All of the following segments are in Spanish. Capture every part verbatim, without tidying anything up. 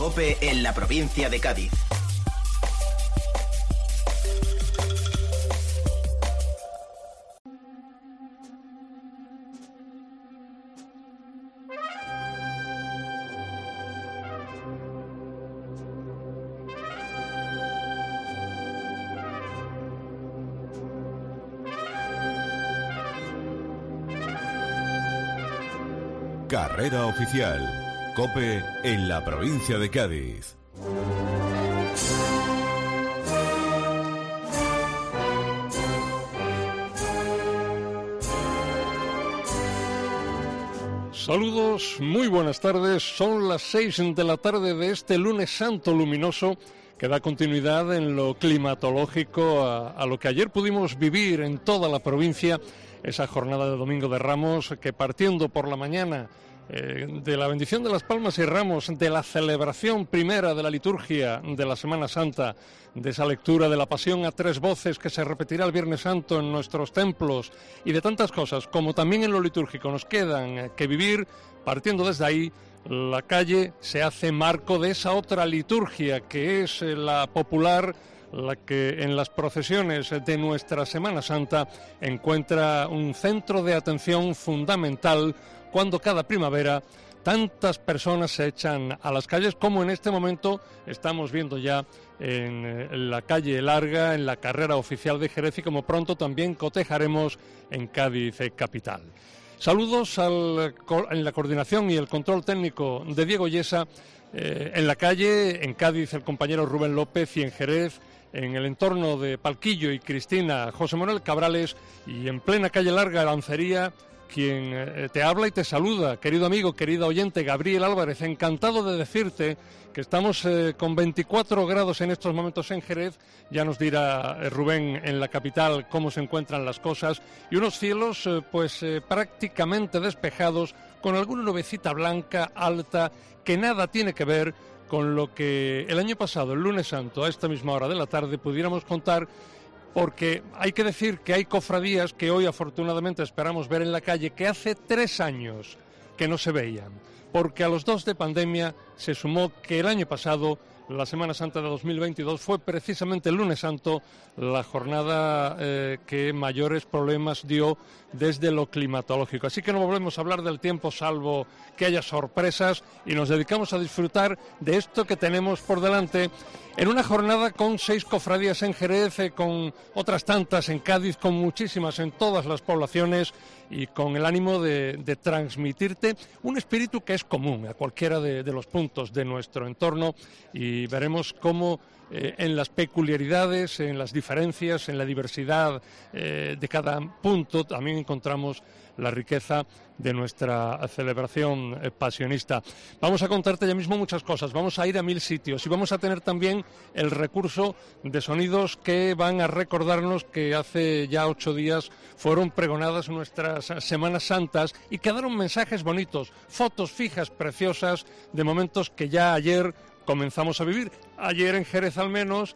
COPE en la provincia de Cádiz. Carrera oficial. COPE en la provincia de Cádiz. Saludos, muy buenas tardes. Son las seis de la tarde de este lunes santo luminoso que da continuidad en lo climatológico a, a lo que ayer pudimos vivir en toda la provincia, esa jornada de Domingo de Ramos que, partiendo por la mañana eh, de la bendición de las palmas y ramos, de la celebración primera de la liturgia de la Semana Santa, de esa lectura de la Pasión a tres voces que se repetirá el Viernes Santo en nuestros templos y de tantas cosas como también en lo litúrgico nos quedan que vivir, partiendo desde ahí, la calle se hace marco de esa otra liturgia que es la popular, la que en las procesiones de nuestra Semana Santa encuentra un centro de atención fundamental cuando cada primavera tantas personas se echan a las calles, como en este momento estamos viendo ya en la calle Larga, en la carrera oficial de Jerez, y como pronto también cotejaremos en Cádiz capital. Saludos al, en la coordinación y el control técnico de Diego Yesa, eh, en la calle, en Cádiz el compañero Rubén López, y en Jerez, en el entorno de Palquillo y Cristina, José Manuel Cabrales, y en plena calle Larga, Lancería, quien eh, te habla y te saluda, querido amigo, querida oyente, Gabriel Álvarez. Encantado de decirte que estamos eh, con veinticuatro grados en estos momentos en Jerez, ya nos dirá eh, Rubén en la capital cómo se encuentran las cosas, y unos cielos eh, pues eh, prácticamente despejados, con alguna nubecita blanca alta que nada tiene que ver con lo que el año pasado, el lunes santo, a esta misma hora de la tarde, pudiéramos contar, porque hay que decir que hay cofradías que hoy afortunadamente esperamos ver en la calle, que hace tres años que no se veían, porque a los dos de pandemia se sumó que el año pasado, la Semana Santa de dos mil veintidós, fue precisamente el lunes santo la jornada eh, que mayores problemas dio desde lo climatológico. Así que no volvemos a hablar del tiempo, salvo que haya sorpresas, y nos dedicamos a disfrutar de esto que tenemos por delante, en una jornada con seis cofradías en Jerez, eh, con otras tantas en Cádiz, con muchísimas en todas las poblaciones, y con el ánimo de, de transmitirte un espíritu que es común a cualquiera de, de los puntos de nuestro entorno, y veremos cómo eh, en las peculiaridades, en las diferencias, en la diversidad eh, de cada punto también encontramos la riqueza de nuestra celebración eh, pasionista. Vamos a contarte ya mismo muchas cosas, vamos a ir a mil sitios y vamos a tener también el recurso de sonidos que van a recordarnos que hace ya ocho días fueron pregonadas nuestras Semanas Santas y quedaron mensajes bonitos, fotos fijas preciosas de momentos que ya ayer comenzamos a vivir. Ayer en Jerez al menos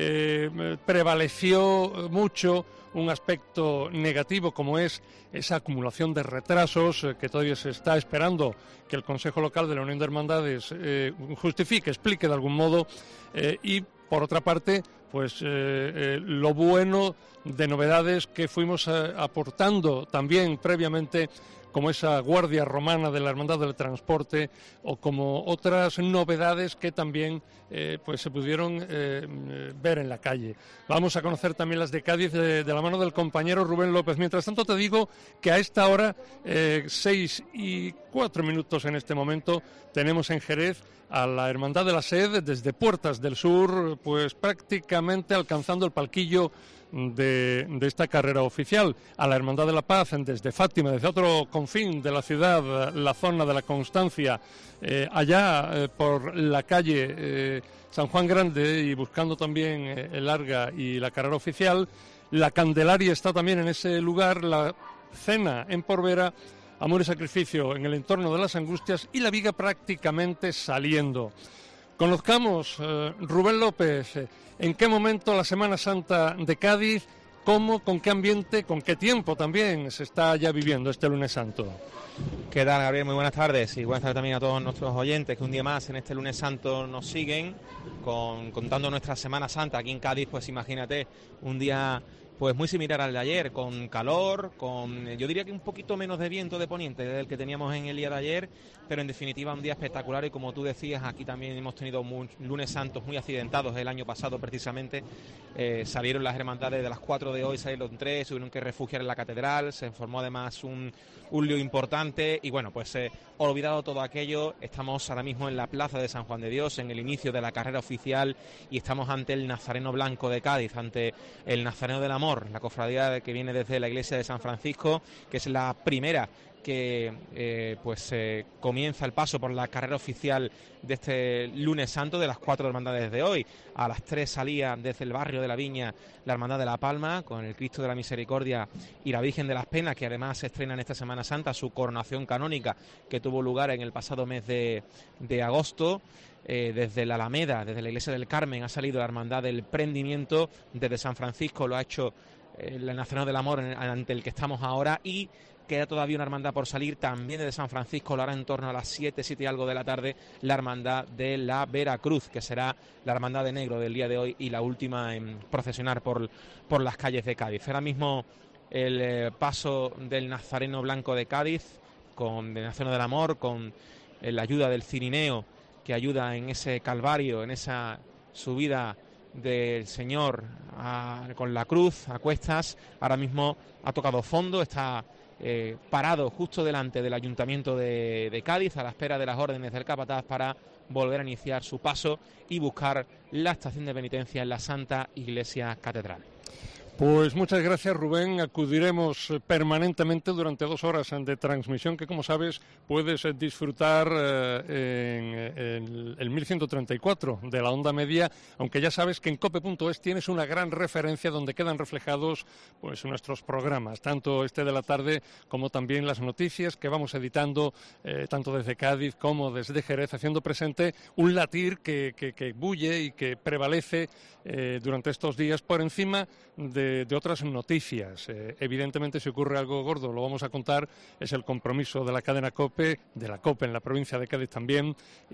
eh, prevaleció mucho un aspecto negativo, como es esa acumulación de retrasos eh, que todavía se está esperando que el Consejo Local de la Unión de Hermandades eh, justifique, explique de algún modo, eh, y por otra parte, pues eh, eh, lo bueno de novedades que fuimos eh, aportando también previamente, como esa Guardia Romana de la Hermandad del Transporte, o como otras novedades que también eh, pues se pudieron eh, ver en la calle. Vamos a conocer también las de Cádiz de, de la mano del compañero Rubén López. Mientras tanto te digo que a esta hora, eh, seis y cuatro minutos en este momento, tenemos en Jerez a la Hermandad de la Sed desde Puertas del Sur, pues prácticamente alcanzando el palquillo De, de esta carrera oficial, a la Hermandad de la Paz desde Fátima, desde otro confín de la ciudad, la zona de la Constancia, eh, allá eh, por la calle eh, San Juan Grande, y buscando también eh, el Larga y la carrera oficial. La Candelaria está también en ese lugar, la Cena en Porvera, Amor y Sacrificio en el entorno de las Angustias, y la Viga prácticamente saliendo. Conozcamos, eh, Rubén López, eh, en qué momento la Semana Santa de Cádiz ¿Cómo, con qué ambiente, con qué tiempo también se está ya viviendo este lunes santo? ¿Qué tal, Gabriel? Muy buenas tardes y buenas tardes también a todos nuestros oyentes que un día más en este lunes santo nos siguen con, contando nuestra Semana Santa aquí en Cádiz. Pues imagínate, un día pues muy similar al de ayer, con calor, con yo diría que un poquito menos de viento de poniente del que teníamos en el día de ayer, pero en definitiva un día espectacular. Y como tú decías, aquí también hemos tenido muy, lunes santos muy accidentados. El año pasado precisamente eh, salieron las hermandades de las cuatro de hoy, salieron tres, tuvieron que refugiar en la catedral, se formó además un, un lío importante y bueno, pues eh, olvidado todo aquello, estamos ahora mismo en la plaza de San Juan de Dios, en el inicio de la carrera oficial, y estamos ante el Nazareno Blanco de Cádiz, ante el Nazareno del Amor, la cofradía que viene desde la iglesia de San Francisco, que es la primera que eh, pues eh, comienza el paso por la carrera oficial de este lunes santo de las cuatro hermandades de hoy. A las tres salía desde el barrio de la Viña la Hermandad de la Palma con el Cristo de la Misericordia y la Virgen de las Penas, que además se estrena en esta Semana Santa su coronación canónica que tuvo lugar en el pasado mes de, de agosto. Eh, desde la Alameda, desde la Iglesia del Carmen ha salido la Hermandad del Prendimiento, desde San Francisco lo ha hecho eh, el Nazareno del Amor ante el que estamos ahora, y queda todavía una hermandad por salir también desde San Francisco, lo hará en torno a las siete, siete y algo de la tarde, la hermandad de la Veracruz, que será la hermandad de negro del día de hoy y la última en procesionar por, por las calles de Cádiz. Ahora mismo el eh, paso del Nazareno Blanco de Cádiz, con el Nazareno del Amor, con eh, la ayuda del Cirineo, que ayuda en ese calvario, en esa subida del Señor a, con la cruz a cuestas. Ahora mismo ha tocado fondo, está eh, parado justo delante del Ayuntamiento de, de Cádiz, a la espera de las órdenes del capataz para volver a iniciar su paso y buscar la estación de penitencia en la Santa Iglesia Catedral. Pues muchas gracias, Rubén. Acudiremos permanentemente durante dos horas de transmisión que, como sabes, puedes disfrutar eh, en, en el mil ciento treinta y cuatro de la onda media, aunque ya sabes que en cope punto es tienes una gran referencia donde quedan reflejados pues nuestros programas, tanto este de la tarde como también las noticias que vamos editando eh, tanto desde Cádiz como desde Jerez, haciendo presente un latir que, que, que bulle y que prevalece eh, durante estos días por encima de De, de otras noticias. Eh, evidentemente, si ocurre algo gordo, lo vamos a contar, es el compromiso de la cadena COPE, de la COPE en la provincia de Cádiz también,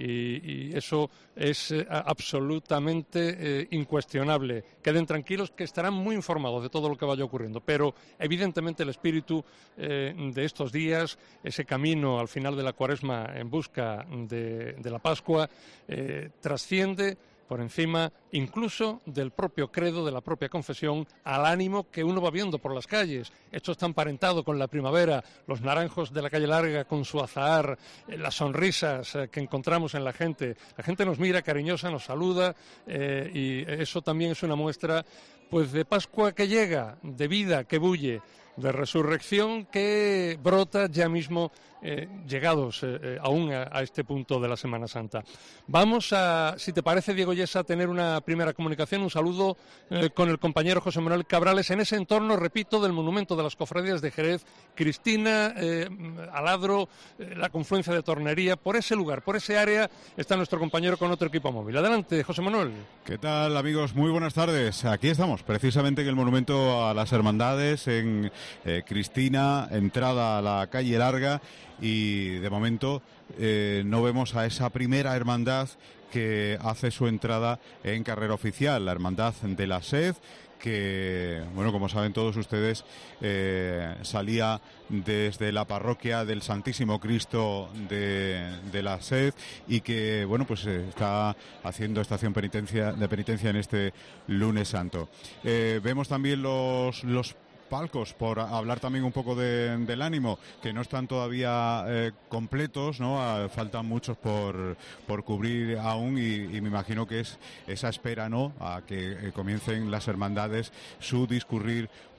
y, y eso es eh, absolutamente eh, incuestionable. Queden tranquilos que estarán muy informados de todo lo que vaya ocurriendo, pero evidentemente el espíritu eh, de estos días, ese camino al final de la Cuaresma en busca de, de la Pascua, eh, trasciende por encima incluso del propio credo, de la propia confesión, al ánimo que uno va viendo por las calles. Esto está emparentado con la primavera, los naranjos de la calle Larga con su azahar, eh, las sonrisas eh, que encontramos en la gente. La gente nos mira cariñosa, nos saluda eh, y eso también es una muestra pues de Pascua que llega, de vida que bulle, de resurrección que brota ya mismo eh, llegados eh, eh, aún a, a este punto de la Semana Santa. Vamos a, si te parece, Diego Yesa, a tener una primera comunicación, un saludo eh, con el compañero José Manuel Cabrales en ese entorno, repito, del monumento de las cofradías de Jerez, Cristina, eh, Aladro, eh, la confluencia de Tornería, por ese lugar, por ese área está nuestro compañero con otro equipo móvil. Adelante, José Manuel. ¿Qué tal, amigos? Muy buenas tardes. Aquí estamos, precisamente en el monumento a las hermandades, en Eh, Cristina, entrada a la calle Larga, y de momento eh, no vemos a esa primera hermandad que hace su entrada en carrera oficial, la hermandad de la Sed, que, bueno, como saben todos ustedes, eh, salía desde la parroquia del Santísimo Cristo de, de la Sed y que, bueno, pues eh, está haciendo estación penitencia, de penitencia en este lunes santo. Eh, vemos también los, los palcos, por hablar también un poco de, del ánimo, que no están todavía eh, completos, ¿no? Ah, faltan muchos por, por cubrir aún y, y me imagino que es esa espera, ¿no?, a que eh, comiencen las hermandades su discurrir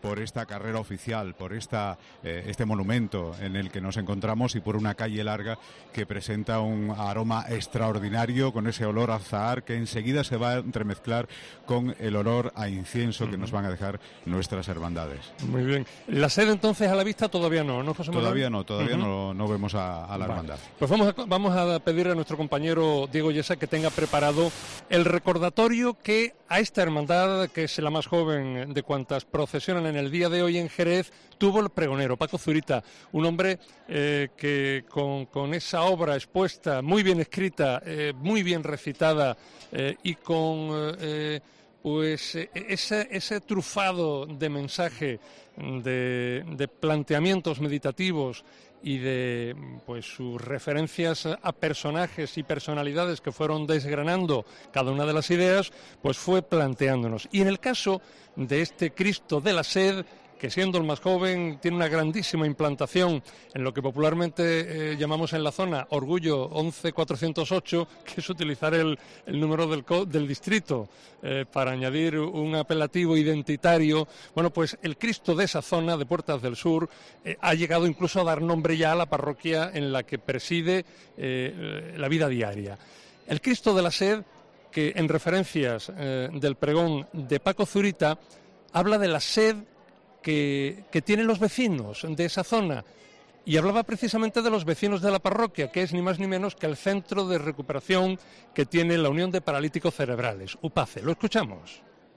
por esta carrera oficial, por esta, eh, este monumento en el que nos encontramos y por una calle larga que presenta un aroma extraordinario con ese olor a azahar que enseguida se va a entremezclar con el olor a incienso que nos van a dejar nuestras hermandades. Muy bien. ¿La sede entonces a la vista todavía no, no, José Manuel? Todavía no, todavía uh-huh. no, no vemos a, a la vale. hermandad. Pues vamos a, vamos a pedir a nuestro compañero Diego Yesa que tenga preparado el recordatorio que a esta hermandad, que es la más joven de cuantas procesionan en el día de hoy en Jerez, tuvo el pregonero, Paco Zurita, un hombre eh, que con, con esa obra expuesta, muy bien escrita, eh, muy bien recitada eh, y con eh, pues eh, ese, ese trufado de mensaje, de, de planteamientos meditativos y de pues sus referencias a personajes y personalidades que fueron desgranando cada una de las ideas, pues fue planteándonos. Y en el caso de este Cristo de la Sed, que siendo el más joven tiene una grandísima implantación en lo que popularmente eh, llamamos en la zona Orgullo once cuatrocientos ocho, que es utilizar el, el número del, del distrito eh, para añadir un apelativo identitario. Bueno, pues el Cristo de esa zona, de Puertas del Sur, eh, ha llegado incluso a dar nombre ya a la parroquia en la que preside eh, la vida diaria. El Cristo de la Sed, que en referencias eh, del pregón de Paco Zurita, habla de la sed Que, que tienen los vecinos de esa zona, y hablaba precisamente de los vecinos de la parroquia, que es ni más ni menos que el centro de recuperación que tiene la Unión de Paralíticos Cerebrales, UPACE. Lo escuchamos.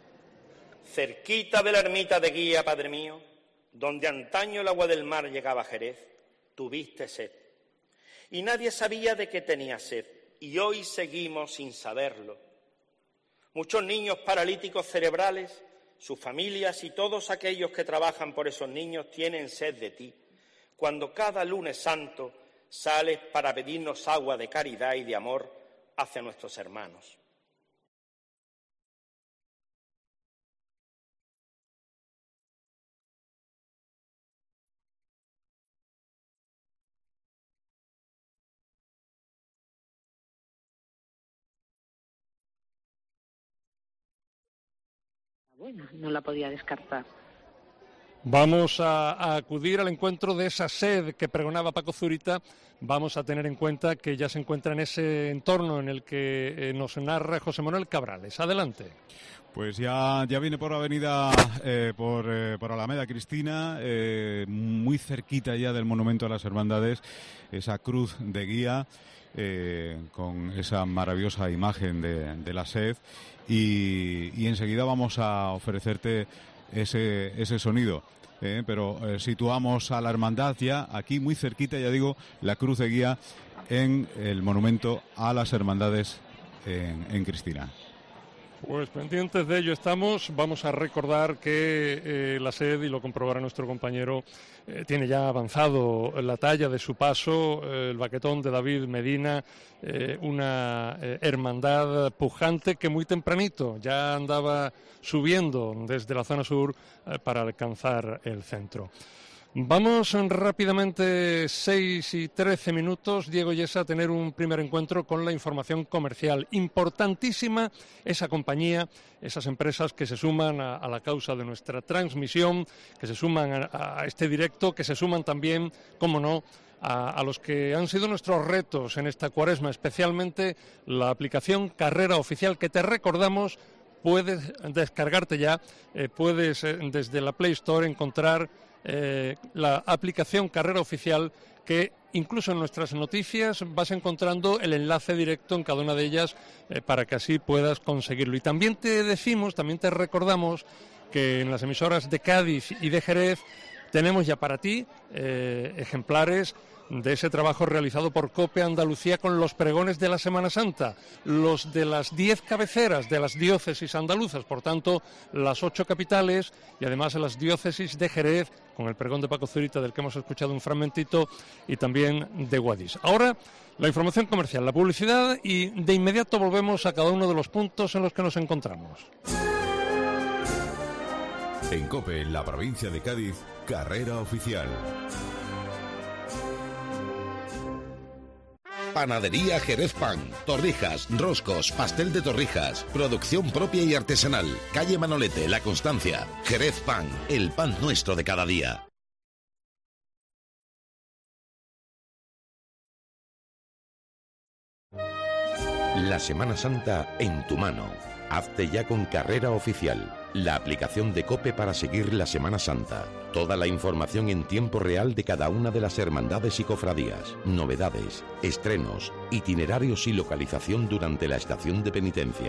Cerquita de la ermita de Guía, Padre mío, donde antaño el agua del mar llegaba a Jerez, tuviste sed. Y nadie sabía de qué tenía sed, y hoy seguimos sin saberlo. Muchos niños paralíticos cerebrales, sus familias y todos aquellos que trabajan por esos niños tienen sed de ti, cuando cada lunes santo sales para pedirnos agua de caridad y de amor hacia nuestros hermanos. Bueno, no la podía descartar. Vamos a, a acudir al encuentro de esa sed que pregonaba Paco Zurita. Vamos a tener en cuenta que ya se encuentra en ese entorno en el que eh, nos narra José Manuel Cabrales. Adelante. Pues ya, ya viene por avenida, eh, por, eh, por Alameda Cristina, eh, muy cerquita ya del Monumento a las Hermandades, esa cruz de guía eh, con esa maravillosa imagen de, de la sed, y, y enseguida vamos a ofrecerte ese, ese sonido. Eh, pero eh, situamos a la hermandad ya aquí muy cerquita, ya digo, la cruz de guía en el Monumento a las Hermandades en, en Cristina. Pues pendientes de ello estamos. Vamos a recordar que eh, la sed, y lo comprobará nuestro compañero, eh, tiene ya avanzado la talla de su paso, eh, el baquetón de David Medina, eh, una eh, hermandad pujante que muy tempranito ya andaba subiendo desde la zona sur eh, para alcanzar el centro. Vamos rápidamente, seis y trece minutos, Diego Yesa, a tener un primer encuentro con la información comercial. Importantísima esa compañía, esas empresas que se suman a, a la causa de nuestra transmisión, que se suman a, a este directo, que se suman también, cómo no, a, a los que han sido nuestros retos en esta cuaresma, especialmente la aplicación Carrera Oficial, que te recordamos, puedes descargarte ya, eh, puedes eh, desde la Play Store encontrar Eh, la aplicación Carrera Oficial, que incluso en nuestras noticias vas encontrando el enlace directo en cada una de ellas eh, para que así puedas conseguirlo. Y también te decimos, también te recordamos que en las emisoras de Cádiz y de Jerez tenemos ya para ti eh, ejemplares de ese trabajo realizado por COPE Andalucía con los pregones de la Semana Santa, los de las diez cabeceras de las diócesis andaluzas, por tanto, las ocho capitales y además las diócesis de Jerez, con el pregón de Paco Zurita, del que hemos escuchado un fragmentito, y también de Guadix. Ahora, la información comercial, la publicidad, y de inmediato volvemos a cada uno de los puntos en los que nos encontramos. En COPE, en la provincia de Cádiz, Carrera Oficial. Panadería Jerez Pan. Torrijas, roscos, pastel de torrijas. Producción propia y artesanal. Calle Manolete, La Constancia. Jerez Pan, el pan nuestro de cada día. La Semana Santa en tu mano. Hazte ya con Carrera Oficial, la aplicación de COPE para seguir la Semana Santa. Toda la información en tiempo real de cada una de las hermandades y cofradías, novedades, estrenos, itinerarios y localización durante la estación de penitencia.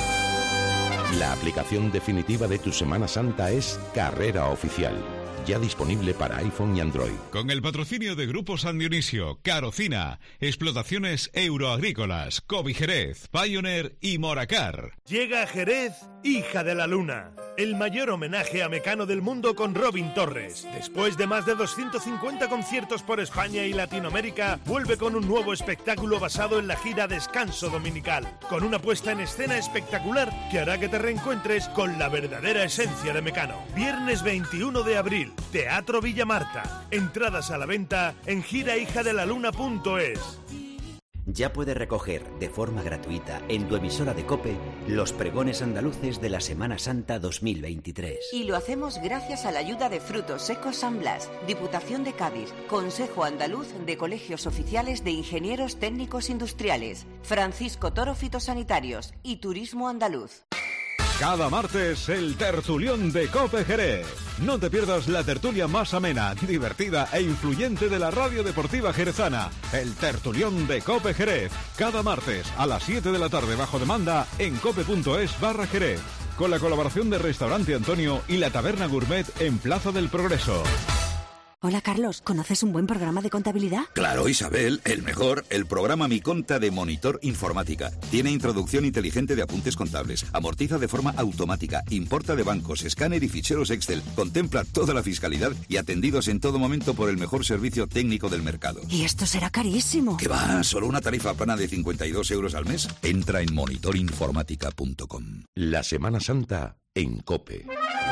La aplicación definitiva de tu Semana Santa es Carrera Oficial. Ya disponible para iPhone y Android. Con el patrocinio de Grupo San Dionisio, Carocina, Explotaciones Euroagrícolas, Cobi Jerez, Pioneer y Moracar. Llega a Jerez, Hija de la Luna, el mayor homenaje a Mecano del mundo con Robin Torres. Después de más de doscientos cincuenta conciertos por España y Latinoamérica, vuelve con un nuevo espectáculo basado en la gira Descanso Dominical, con una puesta en escena espectacular que hará que te reencuentres con la verdadera esencia de Mecano. Viernes veintiuno de abril, Teatro Villa Marta. Entradas a la venta en gira hija de la luna punto es. Ya puedes recoger de forma gratuita en tu emisora de COPE los pregones andaluces de la Semana Santa dos mil veintitrés. Y lo hacemos gracias a la ayuda de Frutos Secos San Blas, Diputación de Cádiz, Consejo Andaluz de Colegios Oficiales de Ingenieros Técnicos Industriales, Francisco Toro Fitosanitarios y Turismo Andaluz. Cada martes, el tertulión de COPE Jerez. No te pierdas la tertulia más amena, divertida e influyente de la radio deportiva jerezana. El tertulión de COPE Jerez. Cada martes a las siete de la tarde bajo demanda en cope.es barra Jerez. Con la colaboración de Restaurante Antonio y la Taberna Gourmet en Plaza del Progreso. Hola Carlos, ¿conoces un buen programa de contabilidad? Claro, Isabel, el mejor, el programa Mi Conta de Monitor Informática. Tiene introducción inteligente de apuntes contables, amortiza de forma automática, importa de bancos, escáner y ficheros Excel, contempla toda la fiscalidad y atendidos en todo momento por el mejor servicio técnico del mercado. ¿Y esto será carísimo? ¿Qué va? ¿Solo una tarifa plana de cincuenta y dos euros al mes? Entra en monitor informática punto com. La Semana Santa en COPE.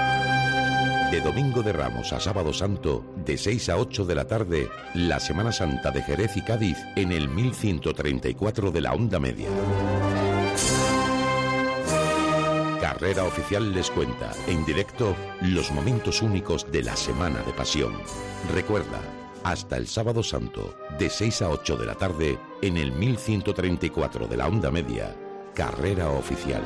De Domingo de Ramos a Sábado Santo, de seis a ocho de la tarde, la Semana Santa de Jerez y Cádiz en el mil ciento treinta y cuatro de la onda media. Carrera Oficial les cuenta, en directo, los momentos únicos de la Semana de Pasión. Recuerda, hasta el Sábado Santo, de seis a ocho de la tarde, en el mil ciento treinta y cuatro de la onda media, Carrera Oficial.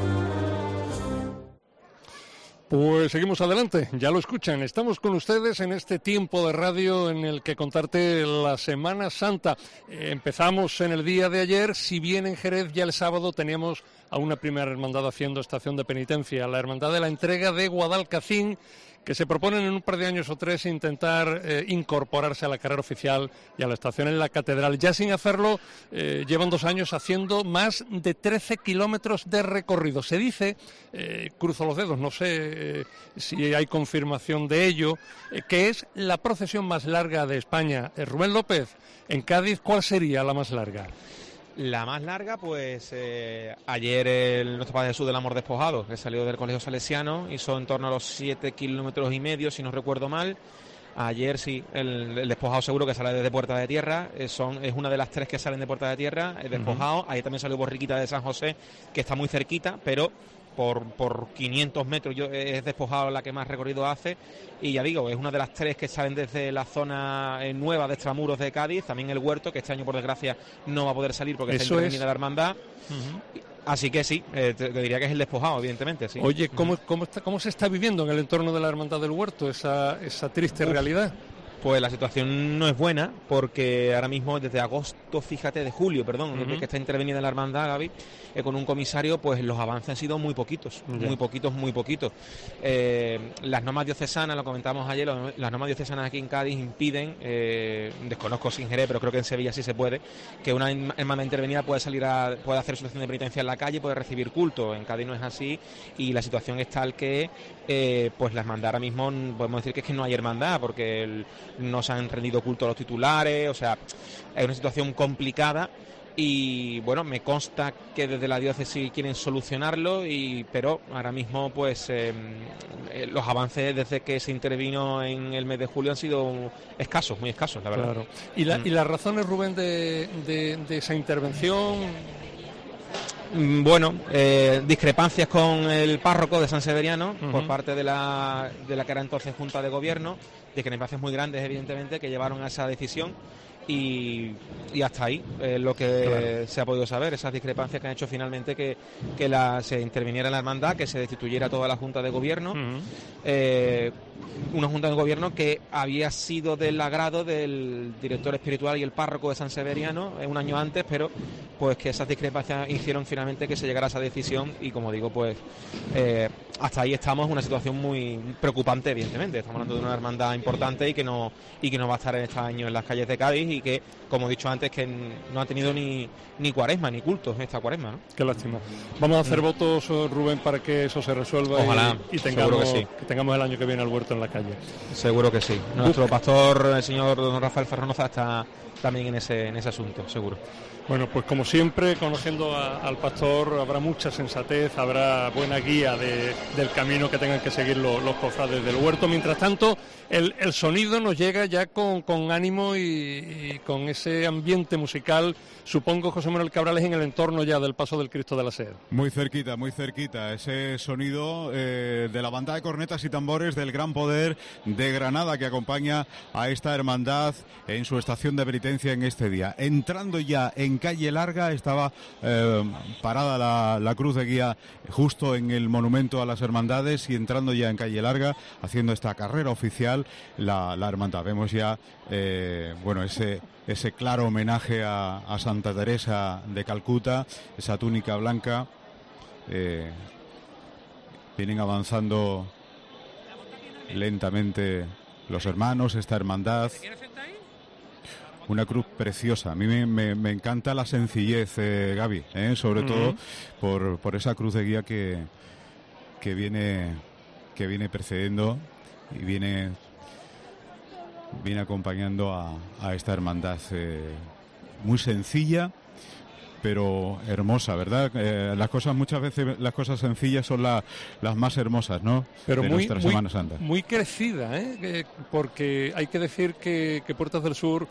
Pues seguimos adelante, ya lo escuchan, estamos con ustedes en este tiempo de radio en el que contarte la Semana Santa. Eh, empezamos en el día de ayer, si bien en Jerez ya el sábado teníamos a una primera hermandad haciendo estación de penitencia, la Hermandad de la Entrega de Guadalcacín, que se proponen en un par de años o tres intentar eh, incorporarse a la carrera oficial y a la estación en la Catedral. Ya sin hacerlo, eh, llevan dos años haciendo más de trece kilómetros de recorrido. Se dice, eh, cruzo los dedos, no sé eh, si hay confirmación de ello, eh, que es la procesión más larga de España. Eh, Rubén López, en Cádiz, ¿cuál sería la más larga? La más larga, pues eh, ayer el nuestro Padre Jesús del Amor Despojado, que salió del Colegio Salesiano, hizo en torno a los siete kilómetros y medio, si no recuerdo mal. Ayer sí, el, el Despojado seguro que sale desde Puerta de Tierra, eh, son, es una de las tres que salen de Puerta de Tierra, el Despojado. Uh-huh. Ahí también salió Borriquita de San José, que está muy cerquita, pero por, por quinientos metros yo, es Despojado la que más recorrido hace. Y ya digo, es una de las tres que salen desde la zona eh, nueva de Extramuros de Cádiz, también el Huerto, que este año por desgracia no va a poder salir porque Eso está intervenida es. la hermandad. Uh-huh. Así que sí, eh, te, te diría que es el Despojado, evidentemente, sí. Oye, ¿cómo, cómo, está, ¿cómo se está viviendo en el entorno de la Hermandad del Huerto esa, esa triste Uf. realidad? Pues la situación no es buena, porque ahora mismo desde agosto, fíjate, de julio, perdón, uh-huh. desde que está intervenida la hermandad, Gaby, eh, con un comisario, pues los avances han sido muy poquitos, uh-huh. muy poquitos, muy poquitos. Eh, las normas diocesanas, lo comentamos ayer, lo, las normas diocesanas aquí en Cádiz impiden, eh, desconozco sin Jerez, pero creo que en Sevilla sí se puede, que una hermandad intervenida puede salir a, puede hacer su acción de penitencia en la calle, puede recibir culto. En Cádiz no es así, y la situación es tal que, eh, pues la hermandad ahora mismo, podemos decir que es que no hay hermandad, porque el no se han rendido culto a los titulares, o sea, es una situación complicada y bueno, me consta que desde la diócesis quieren solucionarlo, y pero ahora mismo pues eh, los avances desde que se intervino en el mes de julio han sido escasos, muy escasos, la verdad. Claro. ¿Y, la, Mm. y las razones, Rubén, de, de, de esa intervención? Mm, Bueno, eh, discrepancias con el párroco de San Severiano Ujú. por parte de la, de la que era entonces Junta de Gobierno, discrepancias muy grandes evidentemente que llevaron a esa decisión, y, y hasta ahí eh, lo que Claro. se ha podido saber, esas discrepancias que han hecho finalmente que, que la, se interviniera la hermandad, que se destituyera toda la Junta de Gobierno, Ujú. eh, una Junta de Gobierno que había sido del agrado del director espiritual y el párroco de San Severiano eh, un año antes, pero pues que esas discrepancias hicieron finalmente que se llegara a esa decisión, y como digo, pues eh, hasta ahí estamos en una situación muy preocupante, evidentemente. Estamos hablando de una hermandad importante y que no y que no va a estar en este año en las calles de Cádiz, y que, como he dicho antes, que no ha tenido ni, ni cuaresma, ni cultos esta cuaresma, ¿no? Qué lástima. Vamos a hacer votos, Rubén, para que eso se resuelva. Ojalá, y, y seguro tengamos, que sí. que tengamos el año que viene al huerto en la calle. Seguro que sí. Nuestro pastor, el señor don Rafael Ferranoza, está también en ese, en ese asunto, seguro. Bueno, pues como siempre, conociendo a- al pastor, habrá mucha sensatez, habrá buena guía de- del camino que tengan que seguir lo- los cofrades del huerto. Mientras tanto, el, el sonido nos llega ya con, con ánimo y, y con ese ambiente musical, supongo, José Manuel Cabrales, en el entorno ya del Paso del Cristo de la Sed. Muy cerquita, muy cerquita, ese sonido eh, de la banda de cornetas y tambores del Gran Poder de Granada, que acompaña a esta hermandad en su estación de penitencia en este día. Entrando ya en calle Larga, estaba eh, parada la, la cruz de guía justo en el monumento a las hermandades, y entrando ya en calle Larga, haciendo esta carrera oficial, la, la hermandad. Vemos ya eh, bueno, ese ese claro homenaje a, a Santa Teresa de Calcuta, esa túnica blanca. Eh, vienen avanzando lentamente los hermanos, esta hermandad. Una cruz preciosa. A mí me, me- me encanta la sencillez, eh, Gaby, eh, sobre Ujú. todo por, por esa cruz de guía que, que viene que viene precediendo y viene viene acompañando a, a esta hermandad eh, muy sencilla, pero hermosa, ¿verdad? Eh, las cosas, muchas veces, las cosas sencillas son la- las más hermosas, ¿no? Pero de muy, nuestra muy, Semana Santa. muy crecida, ¿eh? Eh, porque hay que decir que, que Puertas del Sur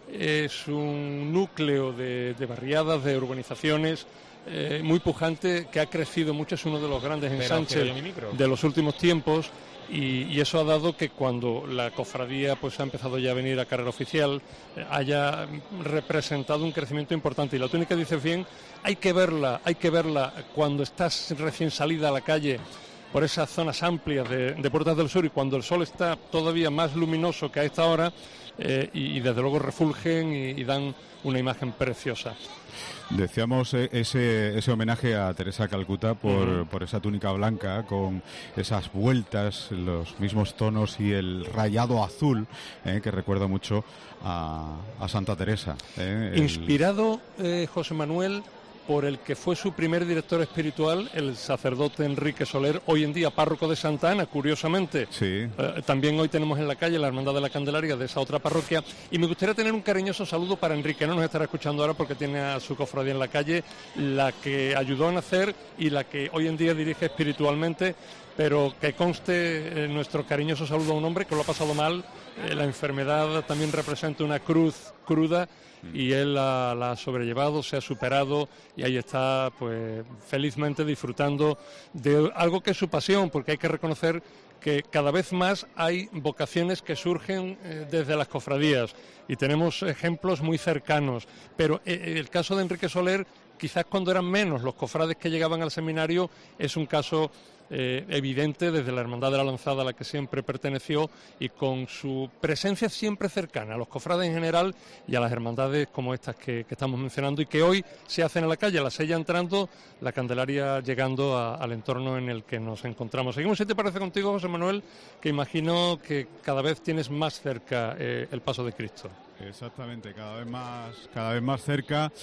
es un núcleo de, de barriadas, de urbanizaciones, eh, muy pujante, que ha crecido mucho, es uno de los grandes Pero, ensanches pero yo mi micro. de los últimos tiempos, y, y eso ha dado que cuando la cofradía pues ha empezado ya a venir a carrera oficial, eh, haya representado un crecimiento importante. Y la túnica, dices bien, hay que verla, hay que verla cuando estás recién salida a la calle por esas zonas amplias de, de Puertas del Sur, y cuando el sol está todavía más luminoso que a esta hora, eh, y, y desde luego refulgen y, y dan una imagen preciosa. Decíamos eh, ese, ese homenaje a Teresa Calcuta por, Ujú. por esa túnica blanca con esas vueltas, los mismos tonos y el rayado azul, eh, que recuerda mucho a, a Santa Teresa. eh, el- Inspirado, eh, José Manuel, por el que fue su primer director espiritual, el sacerdote Enrique Soler, hoy en día párroco de Santa Ana, curiosamente. Sí. Eh, también hoy tenemos en la calle la Hermandad de la Candelaria de esa otra parroquia, y me gustaría tener un cariñoso saludo para Enrique. No nos estará escuchando ahora porque tiene a su cofradía en la calle, la que ayudó a nacer y la que hoy en día dirige espiritualmente, pero que conste eh, nuestro cariñoso saludo a un hombre que lo ha pasado mal. Eh, la enfermedad también representa una cruz cruda, y él la, la ha sobrellevado, se ha superado, y ahí está pues felizmente disfrutando de algo que es su pasión, porque hay que reconocer que cada vez más hay vocaciones que surgen eh, desde las cofradías, y tenemos ejemplos muy cercanos, pero eh, el caso de Enrique Soler, quizás cuando eran menos los cofrades que llegaban al seminario, es un caso eh, evidente desde la Hermandad de la Lanzada a la que siempre perteneció, y con su presencia siempre cercana a los cofrades en general y a las hermandades como estas que, que estamos mencionando y que hoy se hacen en la calle, la sella entrando, la Candelaria llegando a- al entorno en el que nos encontramos. Seguimos, si te parece, contigo, José Manuel, que imagino que cada vez tienes más cerca eh, el paso de Cristo. Exactamente, cada vez más, cada vez más cerca,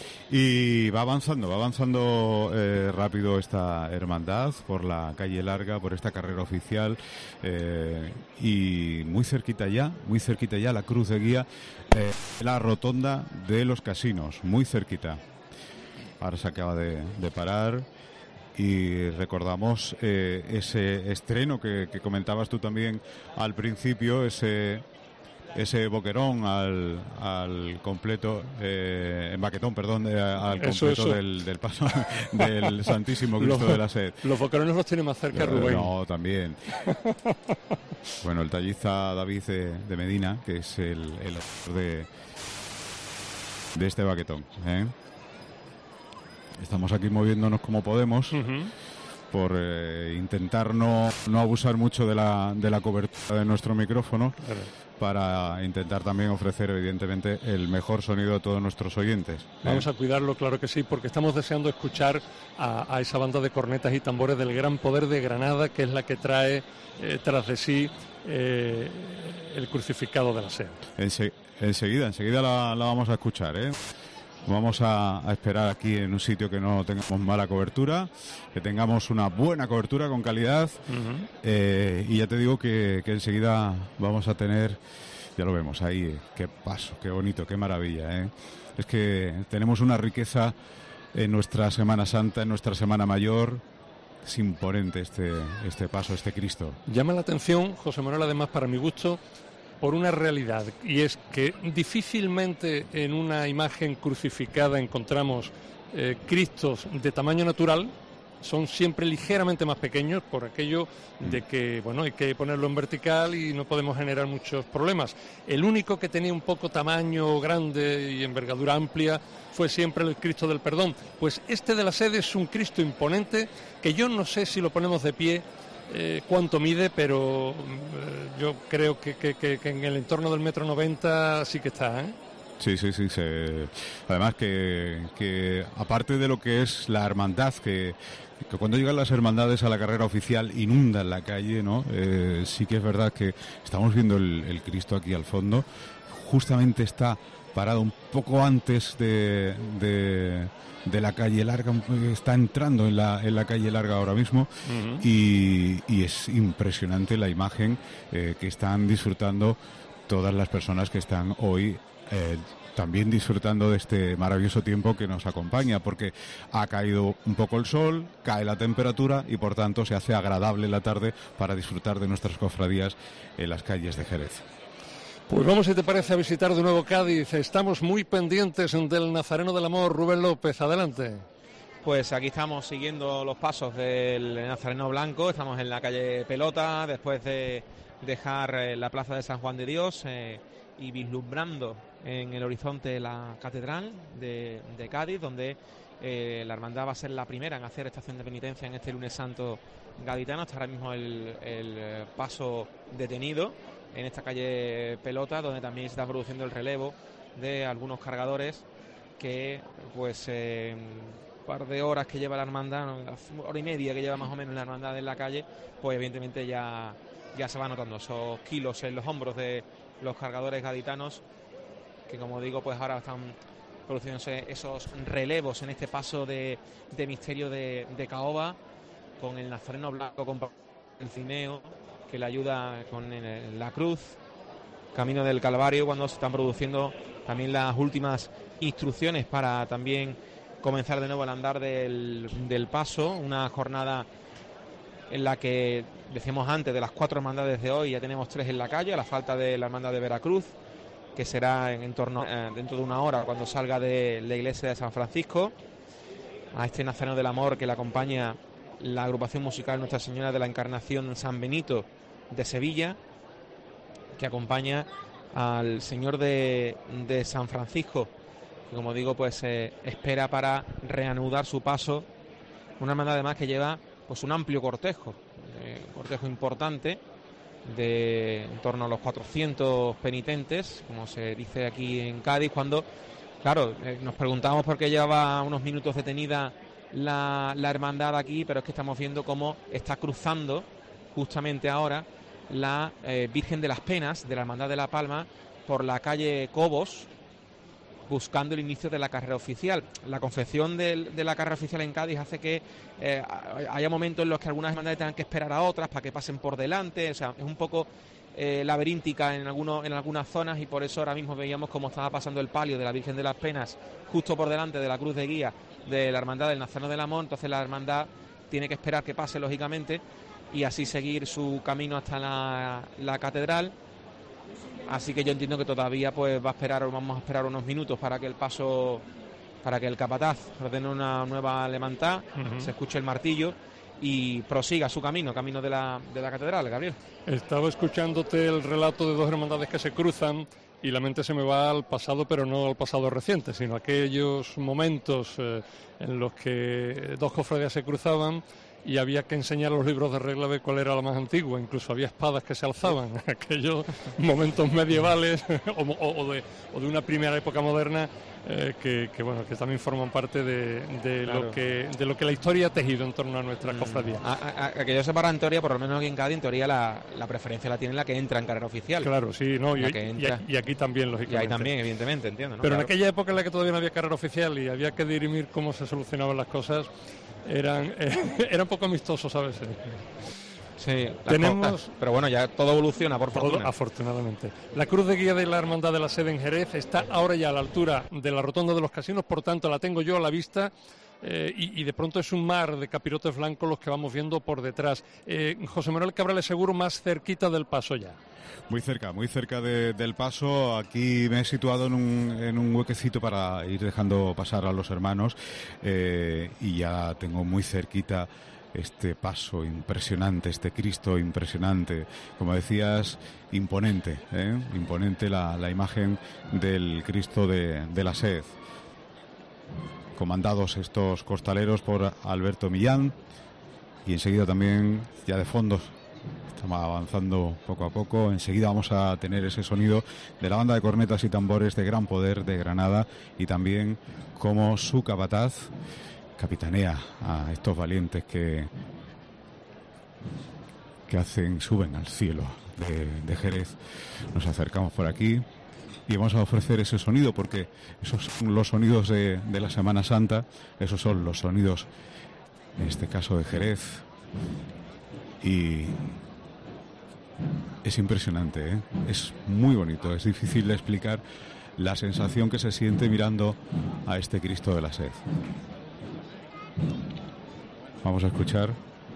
y va avanzando, va avanzando eh, rápido esta hermandad por la calle Larga, por esta carrera oficial, eh, y muy cerquita ya, muy cerquita ya la cruz de guía, eh, la rotonda de los Casinos, muy cerquita. ahora se acaba de, de parar. Y recordamos eh, ese estreno que, que comentabas tú también al principio, ese ese boquerón al, al completo, eh, en baquetón, perdón, eh, al eso, completo eso. Del, del paso del Santísimo Cristo los, de la Sed. Los boquerones los tiene más cerca, Rubén. No, también. Bueno, el tallista David de, de Medina, que es el, el autor de, de este baquetón, ¿eh? Estamos aquí moviéndonos como podemos, uh-huh. por eh, intentar no, no abusar mucho de la, de la cobertura de nuestro micrófono, claro. Para intentar también ofrecer, evidentemente, el mejor sonido a todos nuestros oyentes. Vamos ¿eh? a cuidarlo, claro que sí, porque estamos deseando escuchar a, a esa banda de cornetas y tambores del Gran Poder de Granada, que es la que trae eh, tras de sí eh, el crucificado de la Sed. Ense- enseguida, enseguida la, la vamos a escuchar, ¿eh? Vamos a, a esperar aquí en un sitio que no tengamos mala cobertura, que tengamos una buena cobertura con calidad. Uh-huh. eh, y ya te digo que, que enseguida vamos a tener, ya lo vemos ahí, qué paso, qué bonito, qué maravilla, ¿eh? Es que tenemos una riqueza en nuestra Semana Santa, en nuestra Semana Mayor. Es imponente este, este paso, este Cristo. Llama la atención, José Manuel, además, para mi gusto, por una realidad, y es que difícilmente en una imagen crucificada encontramos eh, Cristos de tamaño natural. Son siempre ligeramente más pequeños por aquello de que, bueno, hay que ponerlo en vertical y no podemos generar muchos problemas. El único que tenía un poco tamaño grande y envergadura amplia fue siempre el Cristo del Perdón. Pues este de la Sed es un Cristo imponente que yo no sé si lo ponemos de pie, Eh, cuánto mide, pero eh, yo creo que, que, que, que en el entorno del metro noventa sí que está, ¿eh? Sí, sí, sí. Se... Además que, que aparte de lo que es la hermandad, que, que cuando llegan las hermandades a la carrera oficial inundan la calle, ¿no? Eh, sí que es verdad que estamos viendo el, el Cristo aquí al fondo. Justamente está parado un poco antes de... de de la calle larga, está entrando en la, en la calle larga ahora mismo. Uh-huh. y, y es impresionante la imagen eh, que están disfrutando todas las personas que están hoy eh, también disfrutando de este maravilloso tiempo que nos acompaña, porque ha caído un poco el sol, cae la temperatura y por tanto se hace agradable la tarde para disfrutar de nuestras cofradías en las calles de Jerez. Pues vamos, si te parece, a visitar de nuevo Cádiz. Estamos muy pendientes del Nazareno del Amor. Rubén López, adelante. Pues aquí estamos siguiendo los pasos del Nazareno Blanco. Estamos en la calle Pelota, después de dejar eh, la plaza de San Juan de Dios eh, y vislumbrando en el horizonte la catedral de, de Cádiz, donde eh, la hermandad va a ser la primera en hacer estación de penitencia en este lunes santo gaditano. Está ahora mismo el, el paso detenido en esta calle Pelota, donde también se está produciendo el relevo de algunos cargadores que, pues, eh, un par de horas que lleva la hermandad, hora y media que lleva más o menos la hermandad en la calle, pues evidentemente ya, ya se va notando esos kilos en los hombros de los cargadores gaditanos, que, como digo, pues ahora están produciéndose esos relevos en este paso de, de misterio de, de Caoba, con el Nazareno Blanco, con el cineo que le ayuda con el, la cruz, camino del Calvario, cuando se están produciendo también las últimas instrucciones para también comenzar de nuevo el andar del, del paso. Una jornada en la que, decíamos antes, de las cuatro hermandades de hoy ya tenemos tres en la calle, a la falta de la hermandad de Veracruz, que será en, en torno eh, dentro de una hora cuando salga de la iglesia de San Francisco. A este Nazareno del Amor que le acompaña la agrupación musical Nuestra Señora de la Encarnación San Benito de Sevilla, que acompaña al Señor de, de San Francisco, que, como digo, pues eh, espera para reanudar su paso. Una hermandad además que lleva pues un amplio cortejo, eh, un cortejo importante de en torno a los cuatrocientos penitentes, como se dice aquí en Cádiz, cuando, claro, eh, nos preguntamos por qué llevaba unos minutos detenida La, la hermandad aquí, pero es que estamos viendo cómo está cruzando justamente ahora la eh, Virgen de las Penas de la Hermandad de La Palma por la calle Cobos, buscando el inicio de la carrera oficial. La confección de, de la carrera oficial en Cádiz hace que eh, haya momentos en los que algunas hermandades tengan que esperar a otras para que pasen por delante. O sea, es un poco eh, laberíntica en, algunos, en algunas zonas, y por eso ahora mismo veíamos cómo estaba pasando el palio de la Virgen de las Penas justo por delante de la cruz de guía de la Hermandad del Nazareno del Amor. Entonces la hermandad tiene que esperar que pase, lógicamente, y así seguir su camino hasta la, la catedral. Así que yo entiendo que todavía pues va a esperar, vamos a esperar unos minutos para que el paso, para que el capataz ordene una nueva levantada, uh-huh. se escuche el martillo y prosiga su camino, camino de la, de la catedral, Gabriel. Estaba escuchándote el relato de dos hermandades que se cruzan y la mente se me va al pasado, pero no al pasado reciente, sino a aquellos momentos eh, en los que dos cofradías se cruzaban y había que enseñar los libros de regla de cuál era la más antigua, incluso había espadas que se alzaban, aquellos momentos medievales o, o, o, de, o de una primera época moderna eh, que, que bueno que también forman parte de, de claro. lo que de lo que la historia ha tejido en torno a nuestra mm. cofradía. A, a, a que yo sepa, en teoría, por lo menos aquí en Cádiz, en teoría la, la preferencia la tiene la que entra en carrera oficial. Claro, sí, no, y, y, y aquí también, lógicamente. Y ahí también, evidentemente, entiendo, ¿no? Pero claro. en aquella época en la que todavía no había carrera oficial y había que dirimir cómo se solucionaban las cosas, eran eh, eran poco amistosos a veces. Sí, tenemos, costas, pero bueno, ya todo evoluciona por fortuna. Todo, afortunadamente. La cruz de guía de la Hermandad de la Sede en Jerez está ahora ya a la altura de la rotonda de los casinos, por tanto la tengo yo a la vista. Eh, y, y de pronto es un mar de capirotes blancos los que vamos viendo por detrás. Eh, José Manuel Cabrales, seguro más cerquita del paso ya. Muy cerca, muy cerca de, del paso. Aquí me he situado en un, en un huequecito para ir dejando pasar a los hermanos eh, y ya tengo muy cerquita este paso impresionante, este Cristo impresionante, como decías, imponente, ¿eh? imponente la, la imagen del Cristo de, de la Sed. Comandados estos costaleros por Alberto Millán, y enseguida también, ya de fondos, estamos avanzando poco a poco, enseguida vamos a tener ese sonido de la banda de cornetas y tambores de Gran Poder de Granada, y también como su capataz capitanea a estos valientes que que hacen, suben al cielo de, de Jerez. Nos acercamos por aquí y vamos a ofrecer ese sonido, porque esos son los sonidos de, de la Semana Santa, esos son los sonidos, en este caso de Jerez, y es impresionante, ¿eh? Es muy bonito, es difícil de explicar la sensación que se siente mirando a este Cristo de la Sed. Vamos a escuchar.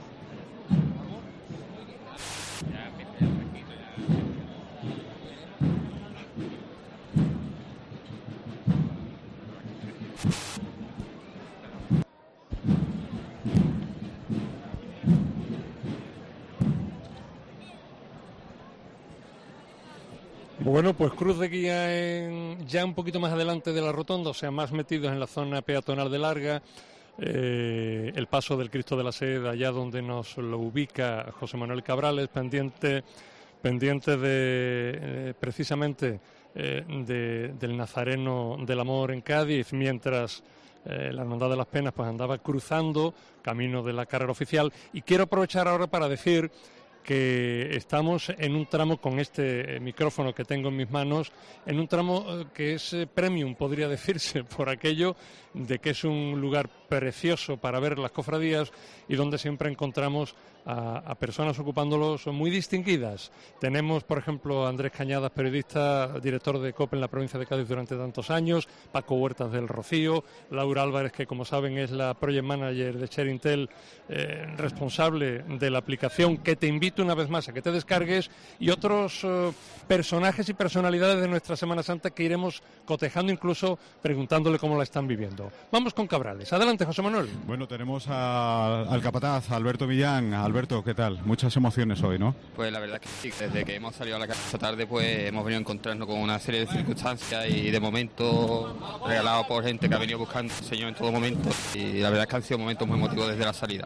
Bueno, pues cruz de guía en, ya un poquito más adelante de la rotonda, o sea, más metidos en la zona peatonal de Larga, eh, el paso del Cristo de la Sed, allá donde nos lo ubica José Manuel Cabrales, pendiente, pendiente de eh, precisamente eh, de, del Nazareno del Amor en Cádiz, mientras eh, la Hermandad de las Penas pues andaba cruzando camino de la carrera oficial. Y quiero aprovechar ahora para decir que estamos en un tramo, con este micrófono que tengo en mis manos, en un tramo que es premium, podría decirse, por aquello de que es un lugar precioso para ver las cofradías y donde siempre encontramos a, a personas ocupándolos muy distinguidas. Tenemos, por ejemplo, a Andrés Cañadas, periodista, director de COPE en la provincia de Cádiz durante tantos años, Paco Huertas del Rocío, Laura Álvarez, que como saben es la Project Manager de Sherintel, eh, responsable de la aplicación, que te invito una vez más a que te descargues, y otros eh, personajes y personalidades de nuestra Semana Santa que iremos cotejando, incluso preguntándole cómo la están viviendo. Vamos con Cabrales. Adelante, José Manuel. Bueno, tenemos a, al capataz, a Alberto Millán. Alberto, ¿qué tal? Muchas emociones hoy, ¿no? Pues la verdad es que sí, desde que hemos salido a la calle esta tarde, pues hemos venido a encontrarnos con una serie de circunstancias y de momentos regalados por gente que ha venido buscando al Señor en todo momento, y la verdad es que han sido momentos muy emotivos desde la salida.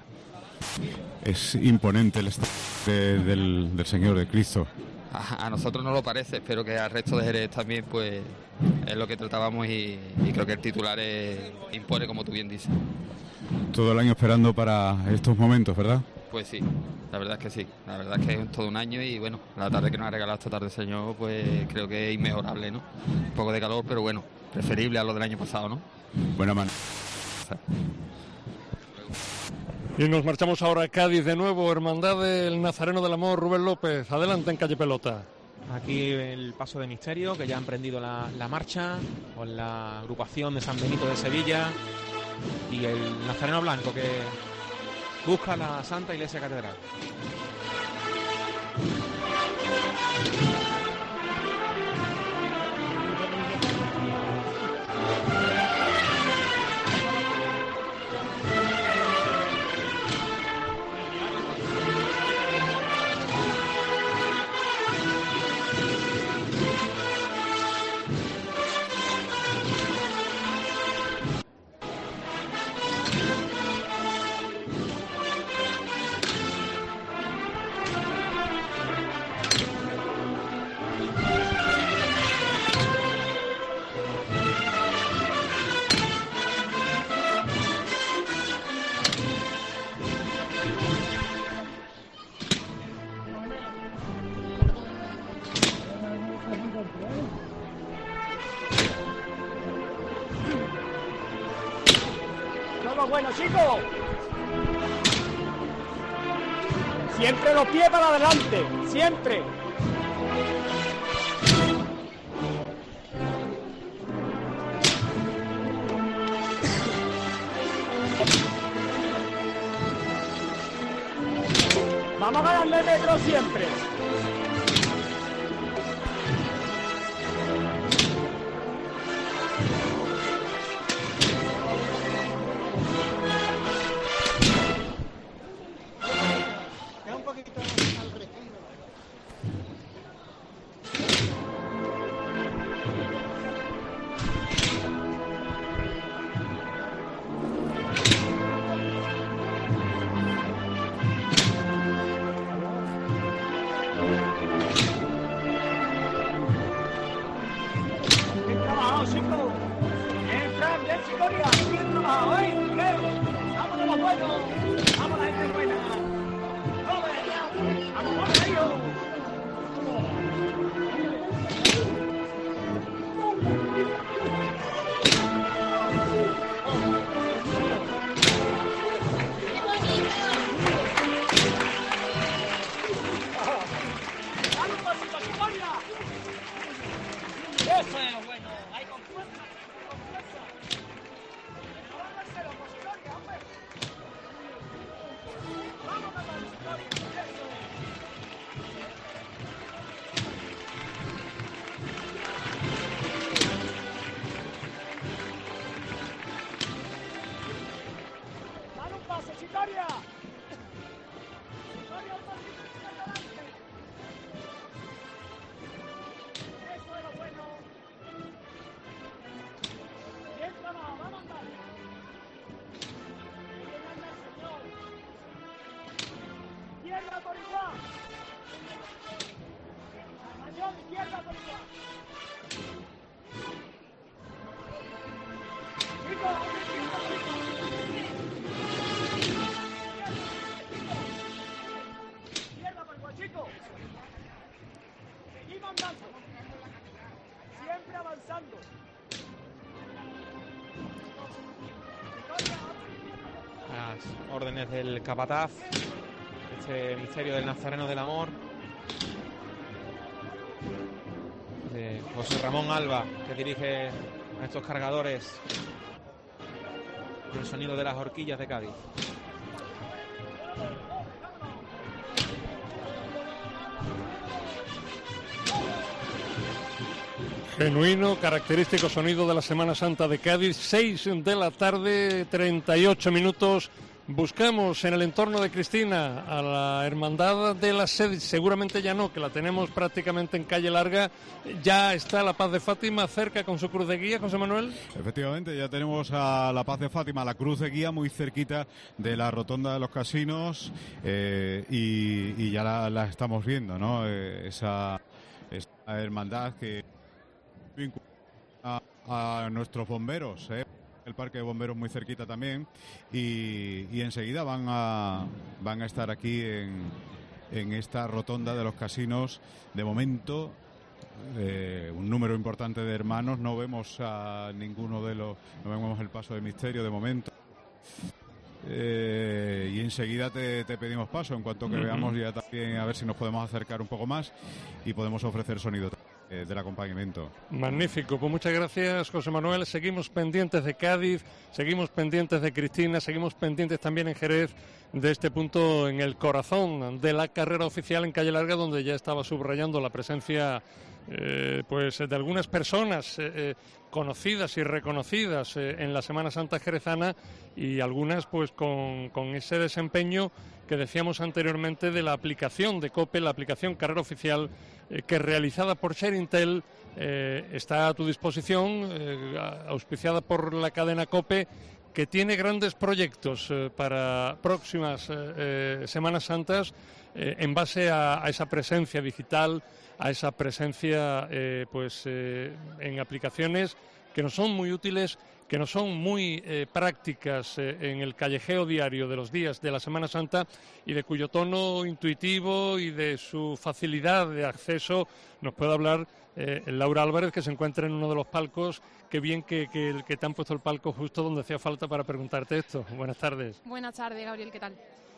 Es imponente el estado de, del, del Señor de Cristo. A, a nosotros no lo parece, espero que al resto de Jerez también, pues es lo que tratábamos, y, y creo que el titular es, impone, como tú bien dices. Todo el año esperando para estos momentos, ¿verdad? Pues sí, la verdad es que sí, la verdad es que es todo un año, y bueno, la tarde que nos ha regalado esta tarde el Señor, pues creo que es inmejorable, ¿no? Un poco de calor, pero bueno, preferible a lo del año pasado, ¿no? Buena mano. Y nos marchamos ahora a Cádiz de nuevo, Hermandad del Nazareno del Amor, Rubén López, adelante en calle Pelota. Aquí el paso de misterio, que ya han prendido la, la marcha con la agrupación de San Benito de Sevilla y el Nazareno Blanco que busca la Santa Iglesia Catedral. Bueno, chicos, siempre los pies para adelante, siempre. Vamos a ganarle metro siempre. Órdenes del capataz, este misterio del Nazareno del Amor, de José Ramón Alba, que dirige a estos cargadores, el sonido de las horquillas de Cádiz. Genuino, característico sonido de la Semana Santa de Cádiz, seis de la tarde, treinta y ocho minutos. Buscamos en el entorno de Cristina a la Hermandad de la Sed, seguramente ya no, que la tenemos prácticamente en calle larga. Ya está la Paz de Fátima cerca con su cruz de guía, José Manuel. Efectivamente, ya tenemos a la Paz de Fátima, la cruz de guía, muy cerquita de la rotonda de los casinos, eh, y, y ya la, la estamos viendo, ¿no? Eh, esa, esa hermandad que vincula a, a nuestros bomberos, ¿eh? El parque de bomberos muy cerquita también, y, y enseguida van a van a estar aquí en, en esta rotonda de los casinos. De momento, eh, un número importante de hermanos, no vemos a ninguno de los, no vemos el paso de misterio de momento. Eh, y enseguida te, te pedimos paso en cuanto que uh-huh. veamos ya también a ver si nos podemos acercar un poco más y podemos ofrecer sonido eh, del acompañamiento. Magnífico, pues muchas gracias, José Manuel. Seguimos pendientes de Cádiz, seguimos pendientes de Cristina, seguimos pendientes también en Jerez de este punto en el corazón de la carrera oficial en Calle Larga, donde ya estaba subrayando la presencia eh, pues de algunas personas eh, eh, conocidas y reconocidas eh, en la Semana Santa jerezana, y algunas pues con, con ese desempeño que decíamos anteriormente de la aplicación de COPE, la aplicación Carrera Oficial, eh, que realizada por Sherintel eh, está a tu disposición, eh, auspiciada por la cadena COPE, que tiene grandes proyectos eh, para próximas eh, eh, Semanas Santas eh, en base a, a esa presencia digital, a esa presencia eh, pues eh, en aplicaciones que nos son muy útiles, que nos son muy eh, prácticas eh, en el callejeo diario de los días de la Semana Santa, y de cuyo tono intuitivo y de su facilidad de acceso nos puede hablar eh, Laura Álvarez, que se encuentra en uno de los palcos. Qué bien que, que, que te han puesto el palco justo donde hacía falta para preguntarte esto. Buenas tardes. Buenas tardes, Gabriel, ¿qué tal?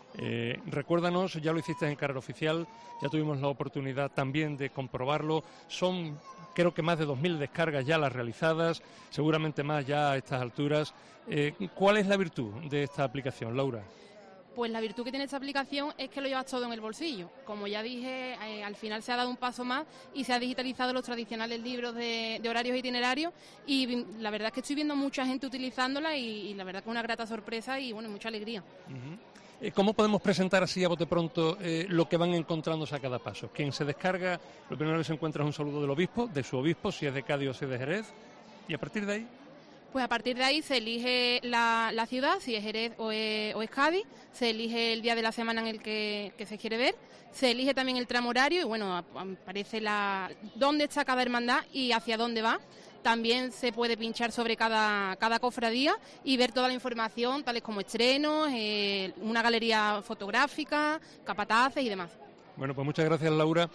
Eh, recuérdanos, ya lo hiciste en Carrera Oficial, ya tuvimos la oportunidad también de comprobarlo. Son, creo que más de dos mil descargas ya las realizadas, seguramente más ya a estas alturas. Eh, ¿Cuál es la virtud de esta aplicación, Laura? Pues la virtud que tiene esta aplicación es que lo llevas todo en el bolsillo. Como ya dije, eh, al final se ha dado un paso más y se ha digitalizado los tradicionales libros de, de horarios e itinerarios, y la verdad es que estoy viendo mucha gente utilizándola y, y la verdad que es una grata sorpresa y bueno, mucha alegría. Uh-huh. ¿Cómo podemos presentar así a bote pronto eh, lo que van encontrándose a cada paso? Quien se descarga, lo primero que se encuentra es un saludo del obispo, de su obispo, si es de Cádiz o si es de Jerez, y a partir de ahí... Pues a partir de ahí se elige la, la ciudad, si es Jerez o es, o es Cádiz, se elige el día de la semana en el que, que se quiere ver, se elige también el tramo horario y bueno, aparece la dónde está cada hermandad y hacia dónde va. También se puede pinchar sobre cada, cada cofradía y ver toda la información, tales como estrenos, eh, una galería fotográfica, capataces y demás. Bueno, pues muchas gracias, Laura.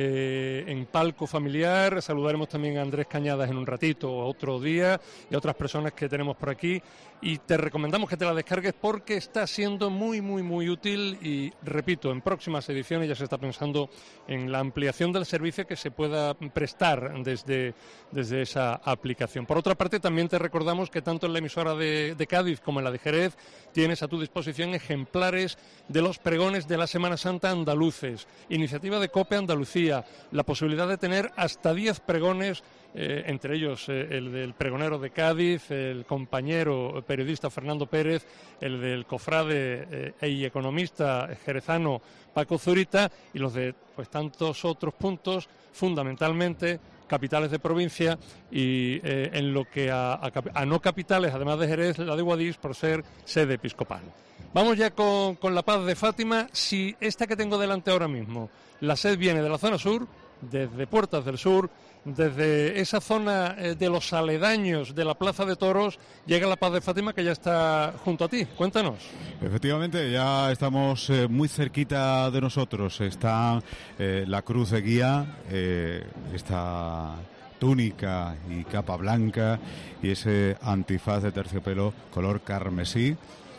Eh, en palco familiar saludaremos también a Andrés Cañadas en un ratito o otro día, y a otras personas que tenemos por aquí, y te recomendamos que te la descargues porque está siendo muy muy muy útil. Y repito, en próximas ediciones ya se está pensando en la ampliación del servicio que se pueda prestar desde, desde esa aplicación. Por otra parte, también te recordamos que tanto en la emisora de, de Cádiz como en la de Jerez tienes a tu disposición ejemplares de los pregones de la Semana Santa andaluces, iniciativa de COPE Andalucía, la posibilidad de tener hasta diez pregones, eh, entre ellos eh, el del pregonero de Cádiz, el compañero periodista Fernando Pérez, el del cofrade eh, y economista jerezano Paco Zurita, y los de pues tantos otros puntos, fundamentalmente capitales de provincia, y eh, en lo que a, a, a no capitales, además de Jerez, la de Guadix, por ser sede episcopal. Vamos ya con, con la Paz de Fátima. Si esta que tengo delante ahora mismo, la sed viene de la zona sur, desde Puertas del Sur, desde esa zona eh, de los aledaños de la Plaza de Toros, llega la Paz de Fátima, que ya está junto a ti. Cuéntanos. Efectivamente, ya estamos eh, muy cerquita de nosotros. Está eh, la cruz de guía, eh, esta túnica y capa blanca y ese antifaz de terciopelo color carmesí.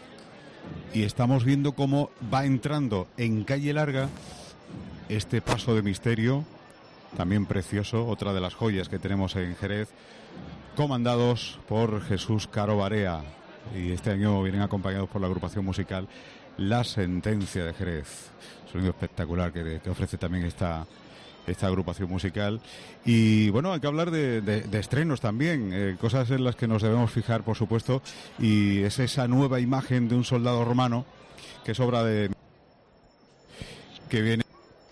Y estamos viendo cómo va entrando en Calle Larga este paso de misterio, también precioso, otra de las joyas que tenemos en Jerez, comandados por Jesús Caro Barea, y este año vienen acompañados por la agrupación musical La Sentencia de Jerez. Sonido espectacular que, que ofrece también esta, esta agrupación musical. Y bueno, hay que hablar de, de, de estrenos también, eh, cosas en las que nos debemos fijar, por supuesto, y es esa nueva imagen de un soldado romano que es obra de... que viene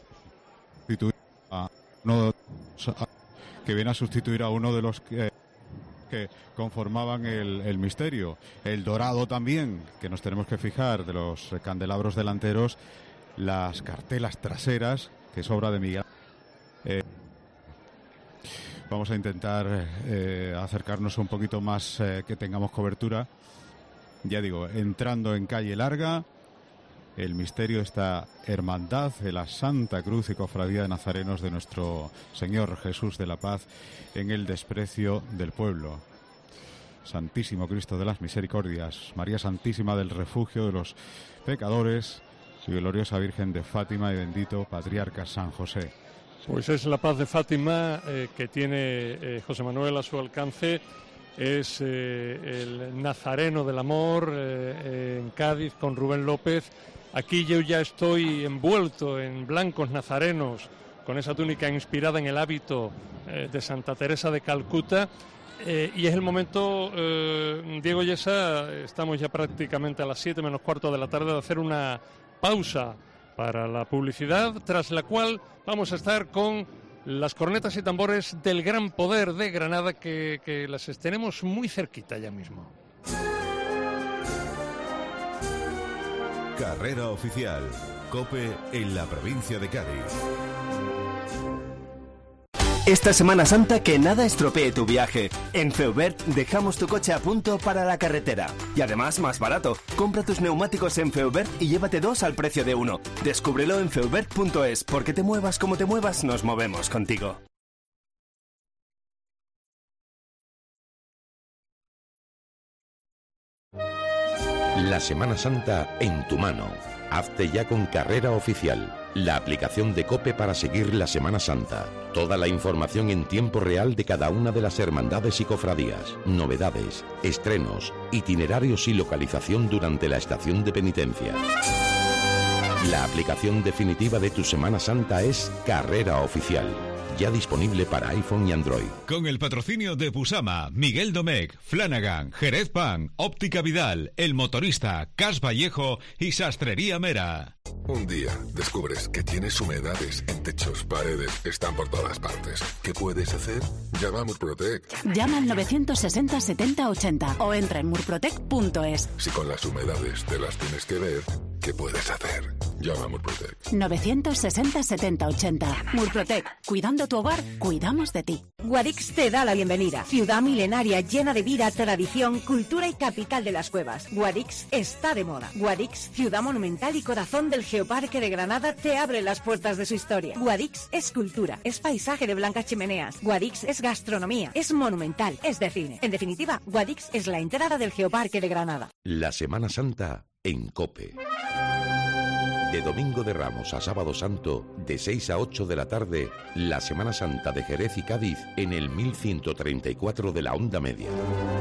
a uno, que viene a sustituir a uno de los que, que conformaban el, el misterio. El dorado también, que nos tenemos que fijar, de los candelabros delanteros, las cartelas traseras, que es obra de Miguel. Eh, vamos a intentar eh, acercarnos un poquito más, eh, que tengamos cobertura. Ya digo, entrando en Calle Larga, el misterio, esta hermandad de la Santa Cruz y Cofradía de Nazarenos de nuestro Señor Jesús de la Paz en el desprecio del pueblo. Santísimo Cristo de las Misericordias, María Santísima del Refugio de los Pecadores y gloriosa Virgen de Fátima y bendito Patriarca San José. Pues es la paz de Fátima eh, que tiene eh, José Manuel a su alcance. Es eh, el Nazareno del Amor eh, en Cádiz con Rubén López. Aquí yo ya estoy envuelto en blancos nazarenos con esa túnica inspirada en el hábito eh, de Santa Teresa de Calcuta. Eh, y es el momento, eh, Diego Yesa, estamos ya prácticamente a las siete menos cuarto de la tarde, de hacer una pausa para la publicidad, tras la cual vamos a estar con las cornetas y tambores del Gran Poder de Granada, que, que las tenemos muy cerquita ya mismo. Carrera oficial, COPE en la provincia de Cádiz. Esta Semana Santa que nada estropee tu viaje. En Feubert dejamos tu coche a punto para la carretera. Y además más barato. Compra tus neumáticos en Feubert y llévate dos al precio de uno. Descúbrelo en feubert punto es, porque te muevas como te muevas, nos movemos contigo. La Semana Santa en tu mano. Hazte ya con Carrera Oficial, la aplicación de COPE para seguir la Semana Santa. Toda la información en tiempo real de cada una de las hermandades y cofradías, novedades, estrenos, itinerarios y localización durante la estación de penitencia. La aplicación definitiva de tu Semana Santa es Carrera Oficial. Ya disponible para iPhone y Android. Con el patrocinio de Pusama, Miguel Domecq, Flanagan, Jerez Pan, Óptica Vidal, El Motorista, Cas Vallejo y Sastrería Mera. Un día descubres que tienes humedades en techos, paredes, están por todas partes. ¿Qué puedes hacer? Llama a Murprotec. Llama al novecientos sesenta setenta ochenta o entra en murprotec punto es. Si con las humedades te las tienes que ver, ¿qué puedes hacer? Llama a Murprotec. novecientos sesenta setenta ochenta. Murprotec. Cuidando tu hogar, cuidamos de ti. Guadix te da la bienvenida. Ciudad milenaria llena de vida, tradición, cultura y capital de las cuevas. Guadix está de moda. Guadix, ciudad monumental y corazón del Geoparque de Granada, te abre las puertas de su historia. Guadix es cultura, es paisaje de blancas chimeneas. Guadix es gastronomía, es monumental, es de cine. En definitiva, Guadix es la entrada del Geoparque de Granada. La Semana Santa en COPE. De Domingo de Ramos a Sábado Santo, de seis a ocho de la tarde, la Semana Santa de Jerez y Cádiz en el mil ciento treinta y cuatro de la onda media.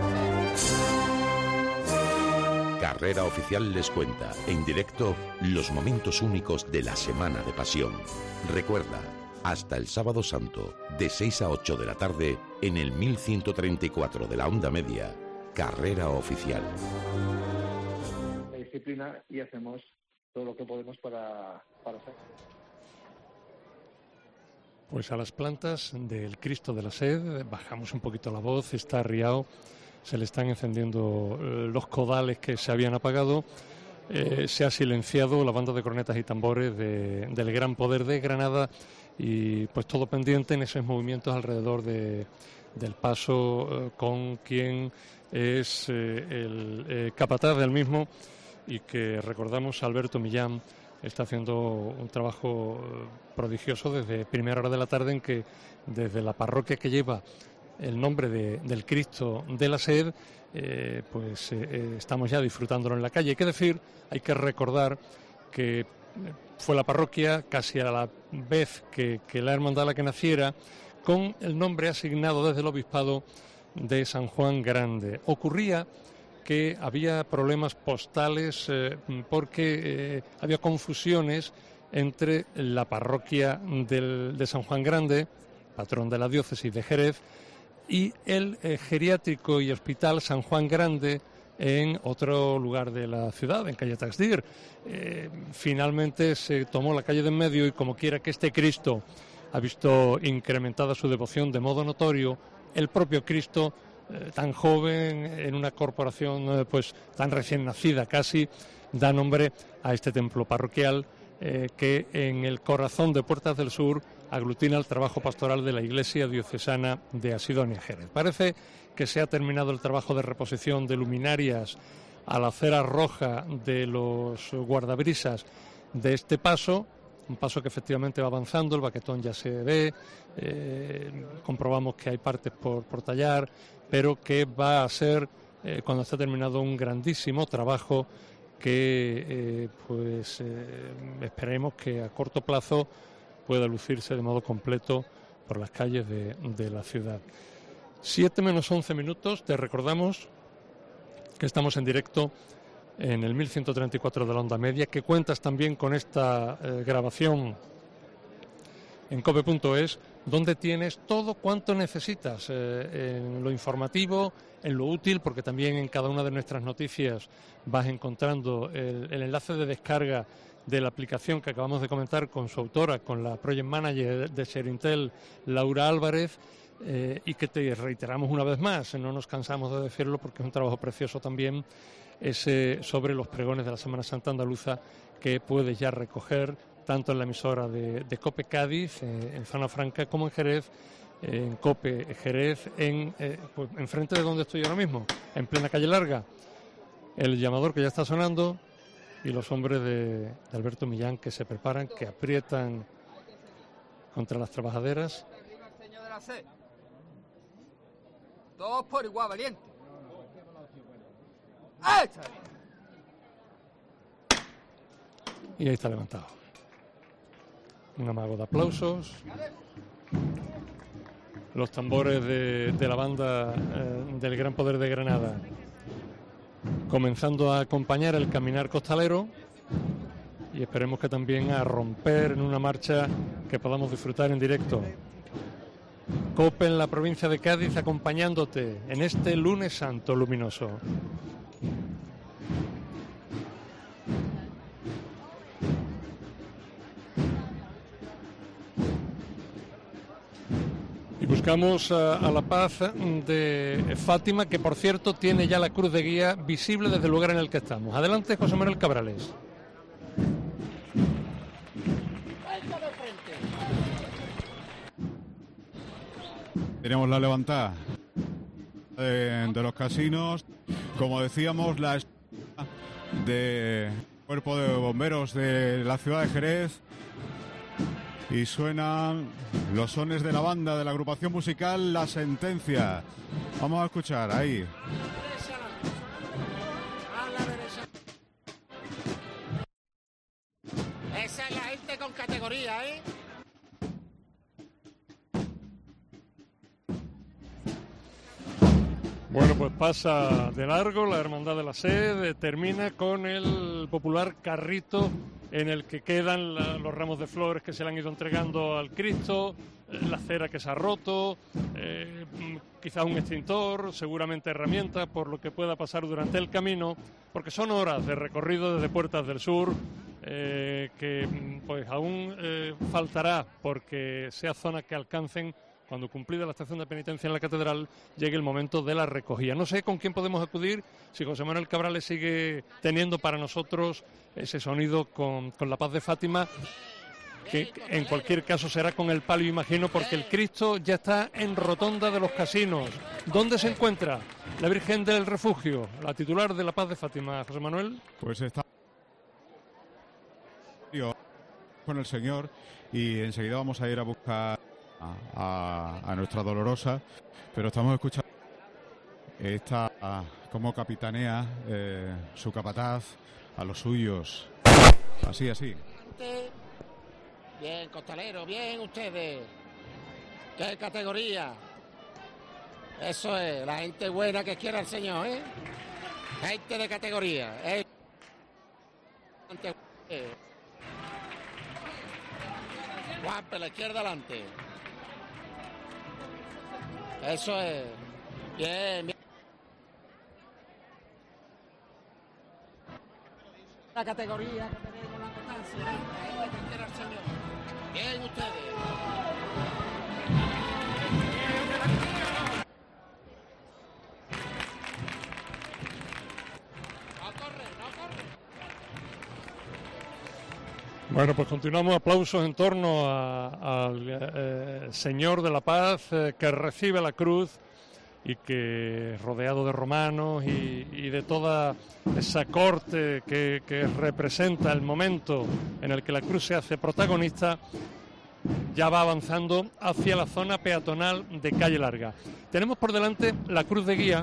Carrera Oficial les cuenta, en directo, los momentos únicos de la Semana de Pasión. Recuerda, hasta el Sábado Santo, de seis a ocho de la tarde, en el mil ciento treinta y cuatro de la onda media, Carrera Oficial. La disciplina y hacemos todo lo que podemos para, para hacer. Pues a las plantas del Cristo de la Sed bajamos un poquito la voz, está arriado, se le están encendiendo eh, los codales que se habían apagado, eh, se ha silenciado la banda de cornetas y tambores de, del Gran Poder de Granada y pues todo pendiente en esos movimientos alrededor de, del paso eh, con quien es eh, el eh, capataz del mismo, y que recordamos Alberto Millán está haciendo un trabajo prodigioso desde primera hora de la tarde, en que desde la parroquia que lleva el nombre de, del Cristo de la Sed, eh, pues eh, estamos ya disfrutándolo en la calle. Hay que decir, hay que recordar que fue la parroquia casi a la vez que, que la hermandad a la que naciera, con el nombre asignado desde el obispado de San Juan Grande. Ocurría que había problemas postales eh, porque eh, había confusiones entre la parroquia del, de San Juan Grande, patrón de la diócesis de Jerez, y el eh, geriátrico y hospital San Juan Grande en otro lugar de la ciudad, en calle Taxdir. Eh, finalmente se tomó la calle de en medio y, como quiera que este Cristo ha visto incrementada su devoción de modo notorio, el propio Cristo, Eh, tan joven, en una corporación eh, pues tan recién nacida casi, da nombre a este templo parroquial eh, que en el corazón de Puertas del Sur aglutina el trabajo pastoral de la Iglesia Diocesana de Asidonia Jerez. Parece que se ha terminado el trabajo de reposición de luminarias a la cera roja de los guardabrisas de este paso, un paso que efectivamente va avanzando, el baquetón ya se ve, eh, comprobamos que hay partes por, por tallar, pero que va a ser, eh, cuando esté terminado, un grandísimo trabajo que eh, pues eh, esperemos que a corto plazo pueda lucirse de modo completo por las calles de, de la ciudad. siete menos once minutos, te recordamos que estamos en directo en el mil ciento treinta y cuatro de la onda media, que cuentas también con esta eh, grabación en cope punto es, donde tienes todo cuanto necesitas, eh, en lo informativo, en lo útil, porque también en cada una de nuestras noticias vas encontrando el, el enlace de descarga de la aplicación que acabamos de comentar con su autora, con la Project Manager de Sherintel, Laura Álvarez, eh, y que te reiteramos una vez más, no nos cansamos de decirlo porque es un trabajo precioso también, ese sobre los pregones de la Semana Santa andaluza, que puedes ya recoger tanto en la emisora de, de COPE Cádiz, eh, en Zona Franca, como en Jerez, eh, en COPE Jerez, en eh, pues, enfrente de donde estoy ahora mismo, en plena calle Larga. El llamador que ya está sonando y los hombres de, de Alberto Millán que se preparan, que aprietan contra las trabajaderas. Dos por igual, valiente. ¡Ahí está! Y ahí está levantado. Un amago de aplausos. Los tambores de, de la banda eh, del Gran Poder de Granada, comenzando a acompañar el caminar costalero, y esperemos que también a romper en una marcha que podamos disfrutar en directo. COPE en la provincia de Cádiz, acompañándote en este lunes santo luminoso. Y buscamos a, a la paz de Fátima, que por cierto tiene ya la cruz de guía visible desde el lugar en el que estamos. Adelante, José Manuel Cabrales. Tenemos la levantada de, de los casinos, como decíamos, la de cuerpo de bomberos de la ciudad de Jerez, y suenan los sones de la banda de la agrupación musical La Sentencia. Vamos a escuchar ahí. Esa es la gente con categoría, ¿eh? Bueno, pues pasa de largo la Hermandad de la Sed, termina con el popular carrito en el que quedan la, los ramos de flores que se le han ido entregando al Cristo, eh, la cera que se ha roto, eh, quizás un extintor, seguramente herramientas, por lo que pueda pasar durante el camino, porque son horas de recorrido desde Puertas del Sur, eh, que pues aún eh, faltará porque sea zona que alcancen. Cuando cumplida la estación de penitencia en la catedral, llegue el momento de la recogida. No sé con quién podemos acudir, si José Manuel Cabrales sigue teniendo para nosotros ese sonido con, con la paz de Fátima, que en cualquier caso será con el palio, imagino, porque el Cristo ya está en Rotonda de los Casinos. ¿Dónde se encuentra la Virgen del Refugio, la titular de la paz de Fátima, José Manuel? Pues está con el Señor, y enseguida vamos a ir a buscar A, a, a nuestra Dolorosa, pero estamos escuchando esta a, como capitanea eh, su capataz a los suyos, así, así. Bien, costalero, bien ustedes. ¿Qué categoría? Eso es, la gente buena que quiera el Señor, ¿eh? Gente de categoría, ¿eh? Juanpe, la izquierda adelante. Eso es. Bien, bien. La categoría que tenemos, la constancia. Ahí le quiera al Señor. Bien, ustedes. No corre, no corre. Bueno, pues continuamos. Aplausos en torno a, al eh, Señor de la Paz, eh, que recibe la cruz y que rodeado de romanos y, y de toda esa corte que, que representa el momento en el que la cruz se hace protagonista, ya va avanzando hacia la zona peatonal de Calle Larga. Tenemos por delante la cruz de guía,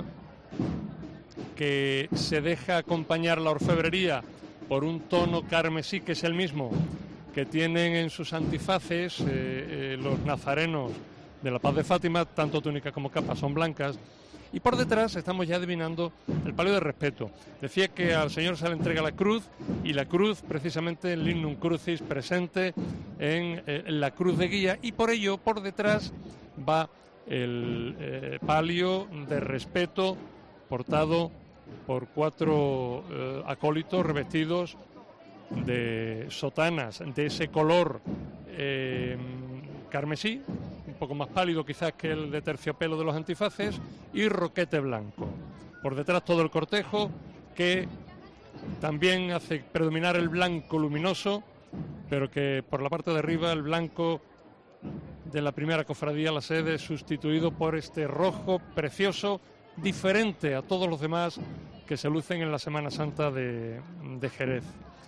que se deja acompañar la orfebrería por un tono carmesí, que es el mismo que tienen en sus antifaces eh, eh, los nazarenos de la Paz de Fátima. Tanto túnica como capa son blancas, y por detrás estamos ya adivinando el palio de respeto. Decía que al Señor se le entrega la cruz, y la cruz precisamente el lignum crucis presente en, eh, en la cruz de guía, y por ello por detrás va el eh, palio de respeto portado por cuatro eh, acólitos revestidos de sotanas de ese color eh, carmesí, un poco más pálido quizás que el de terciopelo de los antifaces, y roquete blanco. Por detrás todo el cortejo, que también hace predominar el blanco luminoso, pero que por la parte de arriba el blanco de la primera cofradía, la sede, sustituido por este rojo precioso, diferente a todos los demás que se lucen en la Semana Santa de, de Jerez.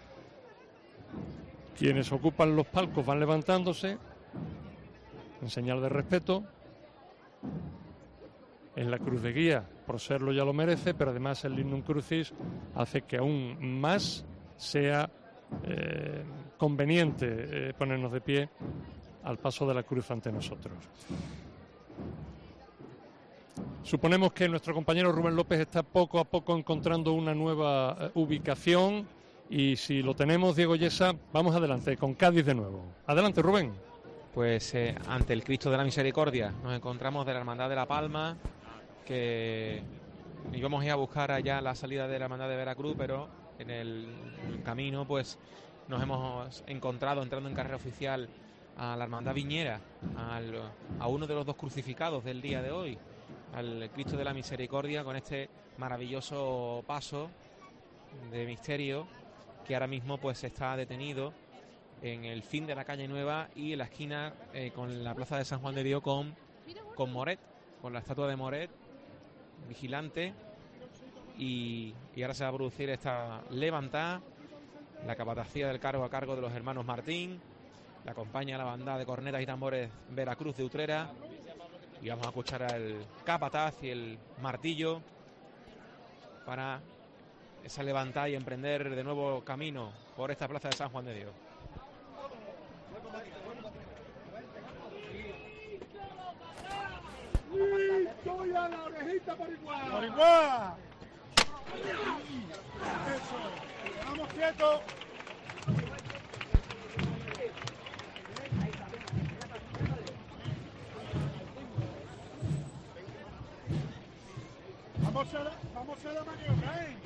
Quienes ocupan los palcos van levantándose en señal de respeto. En la cruz de guía, por serlo ya lo merece, pero además el lignum crucis hace que aún más sea eh, conveniente eh, ponernos de pie al paso de la cruz ante nosotros. Suponemos que nuestro compañero Rubén López está poco a poco encontrando una nueva eh, ubicación, y si lo tenemos, Diego Yesa, vamos adelante con Cádiz de nuevo. Adelante, Rubén. Pues eh, ante el Cristo de la Misericordia nos encontramos de la Hermandad de la Palma, que íbamos a ir a buscar allá la salida de la Hermandad de Veracruz, pero en el camino pues nos hemos encontrado entrando en carrera oficial a la Hermandad Viñera, al, a uno de los dos crucificados del día de hoy, al Cristo de la Misericordia, con este maravilloso paso de misterio que ahora mismo pues está detenido en el fin de la calle Nueva y en la esquina eh, con la plaza de San Juan de Dios con, con Moret, con la estatua de Moret vigilante, y, y ahora se va a producir esta levantada, la capatacía del cargo a cargo de los hermanos Martín, la acompaña la banda de cornetas y tambores Veracruz de Utrera, y vamos a escuchar al capataz y el martillo para esa levantada y emprender de nuevo camino por esta plaza de San Juan de Dios. ¡Estoy a la orejita por igual! ¡Por igual! Eso, vamos quietos. Vamos a la, vamos a la maniobra, ¿eh?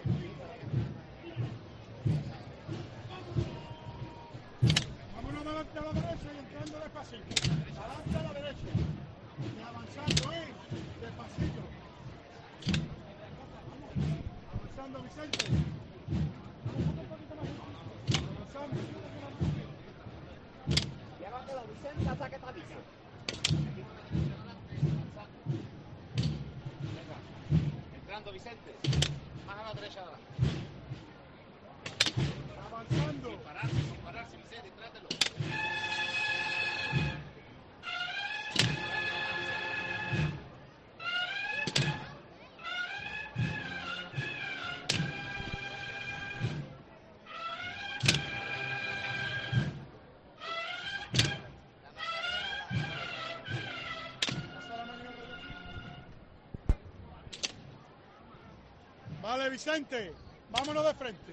Vámonos adelante a la derecha y entrando despacito. Adelante a la derecha. Y avanzando, ¿eh? Despacito. Avanzando, Vicente. Avanzando. Llévatelo, Vicente, hasta que te avisa. Entrando, Vicente. Más a la derecha ahora. Avanzando. Sin pararse, sin pararse, Vicente, trátelo. Vale, Vicente, vámonos de frente.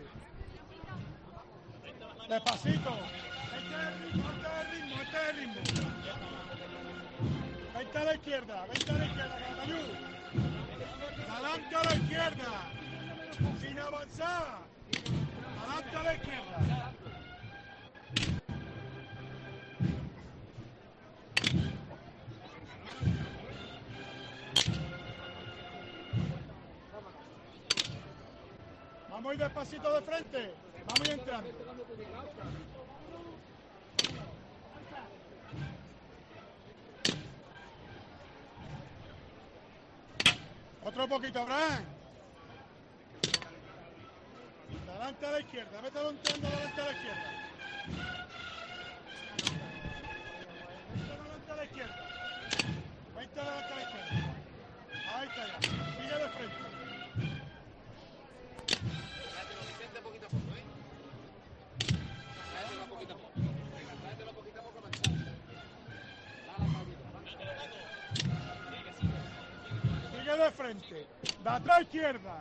Despacito. Este es el ritmo, este es el ritmo, este es el ritmo. Vente a la izquierda, vente a la izquierda, Calatayud. Adelante a la izquierda. Sin avanzar. Adelante a la izquierda. Vamos a ir despacito de frente. Vamos a ir entrando. Otro poquito, Abraham. Adelante a la izquierda, mételo entrando adelante a la izquierda. Adelante a la izquierda. Vente adelante a la izquierda. Ahí está ya. Sigue de frente. Vicente, poquito a poco, ¿eh? Tráetelo poquito a poco. Venga, tráetelo poquito a poco. Sigue de frente. De atrás a izquierda.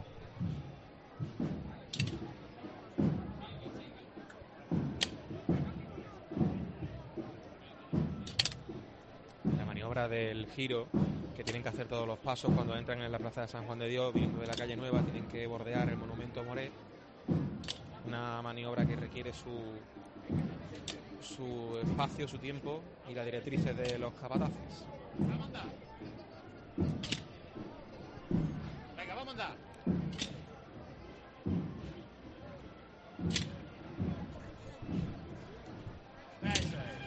Del giro que tienen que hacer todos los pasos cuando entran en la plaza de San Juan de Dios, viniendo de la calle Nueva, tienen que bordear el monumento Moret, una maniobra que requiere su su espacio, su tiempo y las directrices de los capataces. Vamos a andar. Venga, vamos a andar. Eso es.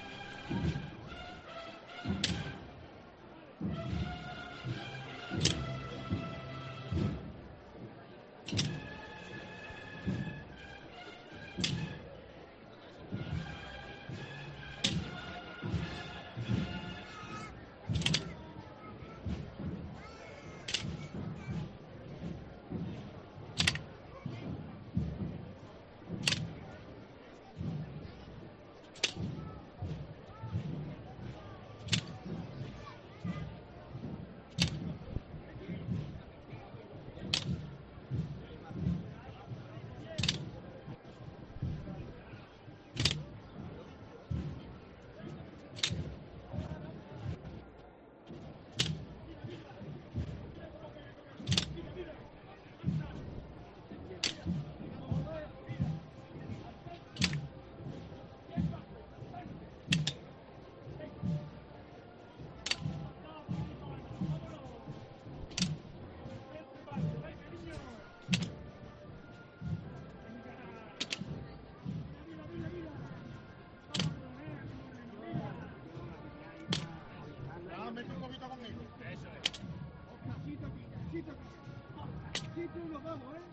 Nos vamos, ¿eh?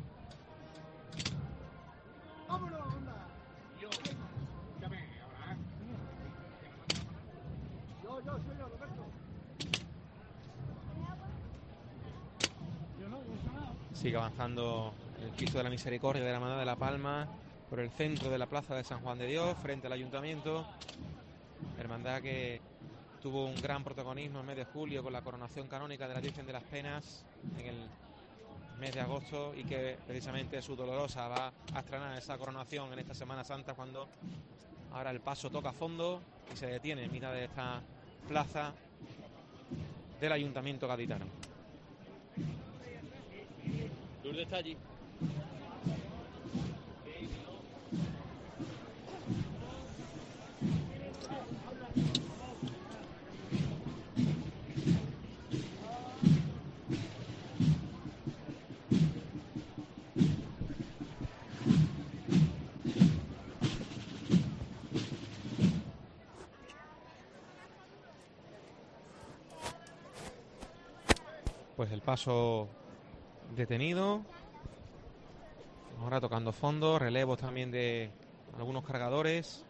¡Vámonos, onda! Yo, escúchame, ahora. Yo, yo, soy yo, Roberto. Yo no, yo no. Sigue avanzando el Cristo de la Misericordia de la Hermandad de La Palma por el centro de la plaza de San Juan de Dios, frente al Ayuntamiento. Hermandad que tuvo un gran protagonismo en el mes de julio con la coronación canónica de la Virgen de las Penas en el mes de agosto, y que precisamente su dolorosa va a estrenar esa coronación en esta Semana Santa, cuando ahora el paso toca fondo y se detiene en mitad de esta plaza del Ayuntamiento gaditano. Lourdes está allí. Pues el paso detenido, ahora tocando fondo, relevos también de algunos cargadores,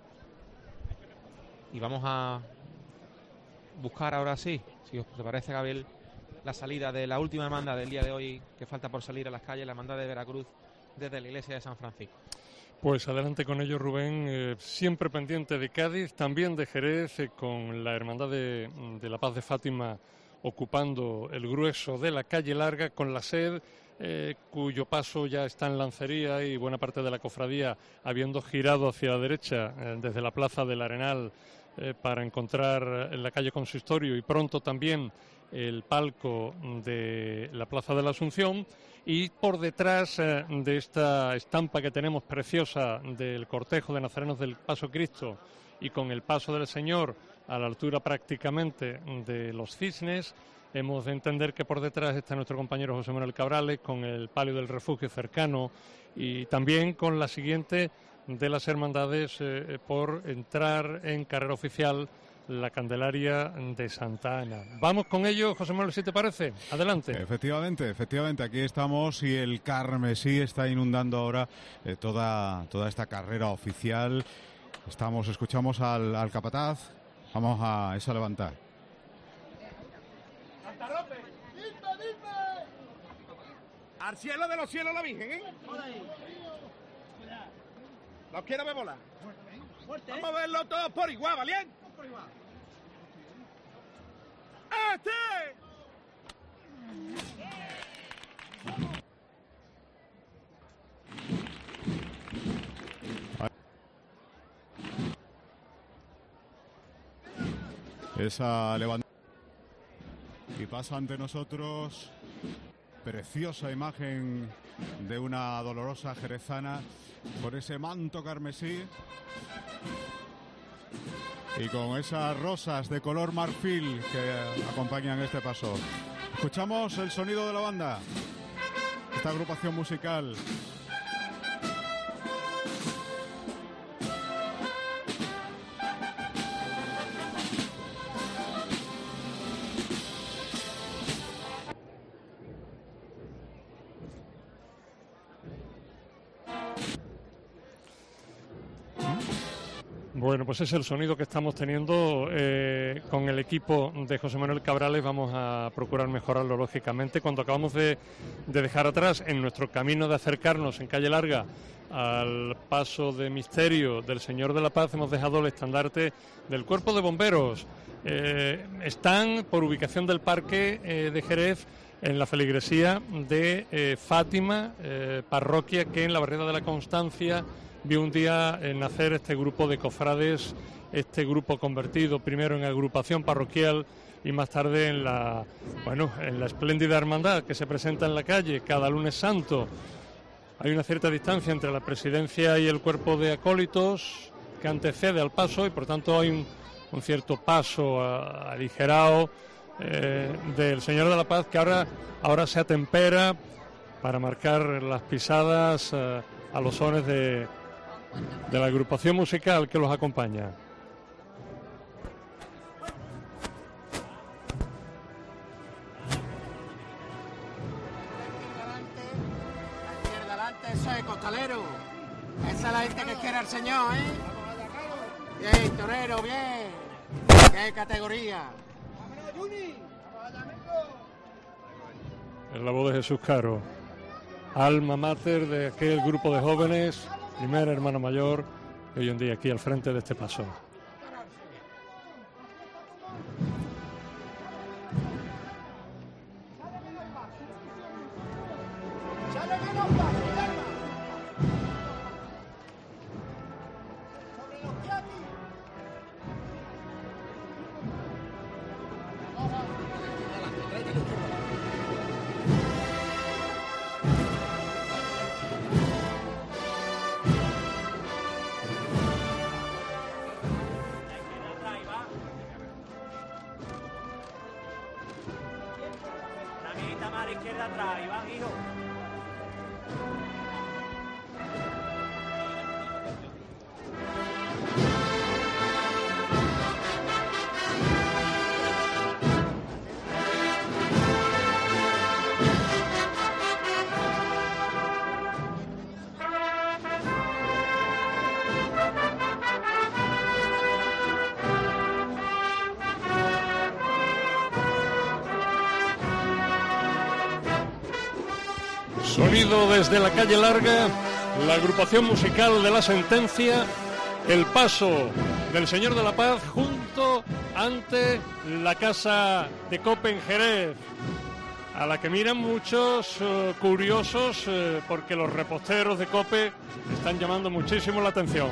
y vamos a buscar ahora sí, si os parece, Gabriel, la salida de la última hermandad del día de hoy que falta por salir a las calles, la hermandad de Veracruz desde la iglesia de San Francisco. Pues adelante con ello, Rubén, eh, siempre pendiente de Cádiz, también de Jerez, eh, con la hermandad de, de la Paz de Fátima ocupando el grueso de la calle Larga, con la sed, eh, cuyo paso ya está en Lancería, y buena parte de la cofradía habiendo girado hacia la derecha eh, desde la plaza del Arenal eh, para encontrar en la calle Consistorio y pronto también el palco de la Plaza de la Asunción, y por detrás eh, de esta estampa que tenemos preciosa del cortejo de nazarenos del Paso Cristo, y con el paso del Señor a la altura prácticamente de los cisnes, hemos de entender que por detrás está nuestro compañero José Manuel Cabrales con el palio del refugio cercano, y también con la siguiente de las hermandades eh, por entrar en carrera oficial, la Candelaria de Santa Ana. Vamos con ello, José Manuel, si te parece. Adelante. Efectivamente, efectivamente, aquí estamos y el carmesí está inundando ahora eh, toda, toda esta carrera oficial. Estamos, escuchamos al, al capataz. Vamos a eso a levantar. Al cielo de los cielos la Virgen, ¿eh? Los quiero ver volar. Vamos a verlo todos por igual, ¿valiente? Por igual. ¡Este! Esa levanta y pasa ante nosotros preciosa imagen de una dolorosa jerezana con ese manto carmesí y con esas rosas de color marfil que acompañan este paso. Escuchamos el sonido de la banda, esta agrupación musical. Bueno, pues es el sonido que estamos teniendo eh, con el equipo de José Manuel Cabrales. Vamos a procurar mejorarlo, lógicamente. Cuando acabamos de, de dejar atrás, en nuestro camino de acercarnos en Calle Larga al paso de misterio del Señor de la Paz, hemos dejado el estandarte del Cuerpo de Bomberos. Eh, están, por ubicación del Parque eh, de Jerez, en la feligresía de eh, Fátima, eh, parroquia que en la Barriada de la Constancia vio un día eh, nacer este grupo de cofrades, este grupo convertido primero en agrupación parroquial y más tarde en la, bueno, en la espléndida hermandad que se presenta en la calle cada lunes santo. Hay una cierta distancia entre la presidencia y el cuerpo de acólitos que antecede al paso y por tanto hay un, un cierto paso a, aligerado eh, del Señor de la Paz que ahora, ahora se atempera para marcar las pisadas eh, a los sones de de la agrupación musical que los acompaña. La izquierda adelante, eso es costalero. Esa es la gente que quiere al Señor, ¿eh? Bien, torero, bien. Qué categoría. Es la voz de Jesús Caro, alma mater de aquel grupo de jóvenes, primer hermano mayor, que hoy en día aquí al frente de este paso. Sonido desde la Calle Larga, la agrupación musical de la Sentencia, el paso del Señor de la Paz junto ante la Casa de Cope en Jerez, a la que miran muchos uh, curiosos uh, porque los reposteros de Cope están llamando muchísimo la atención.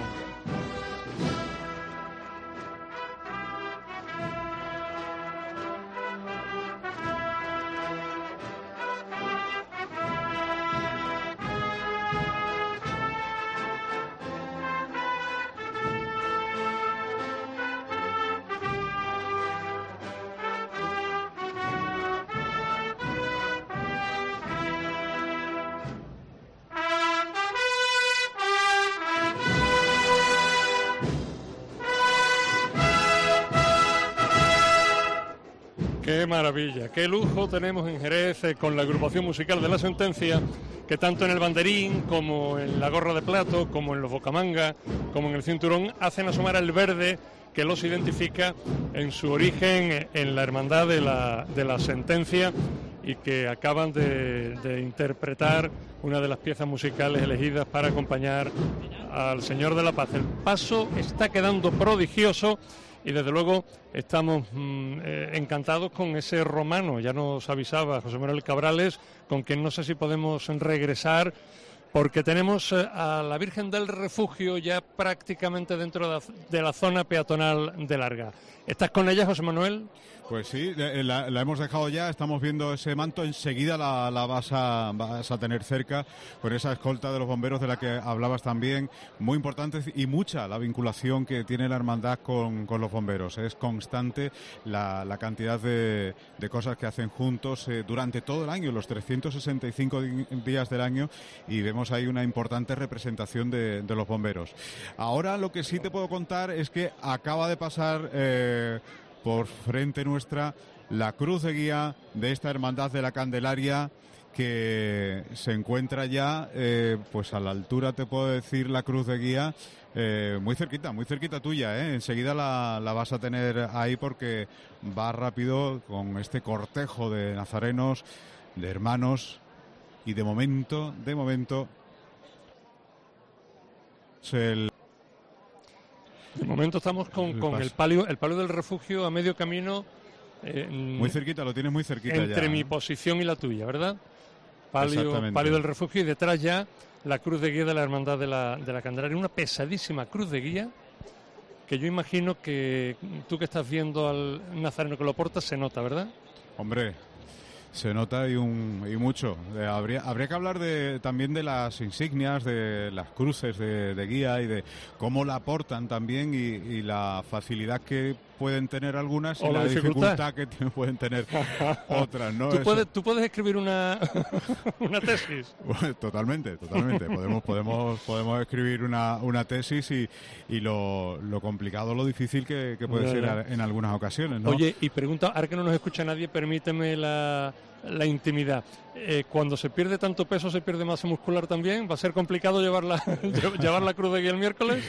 Qué maravilla, qué lujo tenemos en Jerez eh, con la agrupación musical de La Sentencia, que tanto en el banderín, como en la gorra de plato, como en los bocamangas, como en el cinturón, hacen asomar el verde que los identifica en su origen en la hermandad de la, de la Sentencia, y que acaban de, de interpretar una de las piezas musicales elegidas para acompañar al Señor de la Paz. El paso está quedando prodigioso y desde luego estamos mmm, eh, encantados con ese romano. Ya nos avisaba José Manuel Cabrales, con quien no sé si podemos regresar, porque tenemos eh, a la Virgen del Refugio ya prácticamente dentro de, de la zona peatonal de Larga. ¿Estás con ella, José Manuel? Pues sí, la, la hemos dejado ya, estamos viendo ese manto, enseguida la, la vas, a, vas a tener cerca con esa escolta de los bomberos de la que hablabas también, muy importante y mucha la vinculación que tiene la hermandad con, con los bomberos. Es constante la, la cantidad de, de cosas que hacen juntos eh, durante todo el año, los trescientos sesenta y cinco días del año, y vemos ahí una importante representación de, de los bomberos. Ahora lo que sí te puedo contar es que acaba de pasar Eh, por frente nuestra la cruz de guía de esta hermandad de la Candelaria, que se encuentra ya eh, pues a la altura, te puedo decir, la cruz de guía eh, muy cerquita, muy cerquita tuya, ¿eh? Enseguida la, la vas a tener ahí, porque va rápido con este cortejo de nazarenos, de hermanos, y de momento, de momento el De momento estamos con, con el palio, el palio del refugio a medio camino. Eh, muy cerquita, lo tienes muy cerquita entre ya. Entre mi posición y la tuya, ¿verdad? Palio, palio del refugio, y detrás ya la cruz de guía de la hermandad de la, de la Candelaria. Una pesadísima cruz de guía que yo imagino que tú que estás viendo al nazareno que lo porta se nota, ¿verdad? Hombre, se nota y, un, y mucho. Eh, habría, habría que hablar de, también de las insignias, de las cruces de, de guía y de cómo la portan también, y, y la facilidad que pueden tener algunas y o la, la dificultad, dificultad que t- pueden tener otras, ¿no? ¿Tú puedes, tú puedes escribir una, una tesis. Bueno, totalmente, totalmente. Podemos, podemos, podemos escribir una, una tesis y, y lo, lo complicado, lo difícil que, que puede Ya, ser ya. a- en algunas ocasiones, ¿no? Oye, y pregunta, ahora que no nos escucha nadie, permíteme la, la intimidad. Eh, cuando se pierde tanto peso, ¿se pierde masa muscular también? ¿Va a ser complicado llevar la, llevar la cruz de guía el miércoles?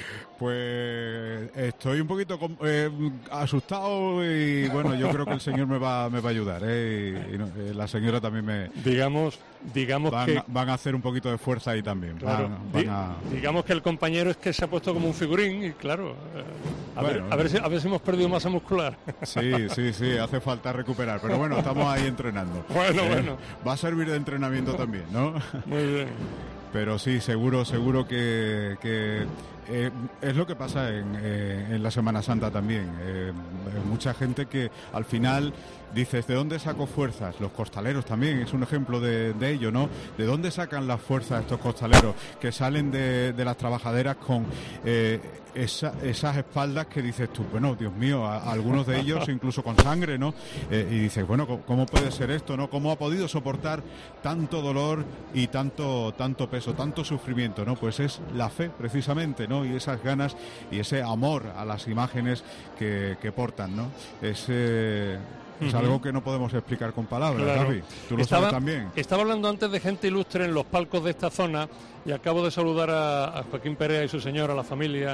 Pues estoy un poquito com- eh, asustado, y bueno, yo creo que el señor me va, me va a ayudar, ¿eh? Y, y no, eh, la señora también me... Digamos, digamos van, que... a- van a hacer un poquito de fuerza ahí también. Claro, Van, van di- a... digamos que el compañero es que se ha puesto como un figurín y claro, eh, a, Bueno, ver, a, ver si, a ver si hemos perdido masa muscular. Sí, sí, sí, hace falta recuperar, pero bueno, estamos ahí entrenando. Bueno, Eh, bueno. Va a servir de entrenamiento también, ¿no? Muy bien. Pero sí, seguro, seguro que, que eh, es lo que pasa en, eh, en la Semana Santa también. Eh, mucha gente que al final dices, ¿de dónde saco fuerzas? Los costaleros también es un ejemplo de, de ello, ¿no? ¿De dónde sacan las fuerzas estos costaleros que salen de, de las trabajaderas con eh, esa, esas espaldas que dices tú, bueno, Dios mío, a, a algunos de ellos incluso con sangre, ¿no? Eh, y dices, bueno, ¿cómo, ¿cómo puede ser esto, no? ¿Cómo ha podido soportar tanto dolor y tanto, tanto peso, tanto sufrimiento, ¿no? Pues es la fe, precisamente, ¿no? Y esas ganas y ese amor a las imágenes que, que portan, ¿no? Es... Eh, Es Ujú. algo que no podemos explicar con palabras, Claro. Gaby. Tú lo estaba, sabes también. Estaba hablando antes de gente ilustre en los palcos de esta zona y acabo de saludar a, a Joaquín Perea y su señora, a la familia,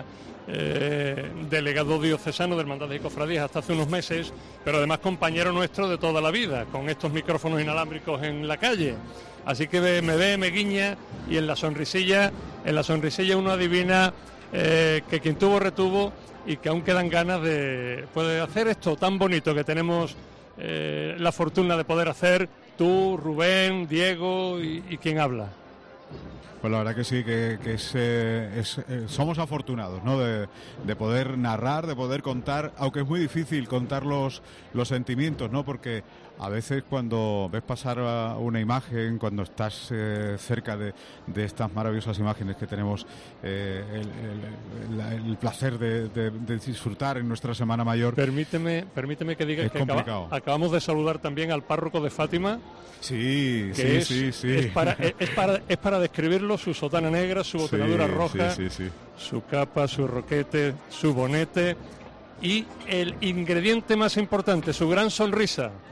eh, delegado diocesano de Hermandades y Cofradías hasta hace unos meses, pero además compañero nuestro de toda la vida, con estos micrófonos inalámbricos en la calle. Así que ve- me ve, me guiña, y en la sonrisilla, en la sonrisilla uno adivina eh, que quien tuvo retuvo, y que aún quedan ganas de poder hacer esto tan bonito que tenemos eh, la fortuna de poder hacer tú, Rubén, Diego y, y quien habla. Pues la verdad que sí, que, que es, eh, es, eh, somos afortunados, ¿no? De, de poder narrar, de poder contar, aunque es muy difícil contar los, los sentimientos, ¿no? Porque a veces cuando ves pasar a una imagen, cuando estás eh, cerca de, de estas maravillosas imágenes que tenemos eh, el, el- la- el placer de, de- de disfrutar en nuestra Semana Mayor. Permíteme, permíteme que diga Es que acaba- complicado. acabamos de saludar también al párroco de Fátima. Sí, que sí, es, sí, sí. Es para, es, es para, es para describirlo: su sotana negra, su botonadura Sí, roja, sí, sí, sí. su capa, su roquete, su bonete y el ingrediente más importante, su gran sonrisa.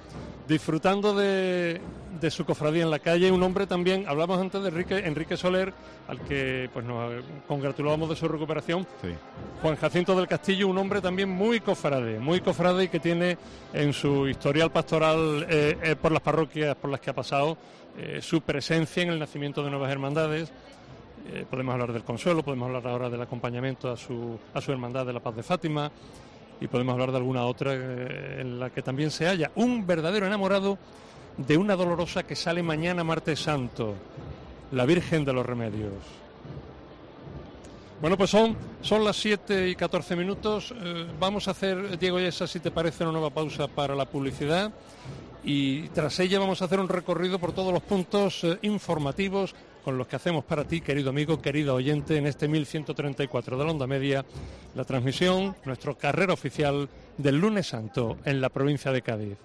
disfrutando de, de su cofradía en la calle. Un hombre también, hablamos antes de Enrique, Enrique Soler, al que pues nos congratulábamos de su recuperación. Sí. Juan Jacinto del Castillo, un hombre también muy cofrade, muy cofrade y que tiene en su historial pastoral eh, eh, por las parroquias por las que ha pasado eh, su presencia en el nacimiento de nuevas hermandades. Eh, podemos hablar del Consuelo, podemos hablar ahora del acompañamiento a su, a su hermandad de la Paz de Fátima, y podemos hablar de alguna otra eh, en la que también se halla un verdadero enamorado de una dolorosa que sale mañana martes santo, la Virgen de los Remedios. Bueno, pues son, son las siete y catorce minutos. Eh, vamos a hacer, Diego Yesa, si te parece, una nueva pausa para la publicidad, y tras ella vamos a hacer un recorrido por todos los puntos eh, informativos con los que hacemos para ti, querido amigo, querido oyente, en este mil ciento treinta y cuatro de la onda media, la transmisión, nuestro carrera oficial del lunes santo en la provincia de Cádiz.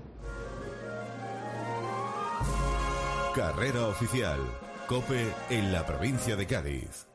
Carrera oficial, COPE en la provincia de Cádiz.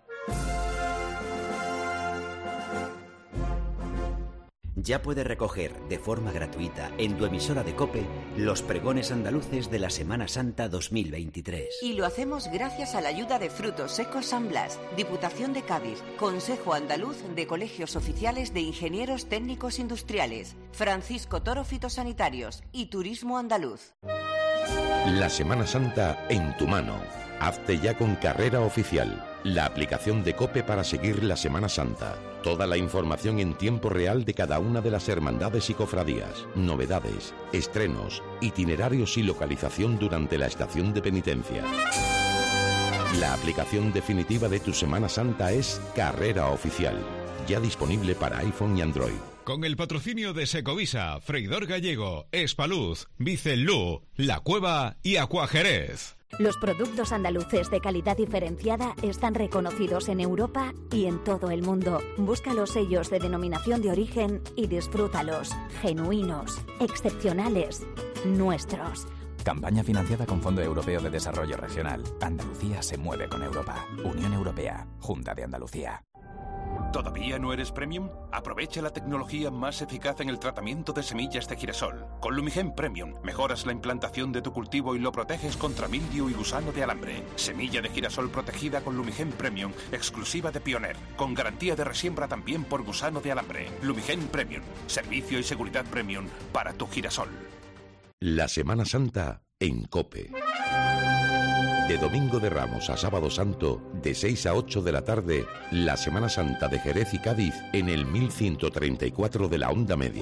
Ya puedes recoger de forma gratuita en tu emisora de COPE los pregones andaluces de la Semana Santa dos mil veintitrés. Y lo hacemos gracias a la ayuda de Frutos Secos San Blas, Diputación de Cádiz, Consejo Andaluz de Colegios Oficiales de Ingenieros Técnicos Industriales, Francisco Toro Fitosanitarios y Turismo Andaluz. La Semana Santa en tu mano. Hazte ya con Carrera Oficial, la aplicación de COPE para seguir la Semana Santa. Toda la información en tiempo real de cada una de las hermandades y cofradías, novedades, estrenos, itinerarios y localización durante la estación de penitencia. La aplicación definitiva de tu Semana Santa es Carrera Oficial, ya disponible para iPhone y Android. Con el patrocinio de Secovisa, Freidor Gallego, Espaluz, Bicelú, La Cueva y Acuajerez. Los productos andaluces de calidad diferenciada están reconocidos en Europa y en todo el mundo. Busca los sellos de denominación de origen y disfrútalos. Genuinos, excepcionales, nuestros. Campaña financiada con Fondo Europeo de Desarrollo Regional. Andalucía se mueve con Europa. Unión Europea. Junta de Andalucía. ¿Todavía no eres premium? Aprovecha la tecnología más eficaz en el tratamiento de semillas de girasol. Con Lumigen Premium mejoras la implantación de tu cultivo y lo proteges contra mildiu y gusano de alambre. Semilla de girasol protegida con Lumigen Premium, exclusiva de Pioneer, con garantía de resiembra también por gusano de alambre. Lumigen Premium, servicio y seguridad premium para tu girasol. La Semana Santa en COPE. De Domingo de Ramos a Sábado Santo, de seis a ocho de la tarde, la Semana Santa de Jerez y Cádiz en el mil ciento treinta y cuatro de la onda media.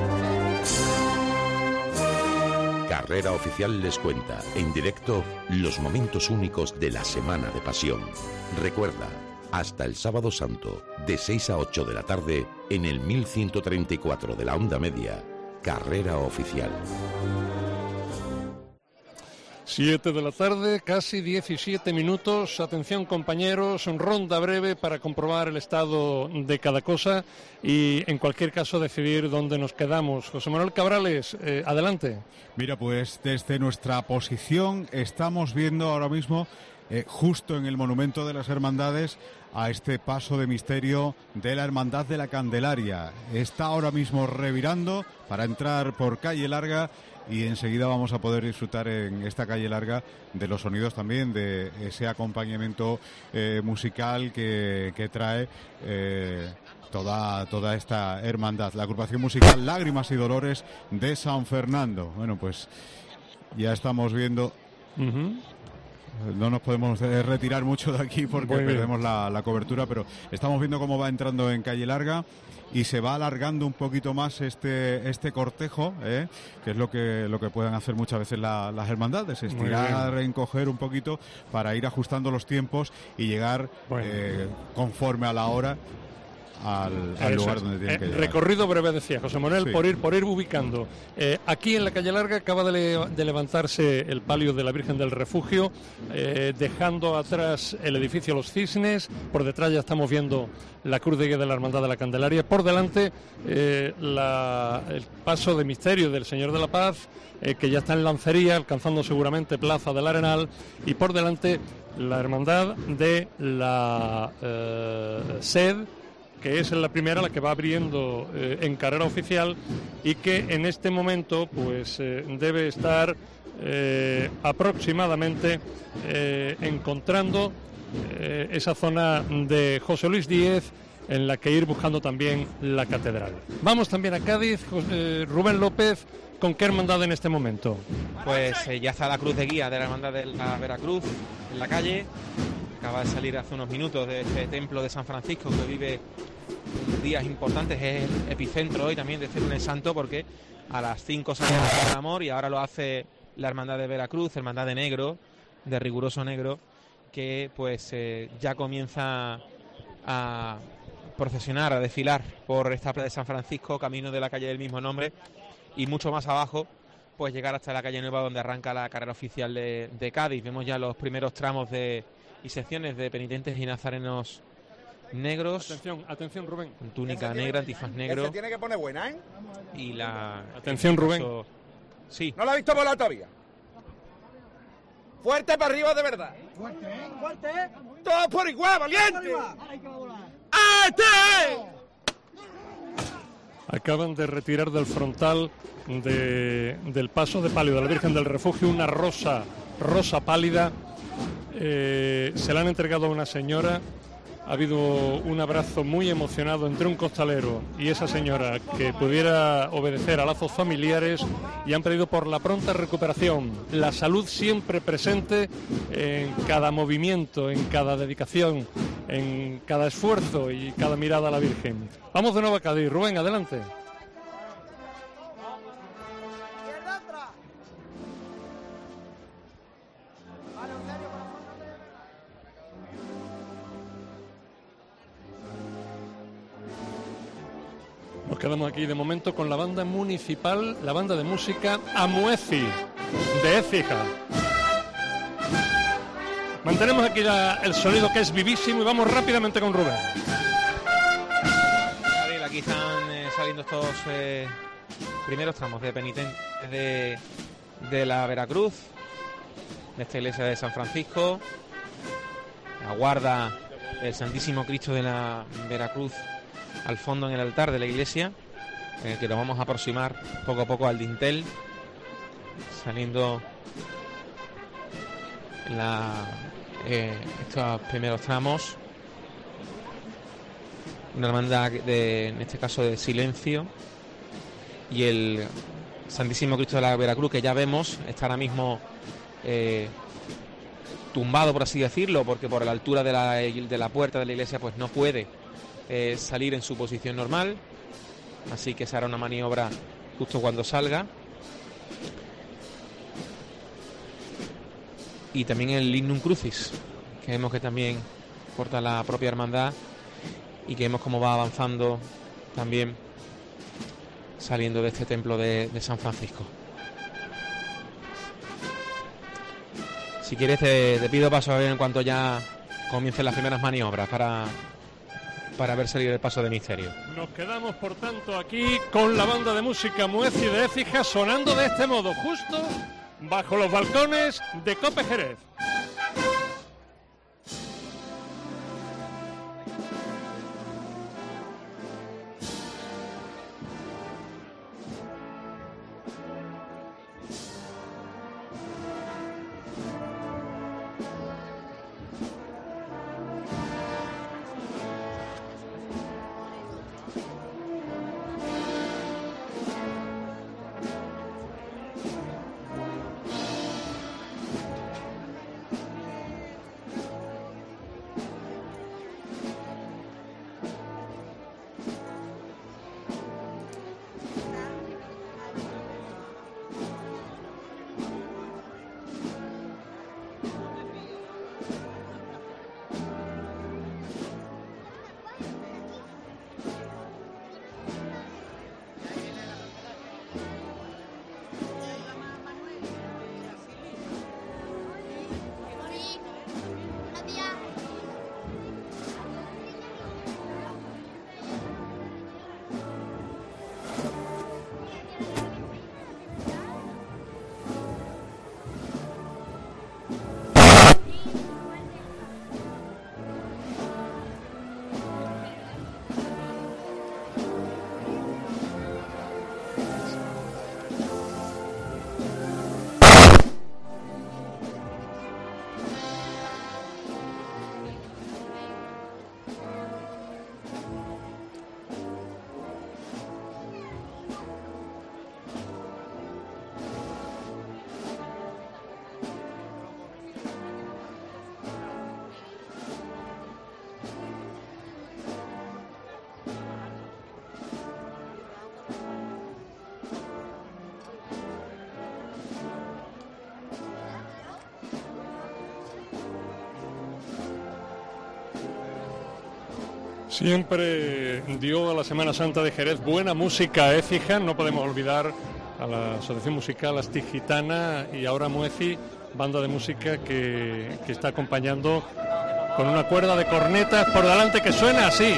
Carrera Oficial les cuenta, en directo, los momentos únicos de la Semana de Pasión. Recuerda, hasta el Sábado Santo, de seis a ocho de la tarde, en el mil ciento treinta y cuatro de la onda media, Carrera Oficial. Siete de la tarde, casi diecisiete minutos. Atención, compañeros, ronda breve para comprobar el estado de cada cosa y, en cualquier caso, decidir dónde nos quedamos. José Manuel Cabrales, eh, adelante. Mira, pues desde nuestra posición estamos viendo ahora mismo, eh, justo en el Monumento de las Hermandades, a este paso de misterio de la Hermandad de la Candelaria. Está ahora mismo revirando para entrar por Calle Larga, y enseguida vamos a poder disfrutar en esta Calle Larga de los sonidos también, de ese acompañamiento eh, musical que, que trae eh, toda, toda esta hermandad. La agrupación musical Lágrimas y Dolores de San Fernando. Bueno, pues ya estamos viendo... Uh-huh. No nos podemos eh, retirar mucho de aquí porque perdemos la, la cobertura, pero estamos viendo cómo va entrando en Calle Larga y se va alargando un poquito más este este cortejo, ¿eh? que es lo que lo que pueden hacer muchas veces la, las hermandades, estirar, encoger un poquito para ir ajustando los tiempos y llegar bueno. eh, conforme a la hora al, al lugar es. donde tienen eh, que llegar. Recorrido breve, decía José Manuel, sí. por ir por ir ubicando. Eh, aquí en la Calle Larga acaba de, le, de levantarse el palio de la Virgen del Refugio, eh, dejando atrás el edificio Los Cisnes. Por detrás ya estamos viendo la cruz de guía de la Hermandad de la Candelaria. Por delante eh, la, el paso de misterio del Señor de la Paz, eh, que ya está en Lancería, alcanzando seguramente Plaza del Arenal. Y por delante la Hermandad de la eh, Sed, que es la primera, la que va abriendo eh, en carrera oficial, y que en este momento pues eh, debe estar eh, aproximadamente eh, encontrando eh, esa zona de José Luis Díez, en la que ir buscando también la catedral. Vamos también a Cádiz. eh, Rubén López, ¿con qué hermandad en este momento? Pues eh, ya está la cruz de guía de la hermandad de la Veracruz en la calle. Acaba de salir hace unos minutos de este templo de San Francisco, que vive días importantes, es el epicentro hoy también de este lunes santo, porque a las cinco sale el amor y ahora lo hace la hermandad de Veracruz, hermandad de negro, de riguroso negro, que pues eh, ya comienza a procesionar, a desfilar por esta plaza de San Francisco, camino de la calle del mismo nombre, y mucho más abajo pues llegar hasta la calle Nueva, donde arranca la carrera oficial de, de Cádiz. Vemos ya los primeros tramos de y secciones de penitentes y nazarenos negros. Atención, atención Rubén. Con túnica negra, antifaz negro. Se tiene que poner buena, ¿eh? Y la... Atención Rubén. Caso, sí. ¿No la ha visto volar todavía? Fuerte para arriba de verdad. Fuerte, ¿eh? Fuerte, ¿eh? Todos por igual, valiente. Acaban de retirar del frontal de, del paso de palio de la Virgen del Refugio una rosa, rosa pálida. Eh, se la han entregado a una señora. Ha habido un abrazo muy emocionado entre un costalero y esa señora, que pudiera obedecer a lazos familiares, y han pedido por la pronta recuperación, la salud siempre presente en cada movimiento, en cada dedicación, en cada esfuerzo y cada mirada a la Virgen. Vamos de nuevo a Cádiz. Rubén, adelante. Nos quedamos aquí de momento con la banda municipal, la banda de música Amuezi, de Écija. Mantenemos aquí la, el sonido, que es vivísimo, y vamos rápidamente con Rubén. Aquí están eh, saliendo estos eh, primeros tramos de penitentes de, de la Veracruz, de esta iglesia de San Francisco. Aguarda el Santísimo Cristo de la Veracruz al fondo en el altar de la iglesia, en el que nos vamos a aproximar poco a poco al dintel, saliendo la, eh, estos primeros tramos. Una hermandad de, en este caso, de silencio, y el Santísimo Cristo de la Veracruz, que ya vemos está ahora mismo eh, tumbado, por así decirlo, porque por la altura de la, de la puerta de la iglesia pues no puede eh, salir en su posición normal, así que se hará una maniobra justo cuando salga. Y también el Lignum Crucis, que vemos que también porta la propia hermandad, y que vemos cómo va avanzando también saliendo de este templo de, de San Francisco. Si quieres te, te pido paso a ver en cuanto ya comiencen las primeras maniobras para, para ver salir el paso de misterio. Nos quedamos por tanto aquí con la banda de música Amuezi de Écija, sonando de este modo, justo bajo los balcones de Cope Jerez. Siempre dio a la Semana Santa de Jerez buena música écija, no podemos olvidar a la Asociación Musical Astigitana y ahora Mueci, banda de música que, que está acompañando con una cuerda de cornetas por delante que suena así.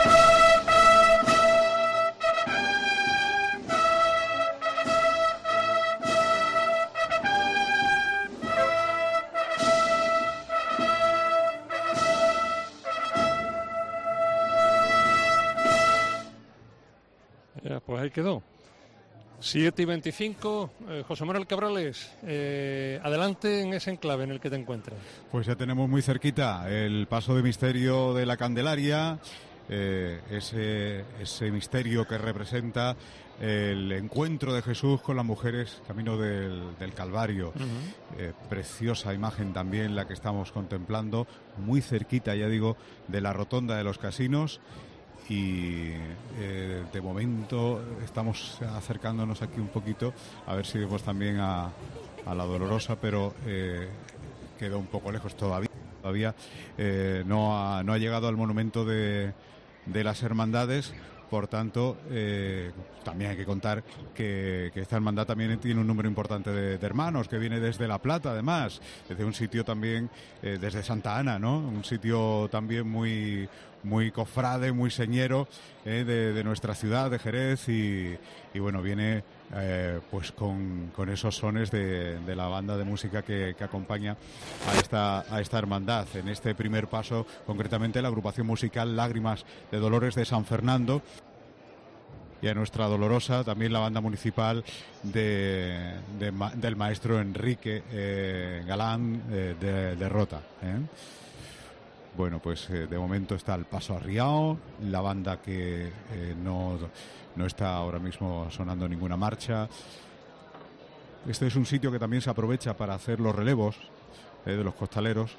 Ya, pues ahí quedó. siete y veinticinco, eh, José Manuel Cabrales, eh, adelante en ese enclave en el que te encuentras. Pues ya tenemos muy cerquita el paso de misterio de la Candelaria, eh, ese, ese misterio que representa el encuentro de Jesús con las mujeres camino del, del Calvario. Uh-huh. eh, preciosa imagen también la que estamos contemplando, muy cerquita, ya digo, de la rotonda de los casinos. Y eh, de momento estamos acercándonos aquí un poquito a ver si vemos también a, a la Dolorosa, pero eh, quedó un poco lejos todavía. Todavía eh, no, ha, no ha llegado al monumento de, de las hermandades. Por tanto, eh, también hay que contar que, que esta hermandad también tiene un número importante de, de hermanos, que viene desde La Plata, además, desde un sitio también, eh, desde Santa Ana, ¿no? Un sitio también muy, muy cofrade, muy señero, eh, de, de nuestra ciudad, de Jerez, y, y bueno, viene eh, pues con, con esos sones de, de la banda de música que, que acompaña a esta, a esta hermandad. En este primer paso, concretamente, la agrupación musical Lágrimas de Dolores de San Fernando, y a nuestra Dolorosa también la banda municipal de, de del maestro Enrique eh, Galán eh, de, de Rota, ¿eh? Bueno, pues eh, de momento está el paso arriado, la banda que eh, no, no está ahora mismo sonando ninguna marcha. Este es un sitio que también se aprovecha para hacer los relevos eh, de los costaleros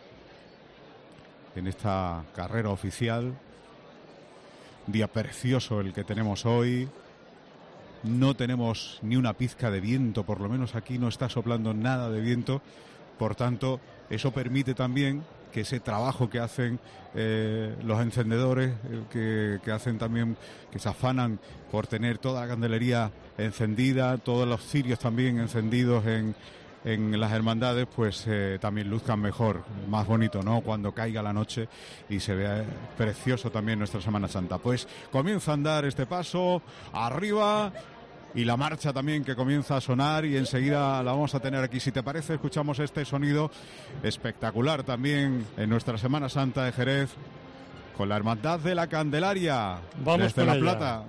en esta carrera oficial. Día precioso el que tenemos hoy. No tenemos ni una pizca de viento, por lo menos aquí no está soplando nada de viento. Por tanto, eso permite también que ese trabajo que hacen eh, los encendedores, eh, que, que hacen también, que se afanan por tener toda la candelería encendida, todos los cirios también encendidos en, en las hermandades, pues eh, también luzcan mejor, más bonito, ¿no? Cuando caiga la noche y se vea precioso también nuestra Semana Santa. Pues comienza a andar este paso arriba, y la marcha también que comienza a sonar, y enseguida la vamos a tener aquí. Si te parece, escuchamos este sonido espectacular también en nuestra Semana Santa de Jerez, con la Hermandad de la Candelaria. Vamos desde La Plata.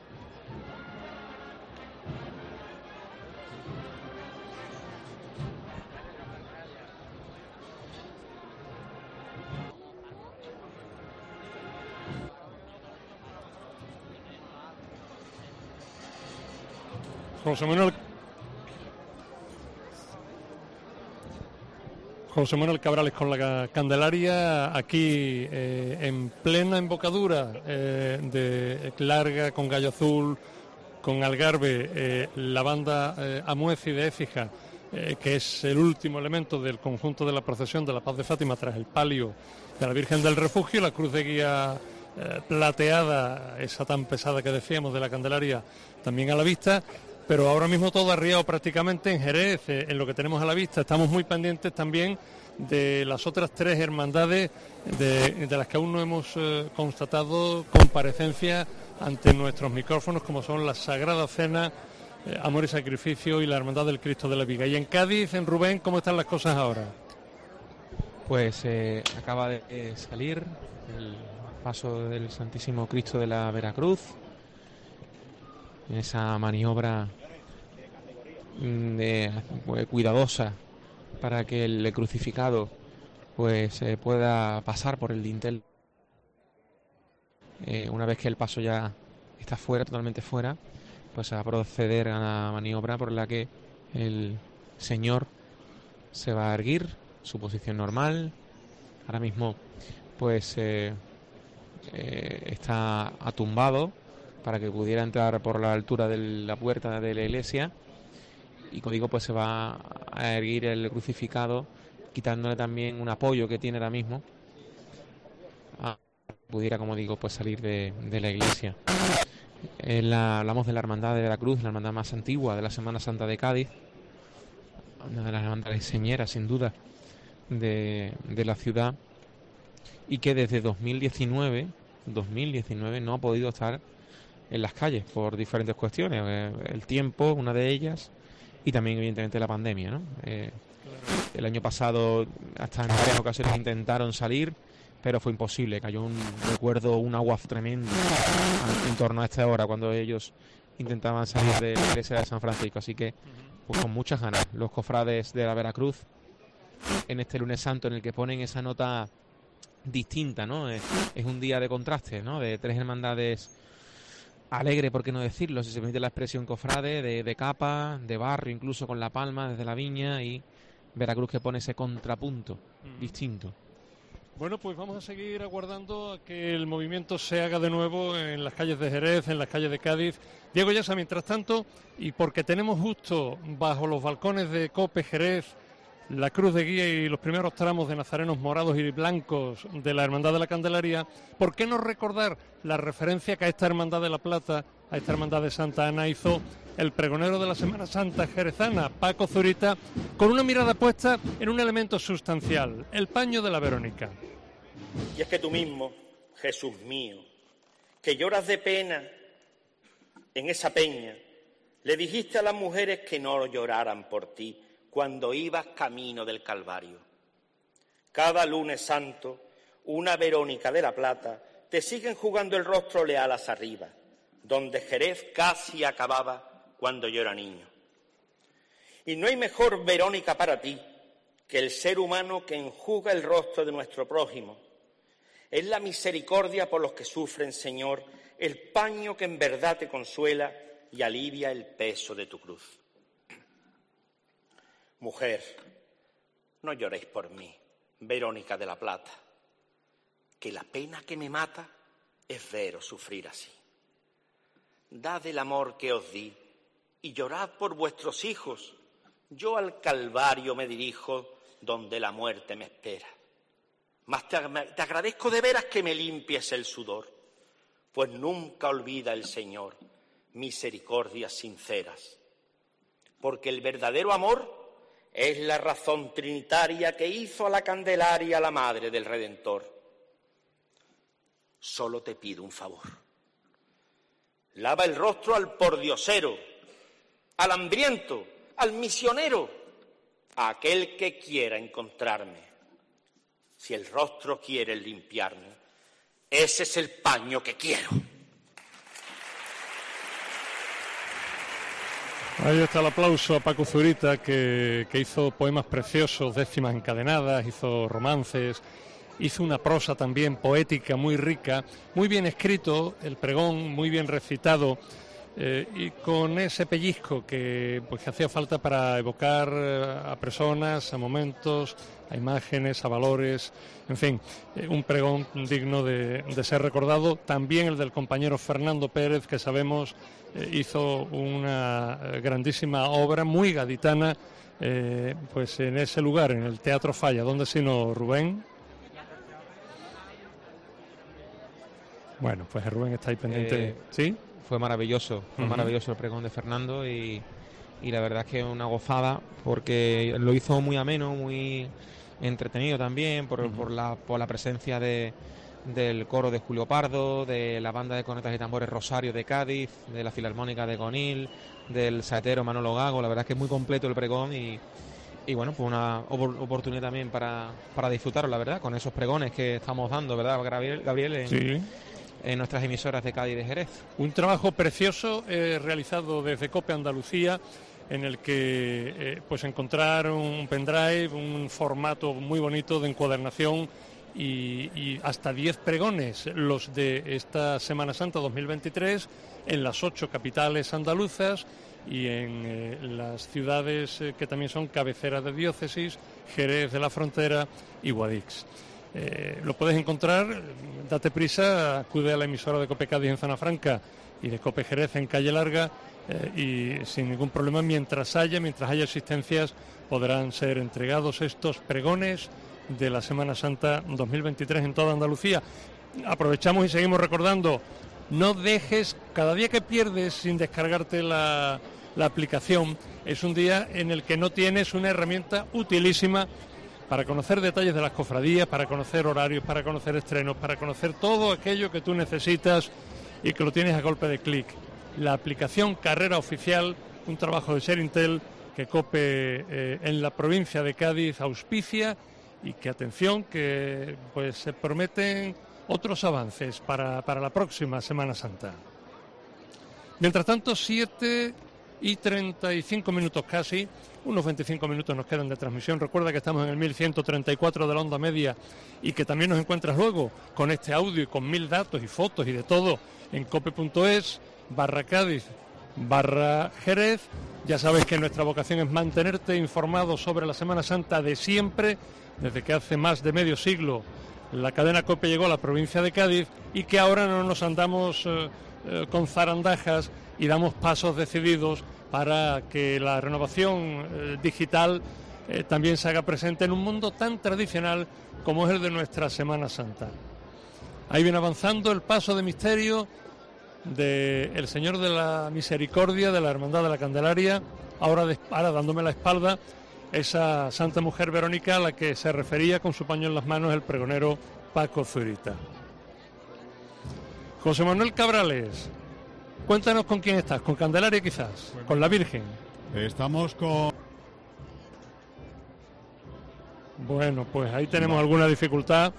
José Manuel José Manuel Cabrales con la Candelaria aquí eh, en plena embocadura eh, de Larga, con Gallo Azul, con Algarve, eh, la banda eh, Amuezi de Écija, eh, que es el último elemento del conjunto de la procesión de la Paz de Fátima tras el palio de la Virgen del Refugio, la cruz de guía eh, plateada, esa tan pesada que decíamos de la Candelaria, también a la vista. Pero ahora mismo todo arriado prácticamente en Jerez, eh, en lo que tenemos a la vista. Estamos muy pendientes también de las otras tres hermandades de, de las que aún no hemos eh, constatado comparecencia ante nuestros micrófonos, como son la Sagrada Cena, eh, Amor y Sacrificio y la Hermandad del Cristo de la Viga. Y en Cádiz, en Rubén, ¿cómo están las cosas ahora? Pues eh, acaba de salir el paso del Santísimo Cristo de la Veracruz, en esa maniobra de, pues, cuidadosa para que el crucificado pues eh, pueda pasar por el dintel. Eh, una vez que el paso ya está fuera, totalmente fuera, pues a proceder a la maniobra por la que el Señor se va a erguir, su posición normal. Ahora mismo pues eh, eh, está atumbado para que pudiera entrar por la altura de la puerta de la iglesia, y como digo, pues se va a erguir el crucificado quitándole también un apoyo que tiene ahora mismo, a, pudiera, como digo, pues salir de, de la iglesia. Eh, la, hablamos de la Hermandad de Veracruz, la hermandad más antigua de la Semana Santa de Cádiz, una de las hermandades señeras, sin duda, de, de la ciudad, y que desde dos mil diecinueve no ha podido estar en las calles por diferentes cuestiones. Eh, el tiempo, una de ellas, y también evidentemente la pandemia, ¿no? Eh, el año pasado hasta en varias ocasiones intentaron salir, pero fue imposible. Cayó un, recuerdo, un agua tremendo en torno a esta hora cuando ellos intentaban salir de la iglesia de San Francisco. Así que, pues con muchas ganas, los cofrades de la Veracruz en este lunes santo, en el que ponen esa nota distinta, ¿no? Es, es un día de contraste, ¿no? De tres hermandades alegre, por qué no decirlo, si se permite la expresión, cofrade, de, de capa, de barrio, incluso con La Palma desde la Viña, y Veracruz que pone ese contrapunto mm. distinto. Bueno, pues vamos a seguir aguardando a que el movimiento se haga de nuevo en las calles de Jerez, en las calles de Cádiz. Diego Llasa, mientras tanto, y porque tenemos justo bajo los balcones de COPE Jerez la cruz de guía y los primeros tramos de nazarenos morados y blancos de la Hermandad de la Candelaria, ¿por qué no recordar la referencia que a esta Hermandad de la Plata, a esta Hermandad de Santa Ana, hizo el pregonero de la Semana Santa jerezana, Paco Zurita, con una mirada puesta en un elemento sustancial, el paño de la Verónica? Y es que tú mismo, Jesús mío, que lloras de pena en esa peña, le dijiste a las mujeres que no lloraran por ti cuando ibas camino del Calvario. Cada lunes santo, una Verónica de la Plata te siguen jugando el rostro leal hacia arriba, donde Jerez casi acababa cuando yo era niño. Y no hay mejor Verónica para ti que el ser humano que enjuga el rostro de nuestro prójimo. Es la misericordia por los que sufren, Señor, el paño que en verdad te consuela y alivia el peso de tu cruz. Mujer, no lloréis por mí, Verónica de la Plata, que la pena que me mata es veros sufrir así. Dad el amor que os di y llorad por vuestros hijos. Yo al Calvario me dirijo, donde la muerte me espera. Mas te, te agradezco de veras que me limpies el sudor, pues nunca olvida el Señor misericordias sinceras. Porque el verdadero amor es la razón trinitaria que hizo a la Candelaria la madre del Redentor. Solo te pido un favor. Lava el rostro al pordiosero, al hambriento, al misionero, a aquel que quiera encontrarme. Si el rostro quiere limpiarme, ese es el paño que quiero. Ahí está el aplauso a Paco Zurita, que, que hizo poemas preciosos, décimas encadenadas, hizo romances, hizo una prosa también poética muy rica, muy bien escrito, el pregón muy bien recitado, eh, y con ese pellizco que, pues, que hacía falta para evocar a personas, a momentos, a imágenes, a valores, en fin, eh, un pregón digno de, de ser recordado. También el del compañero Fernando Pérez, que sabemos eh, hizo una grandísima obra, muy gaditana, eh, pues en ese lugar, en el Teatro Falla. ¿Dónde sino, Rubén? Bueno, pues Rubén está ahí pendiente. Eh, ¿Sí? Fue maravilloso, fue uh-huh. maravilloso el pregón de Fernando y, y la verdad es que una gozada, porque lo hizo muy ameno, muy entretenido también, por, uh-huh. por, la, por la presencia de, del coro de Julio Pardo, de la banda de cornetas y tambores Rosario de Cádiz, de la Filarmónica de Conil, del saetero Manolo Gago. La verdad es que es muy completo el pregón y, y bueno, pues una oportunidad también para, para disfrutarlo, la verdad, con esos pregones que estamos dando, ¿verdad, Gabriel? Gabriel en, sí. en nuestras emisoras de Cádiz y de Jerez. Un trabajo precioso eh, realizado desde COPE Andalucía, en el que eh, pues encontrar un pendrive, un formato muy bonito de encuadernación y, y hasta diez pregones, los de esta Semana Santa dos mil veintitrés, en las ocho capitales andaluzas y en eh, las ciudades eh, que también son cabeceras de diócesis, Jerez de la Frontera y Guadix. Eh, lo puedes encontrar, date prisa, acude a la emisora de COPE Cádiz en Zona Franca y de COPE Jerez en Calle Larga eh, y sin ningún problema, mientras haya, mientras haya existencias, podrán ser entregados estos pregones de la Semana Santa dos mil veintitrés en toda Andalucía. Aprovechamos y seguimos recordando, no dejes, cada día que pierdes sin descargarte la, la aplicación, es un día en el que no tienes una herramienta utilísima para conocer detalles de las cofradías, para conocer horarios, para conocer estrenos, para conocer todo aquello que tú necesitas y que lo tienes a golpe de clic. La aplicación Carrera Oficial, un trabajo de Serintel que COPE eh, en la provincia de Cádiz auspicia y que, atención, que pues se prometen otros avances para, para la próxima Semana Santa. Mientras tanto, siete y treinta y cinco minutos casi, unos veinticinco minutos nos quedan de transmisión. Recuerda que estamos en el mil ciento treinta y cuatro de la onda media y que también nos encuentras luego con este audio y con mil datos y fotos y de todo en cope.es, barra Cádiz, barra Jerez. Ya sabes que nuestra vocación es mantenerte informado sobre la Semana Santa de siempre, desde que hace más de medio siglo la cadena COPE llegó a la provincia de Cádiz y que ahora no nos andamos eh, eh, con zarandajas y damos pasos decididos para que la renovación eh, digital eh, también se haga presente en un mundo tan tradicional como es el de nuestra Semana Santa. Ahí viene avanzando el paso de misterio del Señor de la Misericordia, de la Hermandad de la Candelaria, ahora, de, ahora dándome la espalda, esa Santa Mujer Verónica a la que se refería con su paño en las manos el pregonero Paco Zurita. José Manuel Cabrales, cuéntanos con quién estás, con Candelaria quizás, bueno, con la Virgen. Estamos con... Bueno, pues ahí tenemos alguna dificultad.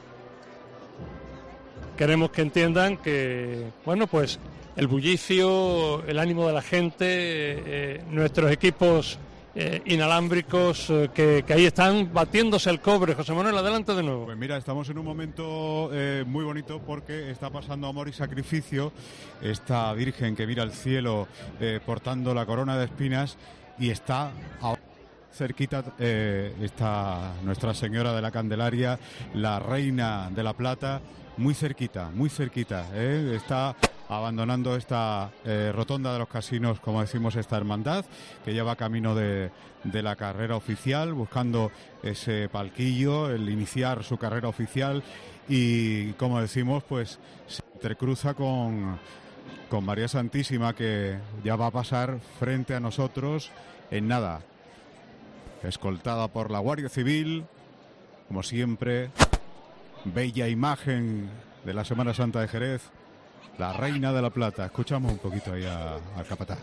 Queremos que entiendan que, bueno, pues el bullicio, el ánimo de la gente, eh, nuestros equipos eh, inalámbricos eh, que, que ahí están batiéndose el cobre. José Manuel, adelante de nuevo. Pues mira, estamos en un momento eh, muy bonito porque está pasando amor y sacrificio esta Virgen que mira al cielo eh, portando la corona de espinas y está ahora cerquita eh, está Nuestra Señora de la Candelaria, la Reina de la Plata, muy cerquita, muy cerquita, ¿eh? Está abandonando esta eh, rotonda de los casinos, como decimos, esta hermandad, que ya va camino de, de la carrera oficial, buscando ese palquillo, el iniciar su carrera oficial y, como decimos, pues se intercruza con, con María Santísima, que ya va a pasar frente a nosotros en nada, escoltada por la Guardia Civil, como siempre. Bella imagen de la Semana Santa de Jerez, la Reina de la Plata. Escuchamos un poquito ahí a, a capataz.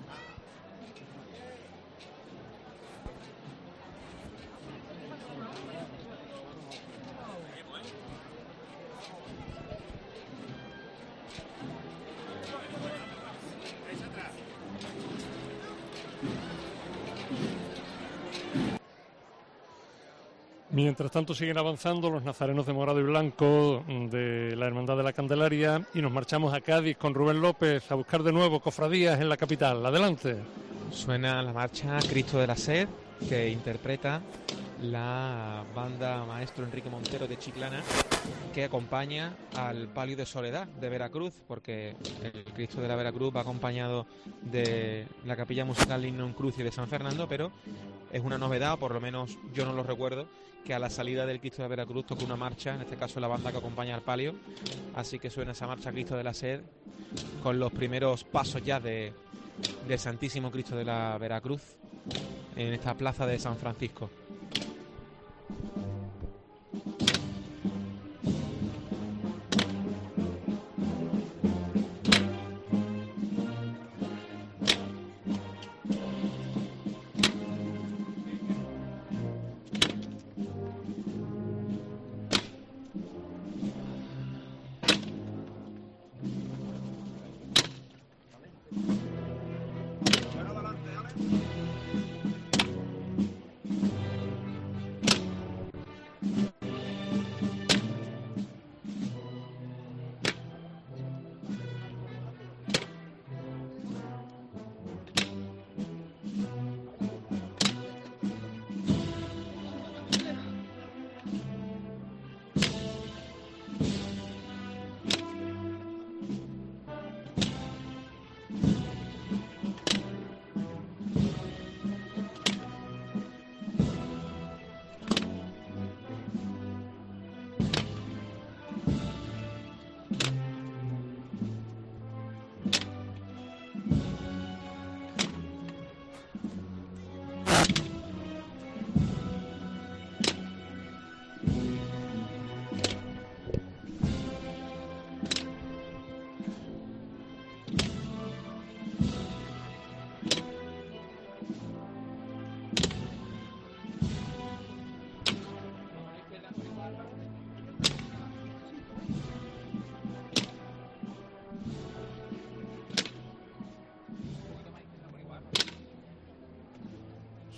Mientras tanto siguen avanzando los nazarenos de morado y blanco de la Hermandad de la Candelaria y nos marchamos a Cádiz con Rubén López a buscar de nuevo cofradías en la capital. Adelante. Suena la marcha Cristo de la Sed, que interpreta la banda Maestro Enrique Montero de Chiclana, que acompaña al Palio de Soledad de Veracruz, porque el Cristo de la Veracruz va acompañado de la capilla musical Lignum Crucis de San Fernando, pero es una novedad, o por lo menos yo no lo recuerdo, que a la salida del Cristo de Veracruz toque una marcha, en este caso la banda que acompaña al palio, así que suena esa marcha Cristo de la Sed con los primeros pasos ya de, del Santísimo Cristo de la Veracruz en esta plaza de San Francisco.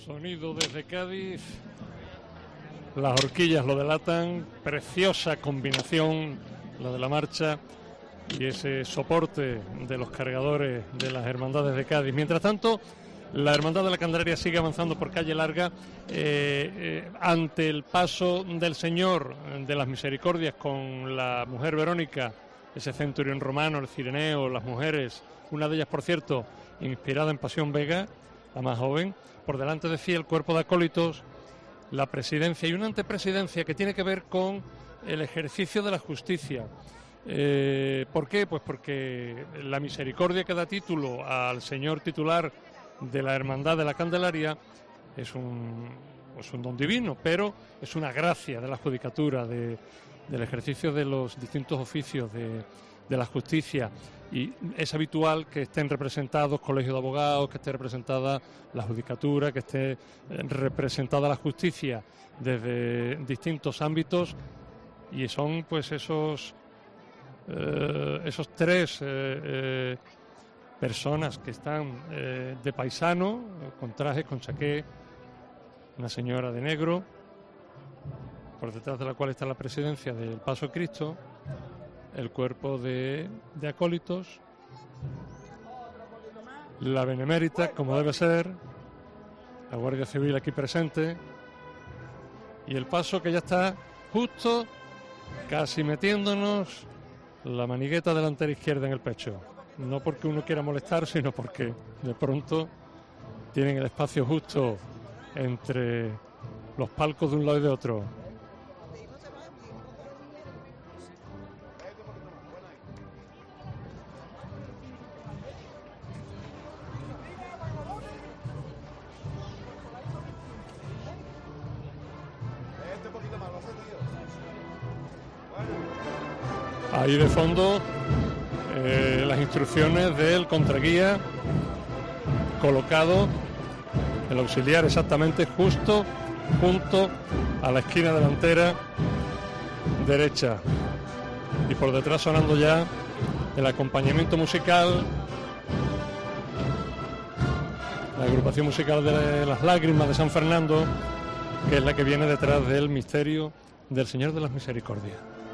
Sonido desde Cádiz. Las horquillas lo delatan. Preciosa combinación la de la marcha y ese soporte de los cargadores de las hermandades de Cádiz. Mientras tanto, la Hermandad de la Candelaria sigue avanzando por calle Larga eh, eh, ante el paso del Señor de las Misericordias con la mujer Verónica, ese centurión romano, el cireneo, las mujeres, una de ellas, por cierto, inspirada en Pasión Vega, la más joven. Por delante decía el cuerpo de acólitos, la presidencia y una antepresidencia que tiene que ver con el ejercicio de la justicia. Eh, ¿Por qué? Pues porque la misericordia que da título al señor titular de la Hermandad de la Candelaria es un, pues un don divino, pero es una gracia de la judicatura, de, del ejercicio de los distintos oficios de, de la justicia, y es habitual que estén representados colegios de abogados, que esté representada la judicatura, que esté representada la justicia desde distintos ámbitos, y son pues esos eh, esos tres eh, eh, personas que están eh, de paisano, con trajes, con chaqué, una señora de negro, por detrás de la cual está la presidencia del Paso de Cristo, el cuerpo de, de acólitos, la benemérita, como debe ser, la Guardia Civil aquí presente, y el paso que ya está justo, casi metiéndonos la manigueta delantera izquierda en el pecho. No porque uno quiera molestar, sino porque de pronto tienen el espacio justo entre los palcos de un lado y de otro. Ahí de fondo eh, las instrucciones del contraguía, colocado el auxiliar exactamente justo junto a la esquina delantera derecha, y por detrás sonando ya el acompañamiento musical, la agrupación musical de las Lágrimas de San Fernando, que es la que viene detrás del misterio del Señor de las Misericordias.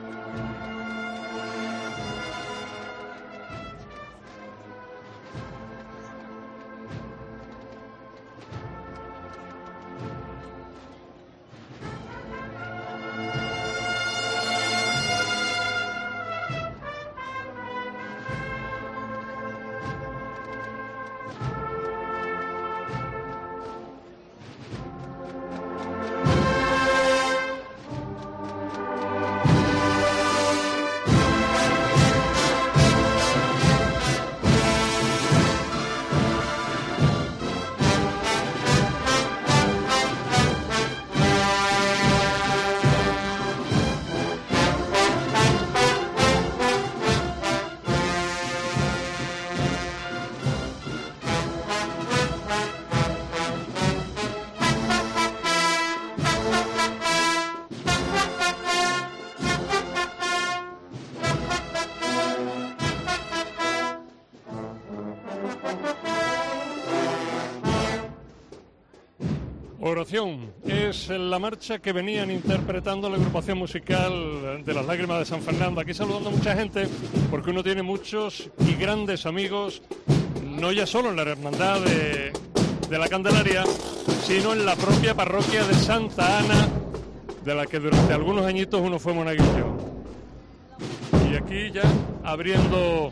Oración es la marcha que venían interpretando la agrupación musical de las Lágrimas de San Fernando. Aquí saludando a mucha gente, porque uno tiene muchos y grandes amigos, no ya solo en la hermandad de, de la Candelaria, sino en la propia parroquia de Santa Ana, de la que durante algunos añitos uno fue monaguillo. Y aquí ya abriendo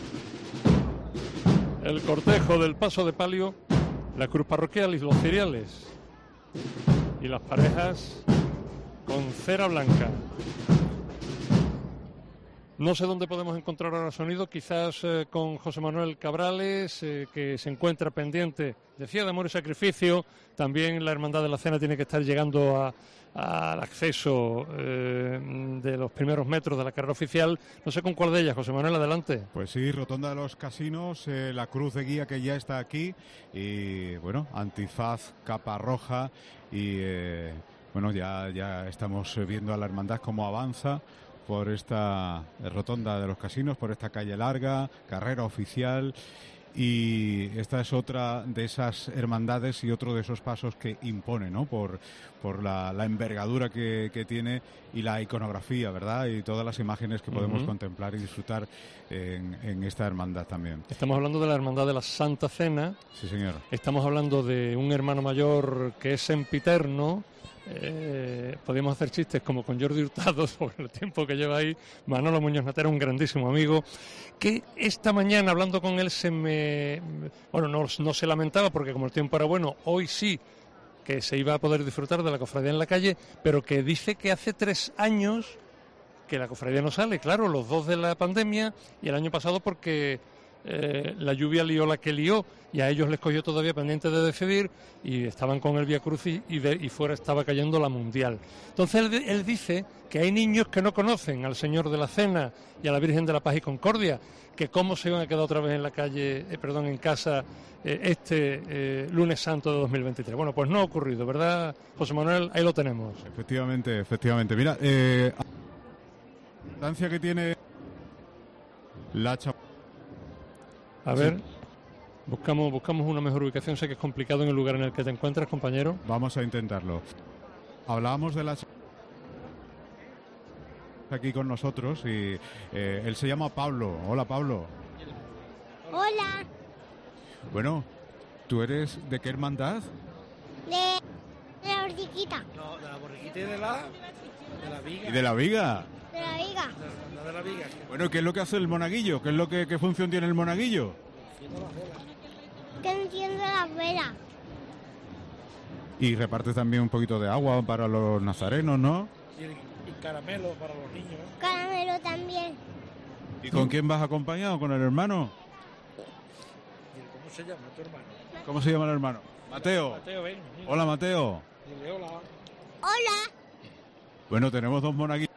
el cortejo del paso de palio, la cruz parroquial y los ciriales, y las parejas con cera blanca. No sé dónde podemos encontrar ahora sonido, quizás eh, con José Manuel Cabrales, eh, que se encuentra pendiente, decía, de Amor y Sacrificio. También la Hermandad de la Cena tiene que estar llegando a, a, al acceso eh, de los primeros metros de la carrera oficial. No sé con cuál de ellas, José Manuel, adelante. Pues sí, Rotonda de los Casinos, eh, la cruz de guía que ya está aquí, y bueno, antifaz, capa roja, y eh, bueno, ya, ya estamos viendo a la hermandad cómo avanza por esta Rotonda de los Casinos, por esta calle larga, carrera oficial. y esta es otra de esas hermandades y otro de esos pasos que impone, ¿no? Por, por la, la envergadura que, que tiene y la iconografía, ¿verdad? Y todas las imágenes que podemos uh-huh. contemplar y disfrutar en, en esta hermandad también. Estamos hablando de la hermandad de la Santa Cena. Sí, señor. Estamos hablando de un hermano mayor que es sempiterno. Eh, podríamos hacer chistes como con Jordi Hurtado por el tiempo que lleva ahí. Manolo Muñoz Natera, un grandísimo amigo, que esta mañana hablando con él se me... Bueno, no, no se lamentaba porque como el tiempo era bueno, hoy sí que se iba a poder disfrutar de la cofradía en la calle, pero que dice que hace tres años que la cofradía no sale, claro, los dos de la pandemia y el año pasado porque eh, la lluvia lió la que lió y a ellos les cogió todavía pendiente de decidir y estaban con el Vía Crucis y, de, y fuera estaba cayendo la Mundial. Entonces él, él dice que hay niños que no conocen al Señor de la Cena y a la Virgen de la Paz y Concordia, que cómo se iban a quedar otra vez en la calle, eh, perdón, en casa eh, este eh, lunes santo de dos mil veintitrés. Bueno, pues no ha ocurrido, ¿verdad, José Manuel? Ahí lo tenemos. Efectivamente, efectivamente. Mira, eh, la importancia que tiene la chapa. A ver, buscamos, buscamos una mejor ubicación. Sé que es complicado en el lugar en el que te encuentras, compañero. Vamos a intentarlo. Hablábamos de la aquí con nosotros y eh, él se llama Pablo. Hola, Pablo. Hola. Bueno, ¿tú eres de qué hermandad? De, de la borriquita. No, de la borriquita y de la, de la viga. ¿Y de la viga? De la viga. De la, de la viga. Bueno, ¿qué es lo que hace el monaguillo? ¿Qué es lo que qué función tiene el monaguillo? Que enciende las velas. Y reparte también un poquito de agua para los nazarenos, ¿no? Y, y caramelo para los niños. Caramelo también. ¿Y con quién vas acompañado? ¿Con el hermano? ¿Cómo se llama tu hermano? ¿Cómo se llama el hermano? Mateo. Mateo, ven. Mira. Hola, Mateo. Dile hola. Hola. Bueno, tenemos dos monaguillos.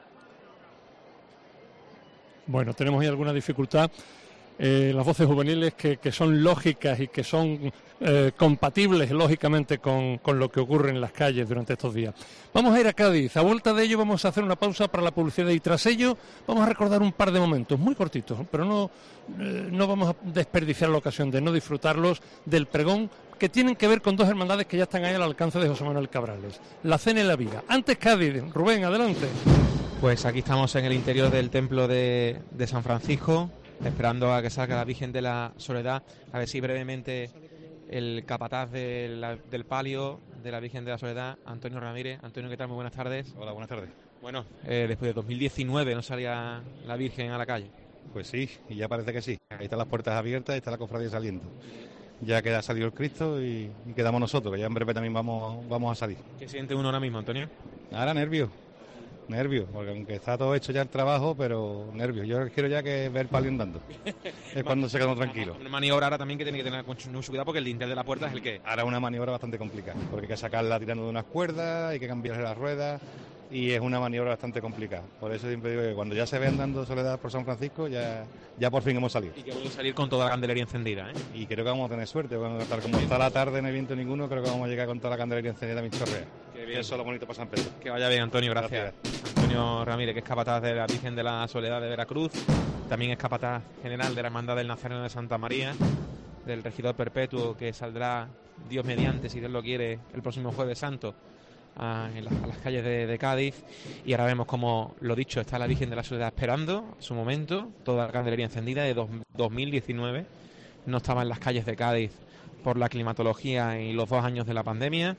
Bueno, tenemos ahí alguna dificultad. Eh, las voces juveniles que, que son lógicas y que son eh, compatibles lógicamente con, con lo que ocurre en las calles durante estos días. Vamos a ir a Cádiz. A vuelta de ello vamos a hacer una pausa para la publicidad y tras ello vamos a recordar un par de momentos muy cortitos, pero no, eh, no vamos a desperdiciar la ocasión de no disfrutarlos del pregón que tienen que ver con dos hermandades que ya están ahí al alcance de José Manuel Cabrales, la Cena y la Viga. Antes Cádiz, Rubén, adelante. Pues aquí estamos en el interior del templo de, de San Francisco, esperando a que salga la Virgen de la Soledad, a ver si brevemente el capataz de la, del palio de la Virgen de la Soledad, Antonio Ramírez. Antonio, ¿qué tal? Muy buenas tardes. Hola, buenas tardes. Bueno, eh, después de dos mil diecinueve no salía la Virgen a la calle. Pues sí, y ya parece que sí. Ahí están las puertas abiertas y está la cofradía saliendo. Ya queda salido el Cristo y, y quedamos nosotros, que ya en breve también vamos, vamos a salir. ¿Qué siente uno ahora mismo, Antonio? Ahora nervios. Nervios, porque aunque está todo hecho ya el trabajo, pero nervios. Yo quiero ya que ver el palio andando. Es cuando se quedamos tranquilos. Una maniobra ahora también que tiene que tener mucho cuidado porque el dintel de la puerta es el que... Ahora una maniobra bastante complicada, porque hay que sacarla tirando de unas cuerdas, hay que cambiarle las ruedas y es una maniobra bastante complicada. Por eso siempre digo que cuando ya se ve andando Soledad por San Francisco, ya, ya por fin hemos salido. Y que vamos a salir con toda la candelería encendida, ¿eh? Y creo que vamos a tener suerte, bueno, tal como está la tarde, no hay viento ninguno, creo que vamos a llegar con toda la candelería encendida mi chorrea. Qué bien. Eso es lo bonito para San Pedro. Que vaya bien, Antonio, gracias. gracias. Antonio Ramírez, que es capataz de la Virgen de la Soledad de Veracruz, también es capataz general de la Hermandad del Nazareno de Santa María, del Regidor Perpetuo, que saldrá, Dios mediante, si Dios lo quiere, el próximo Jueves Santo a, en la, a las calles de, de Cádiz. Y ahora vemos como, lo dicho, está la Virgen de la Soledad esperando su momento, toda la candelería encendida de dos, dos mil diecinueve, no estaba en las calles de Cádiz por la climatología y los dos años de la pandemia.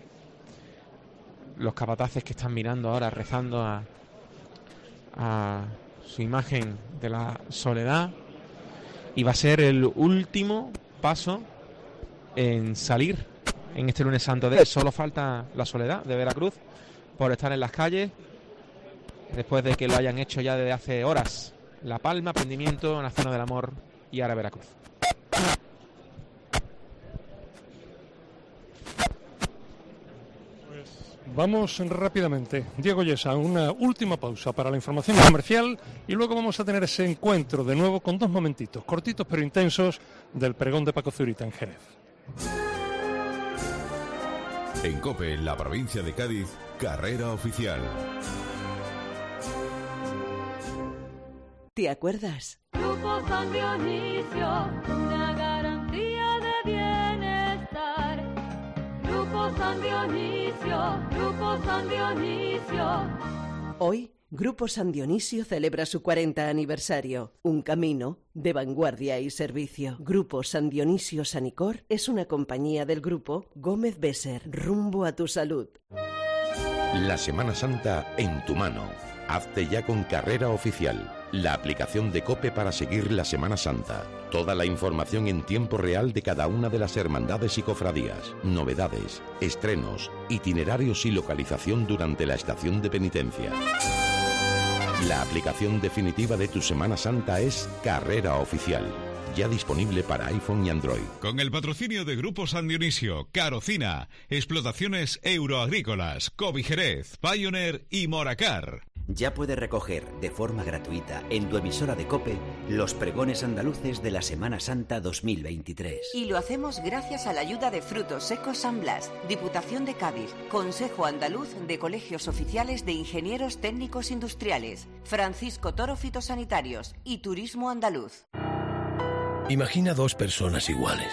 Los capataces que están mirando ahora, rezando a, a su imagen de la Soledad, y va a ser el último paso en salir en este lunes santo de solo falta la Soledad de Veracruz por estar en las calles después de que lo hayan hecho ya desde hace horas La Palma, Prendimiento, Nazareno del Amor y ahora Veracruz. Vamos rápidamente, Diego Yesa, una última pausa para la información comercial y luego vamos a tener ese encuentro de nuevo con dos momentitos, cortitos pero intensos, del pregón de Paco Zurita en Jerez. En COPE, en la provincia de Cádiz, carrera oficial. ¿Te acuerdas? Grupo San Dionisio, una garantía San Dionisio, Grupo San Dionisio. Hoy, Grupo San Dionisio celebra su cuarenta aniversario, un camino de vanguardia y servicio. Grupo San Dionisio Sanicor es una compañía del Grupo Gómez Besser, rumbo a tu salud. La Semana Santa en tu mano. Hazte ya con Carrera Oficial, la aplicación de COPE para seguir la Semana Santa. Toda la información en tiempo real de cada una de las hermandades y cofradías, novedades, estrenos, itinerarios y localización durante la estación de penitencia. La aplicación definitiva de tu Semana Santa es Carrera Oficial, ya disponible para iPhone y Android. Con el patrocinio de Grupo San Dionisio, Carocina, Explotaciones Euroagrícolas, Cobi Jerez, Pioneer y Moracar. Ya puedes recoger de forma gratuita en tu emisora de COPE los pregones andaluces de la Semana Santa dos mil veintitrés. Y lo hacemos gracias a la ayuda de Frutos Secos San Blas, Diputación de Cádiz, Consejo Andaluz de Colegios Oficiales de Ingenieros Técnicos Industriales, Francisco Toro Fitosanitarios y Turismo Andaluz. Imagina dos personas iguales.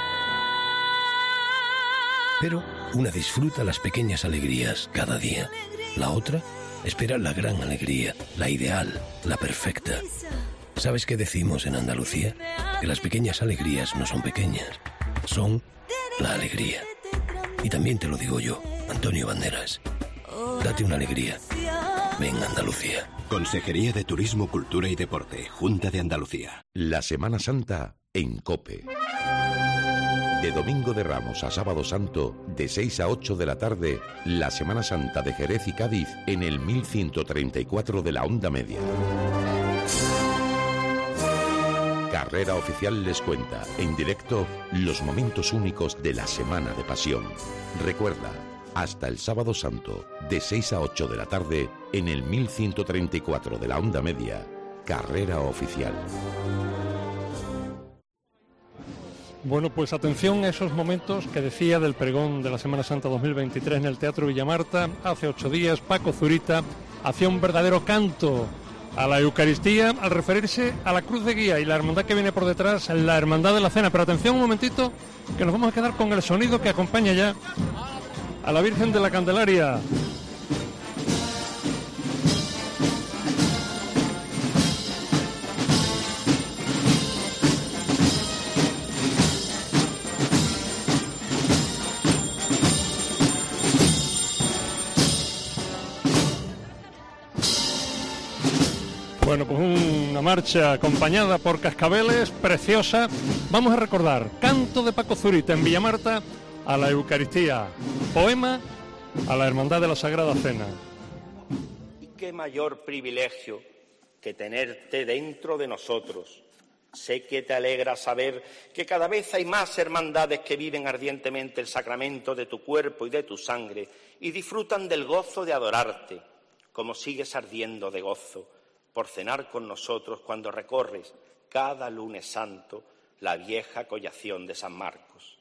Pero una disfruta las pequeñas alegrías cada día. La otra espera la gran alegría, la ideal, la perfecta. ¿Sabes qué decimos en Andalucía? Que las pequeñas alegrías no son pequeñas, son la alegría. Y también te lo digo yo, Antonio Banderas. Date una alegría. Ven Andalucía. Consejería de Turismo, Cultura y Deporte, Junta de Andalucía. La Semana Santa en COPE. De Domingo de Ramos a Sábado Santo, de seis a ocho de la tarde, la Semana Santa de Jerez y Cádiz en el mil ciento treinta y cuatro de la onda media. Carrera Oficial les cuenta, en directo, los momentos únicos de la Semana de Pasión. Recuerda, hasta el Sábado Santo, de seis a ocho de la tarde, en el mil ciento treinta y cuatro de la onda media, Carrera Oficial. Bueno, pues atención a esos momentos que decía del pregón de la Semana Santa dos mil veintitrés en el Teatro Villamarta. Hace ocho días Paco Zurita hacía un verdadero canto a la Eucaristía al referirse a la cruz de guía y la hermandad que viene por detrás, la hermandad de la cena. Pero atención un momentito, que nos vamos a quedar con el sonido que acompaña ya a la Virgen de la Candelaria. Bueno, pues una marcha acompañada por cascabeles, preciosa. Vamos a recordar, canto de Paco Zurita en Villamarta a la Eucaristía, poema a la Hermandad de la Sagrada Cena. Y qué mayor privilegio que tenerte dentro de nosotros. Sé que te alegra saber que cada vez hay más hermandades que viven ardientemente el sacramento de tu cuerpo y de tu sangre y disfrutan del gozo de adorarte, como sigues ardiendo de gozo por cenar con nosotros cuando recorres cada lunes santo la vieja collación de San Marcos.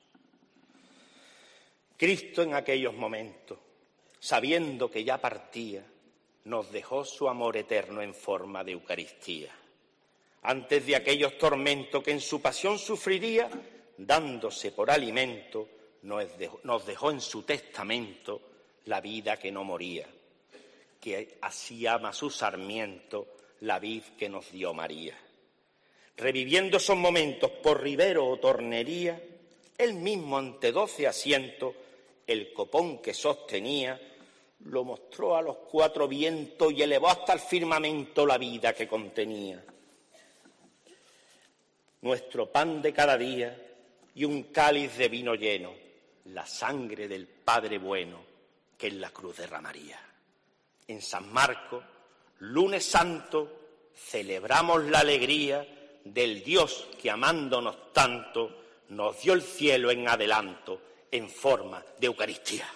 Cristo en aquellos momentos, sabiendo que ya partía, nos dejó su amor eterno en forma de Eucaristía. Antes de aquellos tormentos que en su pasión sufriría, dándose por alimento, nos dejó en su testamento la vida que no moría, que así ama su sarmiento la vid que nos dio María. Reviviendo esos momentos por ribero o tornería, él mismo ante doce asientos, el copón que sostenía, lo mostró a los cuatro vientos y elevó hasta el firmamento la vida que contenía. Nuestro pan de cada día y un cáliz de vino lleno, la sangre del Padre bueno que en la cruz derramaría. En San Marcos, lunes santo, celebramos la alegría del Dios que amándonos tanto nos dio el cielo en adelanto en forma de Eucaristía.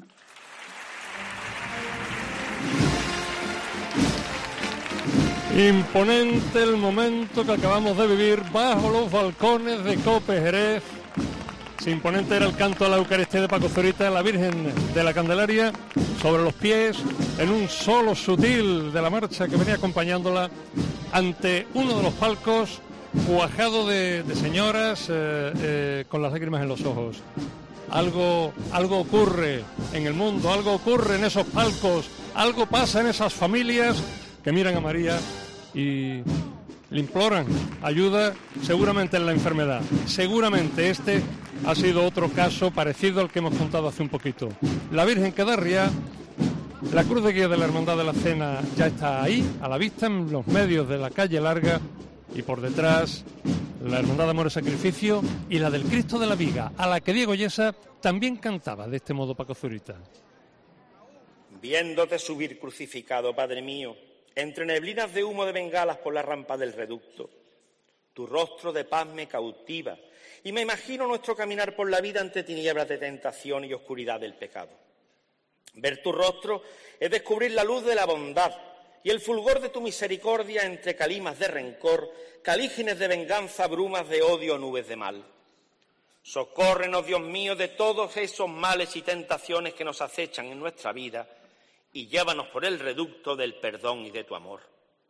Imponente el momento que acabamos de vivir bajo los balcones de COPE Jerez. Imponente era el canto a la Eucaristía de Paco Zurita, la Virgen de la Candelaria, sobre los pies, en un solo sutil de la marcha que venía acompañándola, ante uno de los palcos, cuajado de, de señoras eh, eh, con las lágrimas en los ojos. algo, algo ocurre en el mundo, algo ocurre en esos palcos, algo pasa en esas familias que miran a María y le imploran ayuda, seguramente en la enfermedad. Seguramente este ha sido otro caso parecido al que hemos contado hace un poquito. La Virgen que da ría, la cruz de guía de la Hermandad de la Cena ya está ahí, a la vista, en los medios de la calle Larga, y por detrás la Hermandad de Amor y Sacrificio y la del Cristo de la Viga, a la que Diego Yesa también cantaba de este modo, Paco Zurita. Viéndote subir crucificado, Padre mío, entre neblinas de humo de bengalas por la rampa del reducto, tu rostro de paz me cautiva y me imagino nuestro caminar por la vida entre tinieblas de tentación y oscuridad del pecado. Ver tu rostro es descubrir la luz de la bondad y el fulgor de tu misericordia entre calimas de rencor, calígenes de venganza, brumas de odio, nubes de mal. Socórrenos, Dios mío, de todos esos males y tentaciones que nos acechan en nuestra vida y llévanos por el reducto del perdón y de tu amor.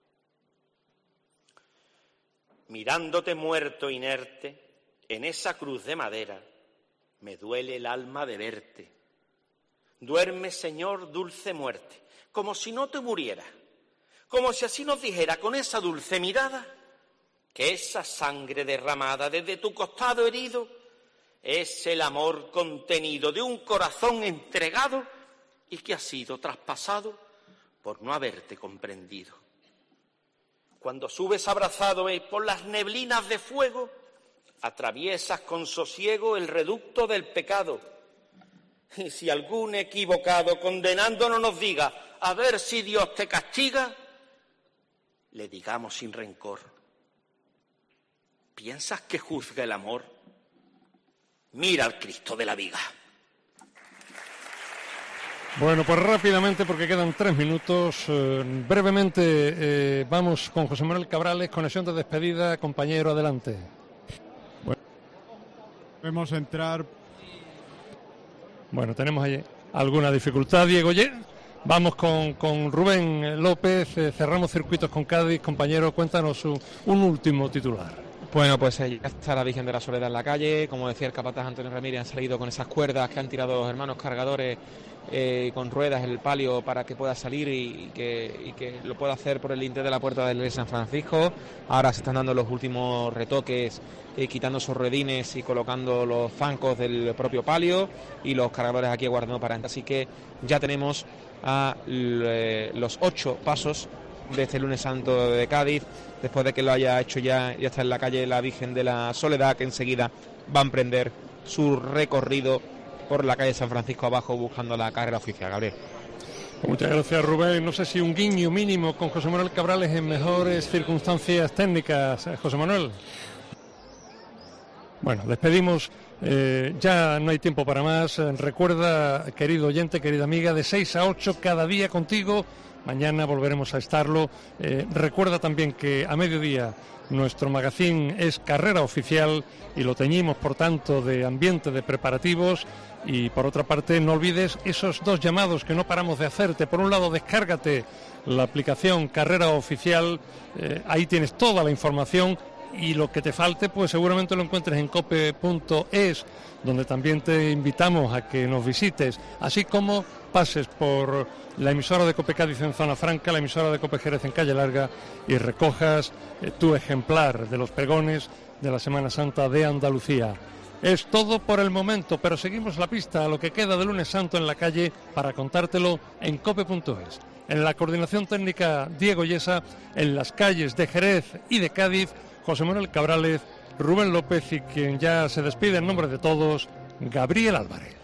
Mirándote muerto inerte en esa cruz de madera, me duele el alma de verte. Duerme, Señor, dulce muerte, como si no te muriera, como si así nos dijera con esa dulce mirada que esa sangre derramada desde tu costado herido es el amor contenido de un corazón entregado y que ha sido traspasado por no haberte comprendido. Cuando subes abrazado eh, por las neblinas de fuego, atraviesas con sosiego el reducto del pecado. Y si algún equivocado condenándonos nos diga, a ver si Dios te castiga, le digamos sin rencor, ¿piensas que juzga el amor? Mira al Cristo de la Viga. Bueno, pues rápidamente, porque quedan tres minutos, eh, brevemente eh, vamos con José Manuel Cabrales, conexión de despedida, compañero, adelante. Bueno, podemos entrar. Bueno, tenemos ahí alguna dificultad, Diego. Vamos con, con Rubén López, eh, cerramos circuitos con Cádiz, compañero, cuéntanos su, un último titular. Bueno, pues eh, ya está la Virgen de la Soledad en la calle, como decía el capataz Antonio Ramírez, han salido con esas cuerdas que han tirado los hermanos cargadores eh, con ruedas en el palio para que pueda salir y, y, que, y que lo pueda hacer por el lintel de la puerta del San Francisco. Ahora se están dando los últimos retoques, eh, quitando esos redines y colocando los zancos del propio palio y los cargadores aquí aguardando para entrar. Así que ya tenemos a l- los ocho pasos de este lunes santo de Cádiz, después de que lo haya hecho ya, ya está en la calle la Virgen de la Soledad, que enseguida va a emprender su recorrido por la calle San Francisco abajo buscando la carrera oficial. Gabriel. Muchas gracias, Rubén. No sé si un guiño mínimo con José Manuel Cabrales en mejores circunstancias técnicas. José Manuel. Bueno, despedimos. Eh, ya no hay tiempo para más. Recuerda, querido oyente, querida amiga, de seis a ocho cada día contigo. Mañana volveremos a estarlo. Eh, recuerda también que a mediodía nuestro magazín es Carrera Oficial y lo teñimos, por tanto, de ambiente de preparativos. Y por otra parte, no olvides esos dos llamados que no paramos de hacerte. Por un lado, descárgate la aplicación Carrera Oficial, eh, ahí tienes toda la información. Y lo que te falte, pues seguramente lo encuentres en cope punto es, donde también te invitamos a que nos visites, así como pases por la emisora de Cope Cádiz en Zona Franca, la emisora de Cope Jerez en Calle Larga y recojas eh, tu ejemplar de los pregones de la Semana Santa de Andalucía. Es todo por el momento, pero seguimos la pista a lo que queda de Lunes Santo en la calle para contártelo en cope punto es. En la coordinación técnica, Diego Yesa, en las calles de Jerez y de Cádiz, José Manuel Cabrales, Rubén López y quien ya se despide en nombre de todos, Gabriel Álvarez.